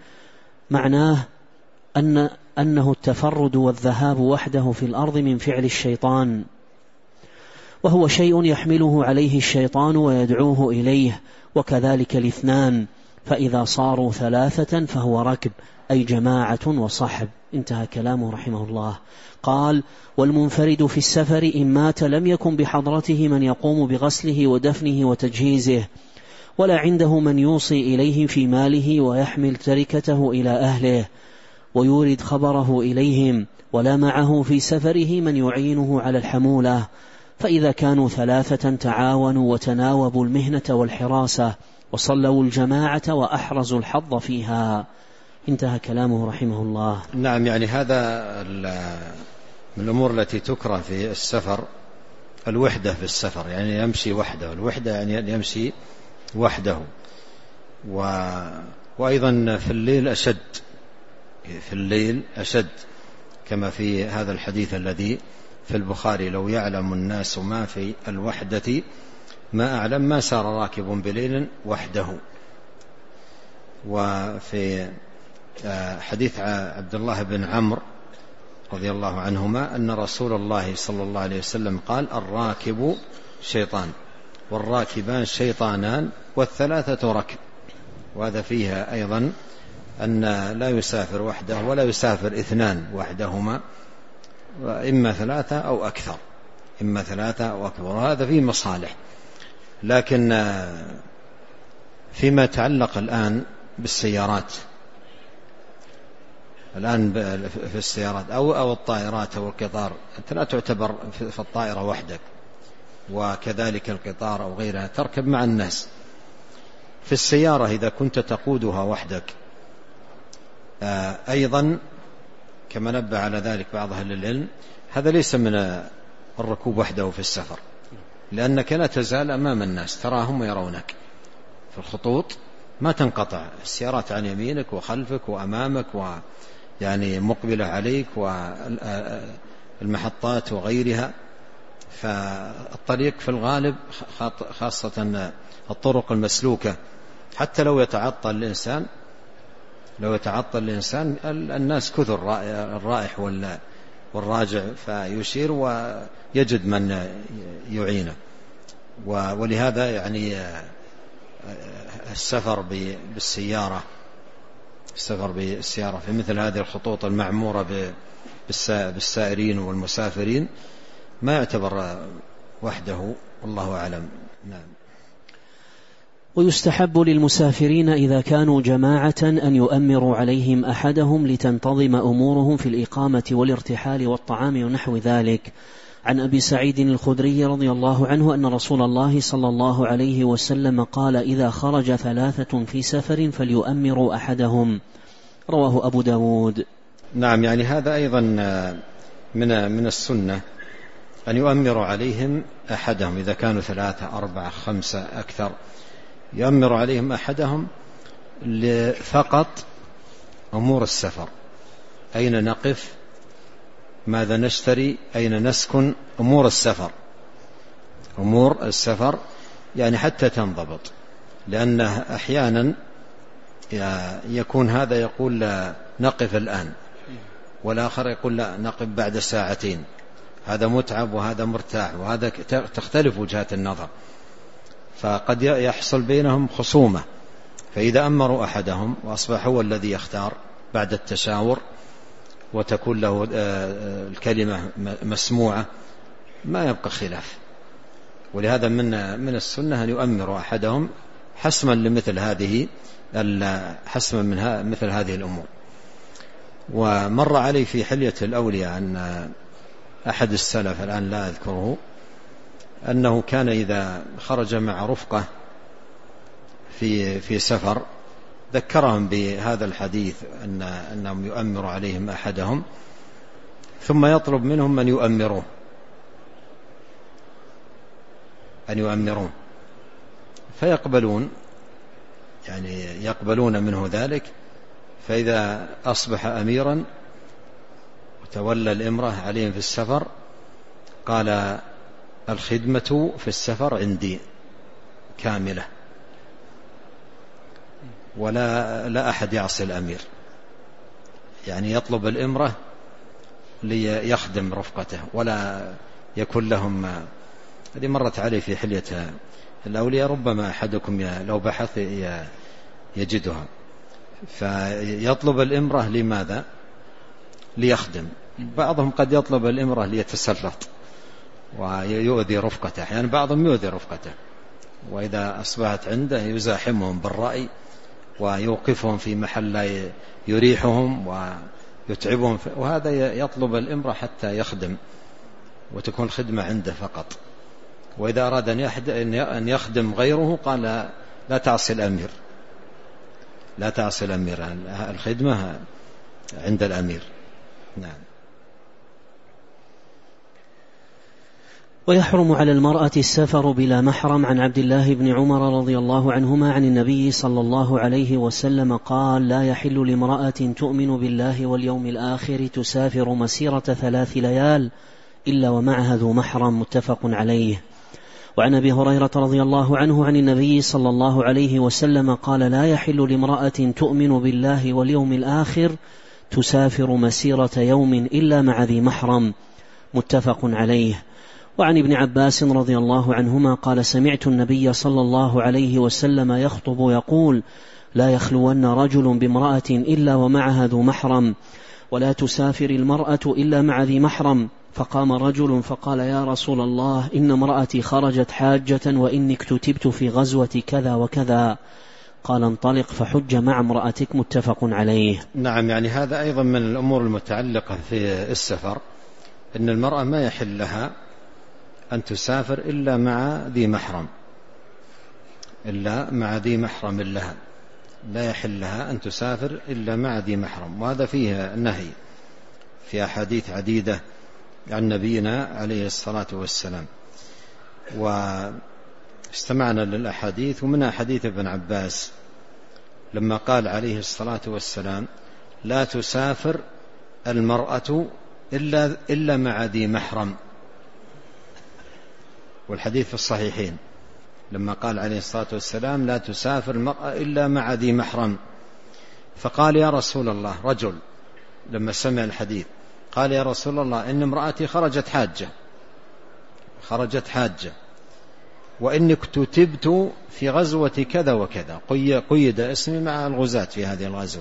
من فعل الشيطان، وهو شيء يحمله عليه الشيطان ويدعوه إليه، وكذلك الاثنان، فإذا صاروا ثلاثة فهو ركب، أي جماعة وصحب. انتهى كلامه رحمه الله. قال: والمنفرد في السفر إن مات لم يكن بحضرته من يقوم بغسله ودفنه وتجهيزه، ولا عنده من يوصي إليه في ماله ويحمل تركته إلى أهله ويورد خبره إليهم، ولا معه في سفره من يعينه على الحمولة، فإذا كانوا ثلاثة تعاونوا وتناوبوا المهنة والحراسة وصلوا الجماعة وأحرزوا الحظ فيها. انتهى كلامه رحمه الله. نعم. يعني هذا من الأمور التي تكره في السفر الوحدة في السفر، يعني يمشي وحده، الوحدة يعني يمشي وحده. وأيضا في الليل أشد، في الليل أشد، كما في هذا الحديث الذي في البخاري: لو يعلم الناس ما في الوحدة ما أعلم ما سار راكب بليل وحده. وفي حديث عبد الله بن عمرو رضي الله عنهما أن رسول الله صلى الله عليه وسلم قال: الراكب شيطان والراكبان شيطانان والثلاثة ركب. وهذا فيها أيضا أن لا يسافر وحده ولا يسافر اثنان وحدهما، إما ثلاثة أو أكثر، إما ثلاثة أو أكثر، وهذا فيه مصالح. لكن فيما يتعلق الآن بالسيارات، الآن في السيارات أو الطائرات أو القطار، أنت لا تعتبر في الطائرة وحدك، وكذلك القطار أو غيرها تركب مع الناس. في السيارة إذا كنت تقودها وحدك أيضا كما نبه على ذلك بعض أهل العلم، هذا ليس من الركوب وحده في السفر، لأنك لا تزال أمام الناس، تراهم ويرونك في الخطوط، ما تنقطع السيارات عن يمينك وخلفك وأمامك ويعني مقبلة عليك والمحطات وغيرها. فالطريق في الغالب خاصة الطرق المسلوكة حتى لو يتعطل الإنسان الناس كثر، الرائح والراجع، فيشير ويجد من يعينه. ولهذا يعني السفر بالسيارة في مثل هذه الخطوط المعمورة بالسائرين والمسافرين ما يعتبر وحده، والله أعلم. نعم. ويستحب للمسافرين إذا كانوا جماعة أن يؤمروا عليهم أحدهم لتنتظم أمورهم في الإقامة والارتحال والطعام ونحو ذلك. عن أبي سعيد الخدري رضي الله عنه أن رسول الله صلى الله عليه وسلم قال: إذا خرج ثلاثة في سفر فليؤمروا أحدهم. رواه أبو داود. نعم، يعني هذا أيضا من السنة أن يؤمروا عليهم أحدهم، إذا كانوا 3 4 5 أكثر، يؤمر عليهم أحدهم فقط أمور السفر: أين نقف، ماذا نشتري، أين نسكن، أمور السفر يعني حتى تنضبط. لأنه أحيانا يكون هذا يقول لا نقف الآن، والآخر يقول لا نقف بعد ساعتين، هذا متعب وهذا مرتاح، وهذا تختلف وجهات النظر، فقد يحصل بينهم خصومة. فإذا أمروا أحدهم وأصبح هو الذي يختار بعد التشاور وتكون له الكلمة مسموعة، ما يبقى خلاف. ولهذا من السنة أن يؤمروا أحدهم حسما لمثل هذه مثل هذه الأمور. ومر علي في حلية الأولياء أن أحد السلف، الآن لا أذكره، أنه كان إذا خرج مع رفقة في سفر ذكرهم بهذا الحديث أنهم يؤمر عليهم أحدهم، ثم يطلب منهم أن يؤمرون فيقبلون، يعني يقبلون منه ذلك. فإذا أصبح أميرا وتولى الإمرة عليهم في السفر قال: الخدمة في السفر عندي كاملة، ولا أحد يعصي الأمير، يعني يطلب الإمرة ليخدم رفقته ولا يكون لهم. هذه مرت عليه في حلية الأولياء، ربما أحدكم لو بحث يجدها. فيطلب الإمرة لماذا؟ ليخدم. بعضهم قد يطلب الإمرة ليتسلط ويؤذي رفقته، يعني بعضهم يؤذي رفقته، وإذا أصبحت عنده يزاحمهم بالرأي ويوقفهم في محل لا يريحهم ويتعبهم، وهذا يطلب الإمرة حتى يخدم وتكون الخدمة عنده فقط. وإذا أراد أن يخدم غيره قال: لا تعصي الأمير، الخدمة عند الأمير. نعم. ويحرم على المرأة السفر بلا محرم. عن عبد الله بن عمر رضي الله عنهما عن النبي صلى الله عليه وسلم قال: لا يحل لامرأة تؤمن بالله واليوم الآخر تسافر مسيرة 3 ليال إلا ومعها ذو محرم. متفق عليه. وعن أبي هريرة رضي الله عنه عن النبي صلى الله عليه وسلم قال: لا يحل لامرأة تؤمن بالله واليوم الآخر تسافر مسيرة يوم إلا مع ذي محرم. متفق عليه. وعن ابن عباس رضي الله عنهما قال: سمعت النبي صلى الله عليه وسلم يخطب يقول: لا يخلون رجل بامرأة إلا ومعها ذو محرم، ولا تسافر المرأة إلا مع ذي محرم. فقام رجل فقال: يا رسول الله، إن امرأتي خرجت حاجة وإني اكتتبت في غزوة كذا وكذا. قال: انطلق فحج مع امرأتك. متفق عليه. نعم، يعني هذا أيضا من الأمور المتعلقة في السفر، إن المرأة ما يحل لها أن تسافر إلا مع ذي محرم، إلا مع ذي محرم لها، لا يحل لها أن تسافر إلا مع ذي محرم. وهذا فيه نهي في أحاديث عديدة عن نبينا عليه الصلاة والسلام. واستمعنا للأحاديث، ومنها حديث ابن عباس لما قال عليه الصلاة والسلام: لا تسافر المرأة إلا مع ذي محرم. والحديث في الصحيحين لما قال عليه الصلاة والسلام: لا تسافر المرأة إلا مع ذي محرم. فقال: يا رسول الله، رجل لما سمع الحديث قال: يا رسول الله، إن امرأتي خرجت حاجة وإني اكتتبت في غزوة كذا وكذا، قيد اسمي مع الغزاة في هذه الغزوة.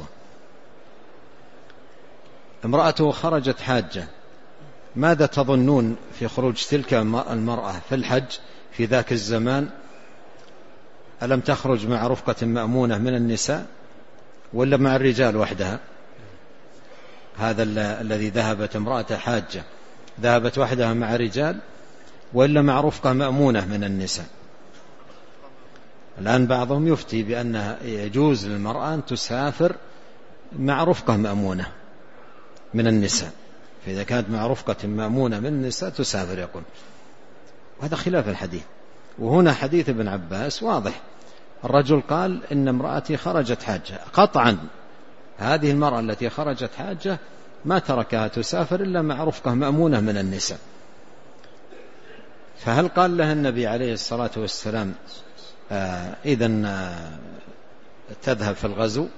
امرأته خرجت حاجة، ماذا تظنون في خروج تلك المرأة في الحج في ذاك الزمان؟ ألم تخرج مع رفقة مأمونة من النساء ولا مع الرجال وحدها؟ هذا الذي ذهبت امرأة حاجة ذهبت وحدها مع رجال وإلا مع رفقة مأمونة من النساء؟ الآن بعضهم يفتي بأنها يجوز للمرأة أن تسافر مع رفقة مأمونة من النساء، فإذا كانت مع رفقة مأمونة من النساء تسافر، يقول. وهذا خلاف الحديث. وهنا حديث ابن عباس واضح، الرجل قال: إن امرأتي خرجت حاجة. قطعا هذه المرأة التي خرجت حاجة ما تركها تسافر إلا مع رفقة مأمونة من النساء. فهل قال لها النبي عليه الصلاة والسلام: إذن تذهب في الغزو؟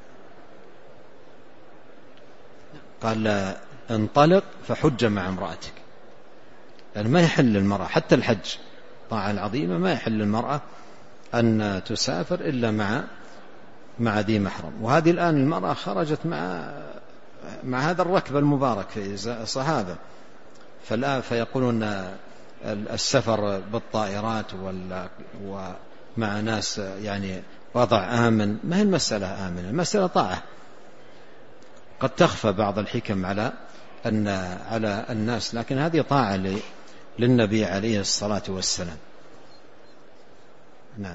قال: انطلق فحج مع امرأتك. يعني ما يحل للمرأة حتى الحج طاعة العظيمة، ما يحل للمرأة أن تسافر إلا مع ذي محرم. وهذه الآن المرأة خرجت مع هذا الركب المبارك في الصحابة، فالآن فيقولون السفر بالطائرات ومع ناس يعني وضع آمن. ما هي المسألة آمنة، المسألة طاعة. قد تخفى بعض الحكم على الناس، لكن هذه طاعة للنبي عليه الصلاة والسلام. نعم.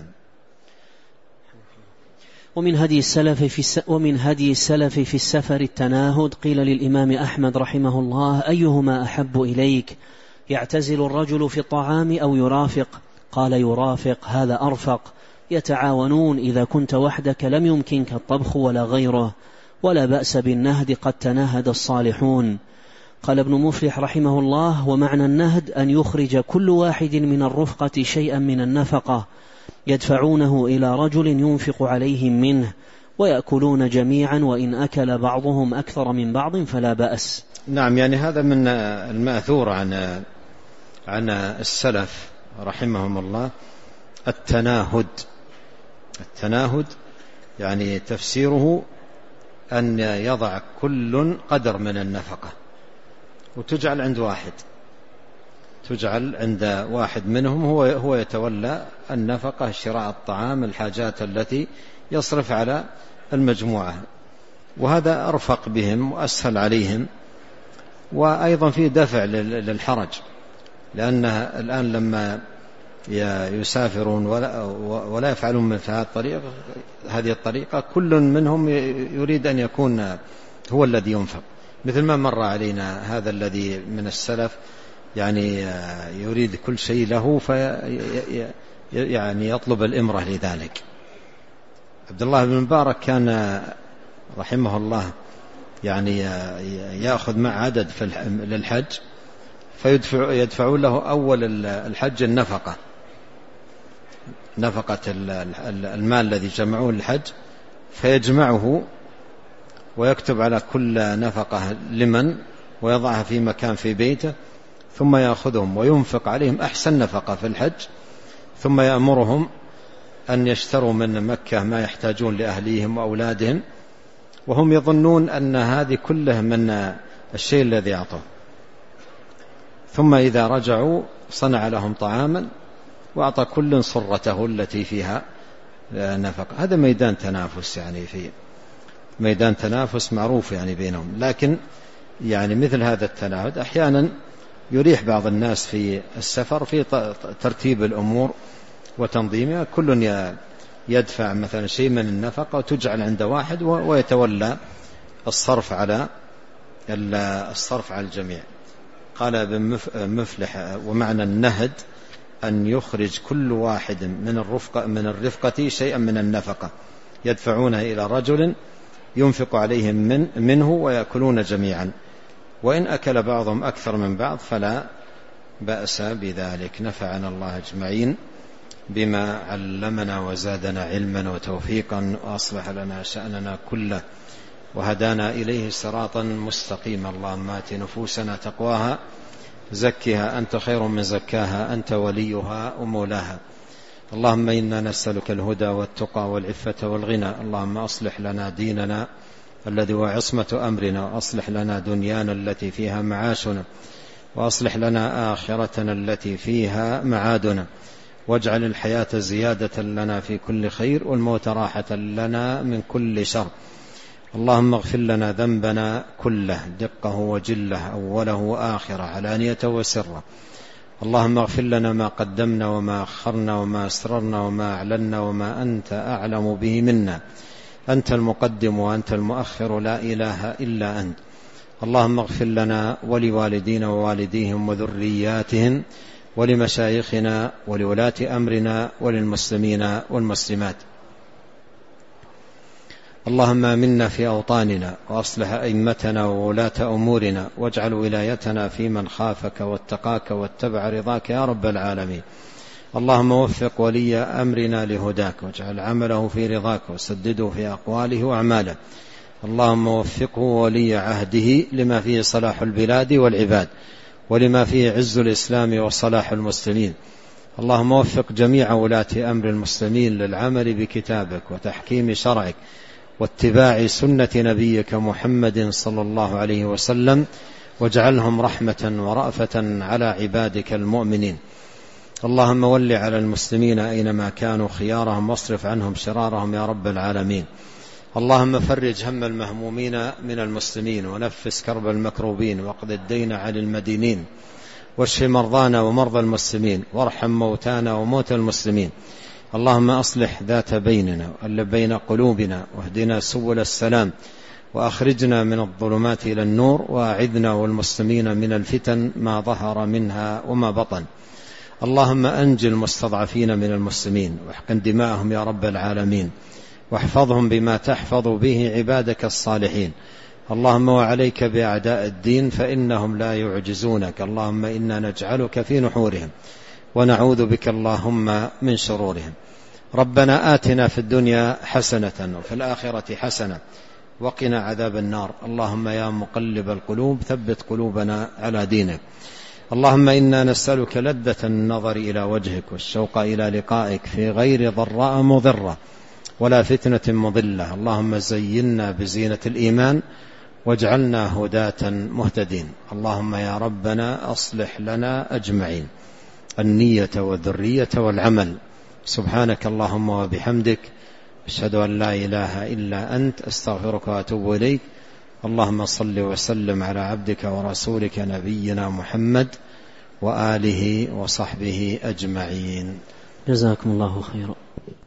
ومن هدي السلف في السفر التناهد. قيل للإمام أحمد رحمه الله: أيهما أحب إليك، يعتزل الرجل في الطعام أو يرافق؟ قال: يرافق، هذا أرفق. يتعاونون، إذا كنت وحدك لم يمكنك الطبخ ولا غيره، ولا بأس بالنهد، قد تناهد الصالحون. قال ابن مفلح رحمه الله: ومعنى النهد أن يخرج كل واحد من الرفقة شيئا من النفقة يدفعونه إلى رجل ينفق عليهم منه، ويأكلون جميعا، وإن أكل بعضهم أكثر من بعض فلا بأس. نعم، يعني هذا من المأثور عن السلف رحمهم الله. التناهد يعني تفسيره أن يضع كل قدر من النفقة وتجعل عند واحد منهم هو يتولى النفقة، شراء الطعام، الحاجات التي يصرف على المجموعة. وهذا أرفق بهم وأسهل عليهم، وأيضا فيه دفع للحرج، لأنها الآن لما يسافرون ولا يفعلون مثل هذه الطريقة، كل منهم يريد أن يكون هو الذي ينفق. مثل ما مر علينا هذا الذي من السلف يعني يريد كل شيء له يعني يطلب الإمرة لذلك. عبد الله بن مبارك كان رحمه الله يعني يأخذ مع عدد للحج، فيدفعون له أول الحج نفقة المال الذي جمعوه للحج، فيجمعه ويكتب على كل نفقة لمن ويضعها في مكان في بيته، ثم يأخذهم وينفق عليهم أحسن نفقة في الحج، ثم يأمرهم أن يشتروا من مكة ما يحتاجون لأهليهم وأولادهم، وهم يظنون أن هذه كله من الشيء الذي أعطوه. ثم إذا رجعوا صنع لهم طعاما وأعطى كل صرته التي فيها نفقة. هذا ميدان تنافس، يعني في ميدان تنافس معروف يعني بينهم. لكن يعني مثل هذا التنافس أحيانا يريح بعض الناس في السفر في ترتيب الأمور وتنظيمها، كل يدفع مثلا شيء من النفقة وتجعل عند واحد ويتولى الصرف على الجميع. قال ابن مفلح: ومعنى النهد أن يخرج كل واحد من الرفقة شيئا من النفقة يدفعونه إلى رجل ينفق عليهم منه ويأكلون جميعا، وإن أكل بعضهم أكثر من بعض فلا بأس بذلك. نفعنا الله أجمعين بما علمنا وزادنا علما وتوفيقا، وأصلح لنا شأننا كله، وهدانا إليه صراطا مستقيما. اللهم آت نفوسنا تقواها، زكها أنت خير من زكاها، أنت وليها ومولاها. اللهم إنا نسألك الهدى والتقى والعفة والغنى. اللهم أصلح لنا ديننا الذي هو عصمة أمرنا، وأصلح لنا دنيانا التي فيها معاشنا، وأصلح لنا آخرتنا التي فيها معادنا، واجعل الحياة زيادة لنا في كل خير، والموت راحة لنا من كل شر. اللهم اغفر لنا ذنبنا كله، دقه وجله، أوله وآخره، علانية وسره. اللهم اغفر لنا ما قدمنا وما أخرنا وما أسررنا وما أعلنا وما أنت أعلم به منا. أنت المقدم وأنت المؤخر، لا إله إلا أنت. اللهم اغفر لنا ولوالدينا ووالديهم وذرياتهم ولمشايخنا ولولاة أمرنا وللمسلمين والمسلمات. اللهم آمنا في أوطاننا، وأصلح أئمتنا وولاة أمورنا، واجعل ولايتنا في من خافك واتقاك واتبع رضاك يا رب العالمين. اللهم وفق ولي أمرنا لهداك، واجعل عمله في رضاك، وسدده في أقواله وأعماله. اللهم وفقه ولي عهده لما فيه صلاح البلاد والعباد، ولما فيه عز الإسلام وصلاح المسلمين. اللهم وفق جميع ولاة أمر المسلمين للعمل بكتابك وتحكيم شرعك واتباع سنة نبيك محمد صلى الله عليه وسلم، واجعلهم رحمة ورأفة على عبادك المؤمنين. اللهم ول على المسلمين أينما كانوا خيارهم، واصرف عنهم شرارهم يا رب العالمين. اللهم فرج هم المهمومين من المسلمين، ونفس كرب المكروبين، واقض الدين عن المدينين، واشف مرضانا ومرضى المسلمين، وارحم موتانا وموتى المسلمين. اللهم أصلح ذات بيننا وألف بين قلوبنا، واهدنا سبل السلام، وأخرجنا من الظلمات إلى النور، وأعذنا والمسلمين من الفتن ما ظهر منها وما بطن. اللهم أنجِ المستضعفين من المسلمين، واحقن دماءهم يا رب العالمين، واحفظهم بما تحفظ به عبادك الصالحين. اللهم وعليك بأعداء الدين فإنهم لا يعجزونك. اللهم إنا نجعلك في نحورهم، ونعوذ بك اللهم من شرورهم. ربنا آتنا في الدنيا حسنة وفي الآخرة حسنة وقنا عذاب النار. اللهم يا مقلب القلوب ثبت قلوبنا على دينك. اللهم إنا نسألك لذة النظر إلى وجهك، والشوق إلى لقائك في غير ضراء مضرة ولا فتنة مضلة. اللهم زينا بزينة الإيمان، واجعلنا هداة مهتدين. اللهم يا ربنا أصلح لنا أجمعين النية والذرية والعمل. سبحانك اللهم وبحمدك، أشهد أن لا إله إلا أنت، أستغفرك وأتوب إليك. اللهم صل وسلم على عبدك ورسولك نبينا محمد وآله وصحبه أجمعين. جزاكم الله خيرا.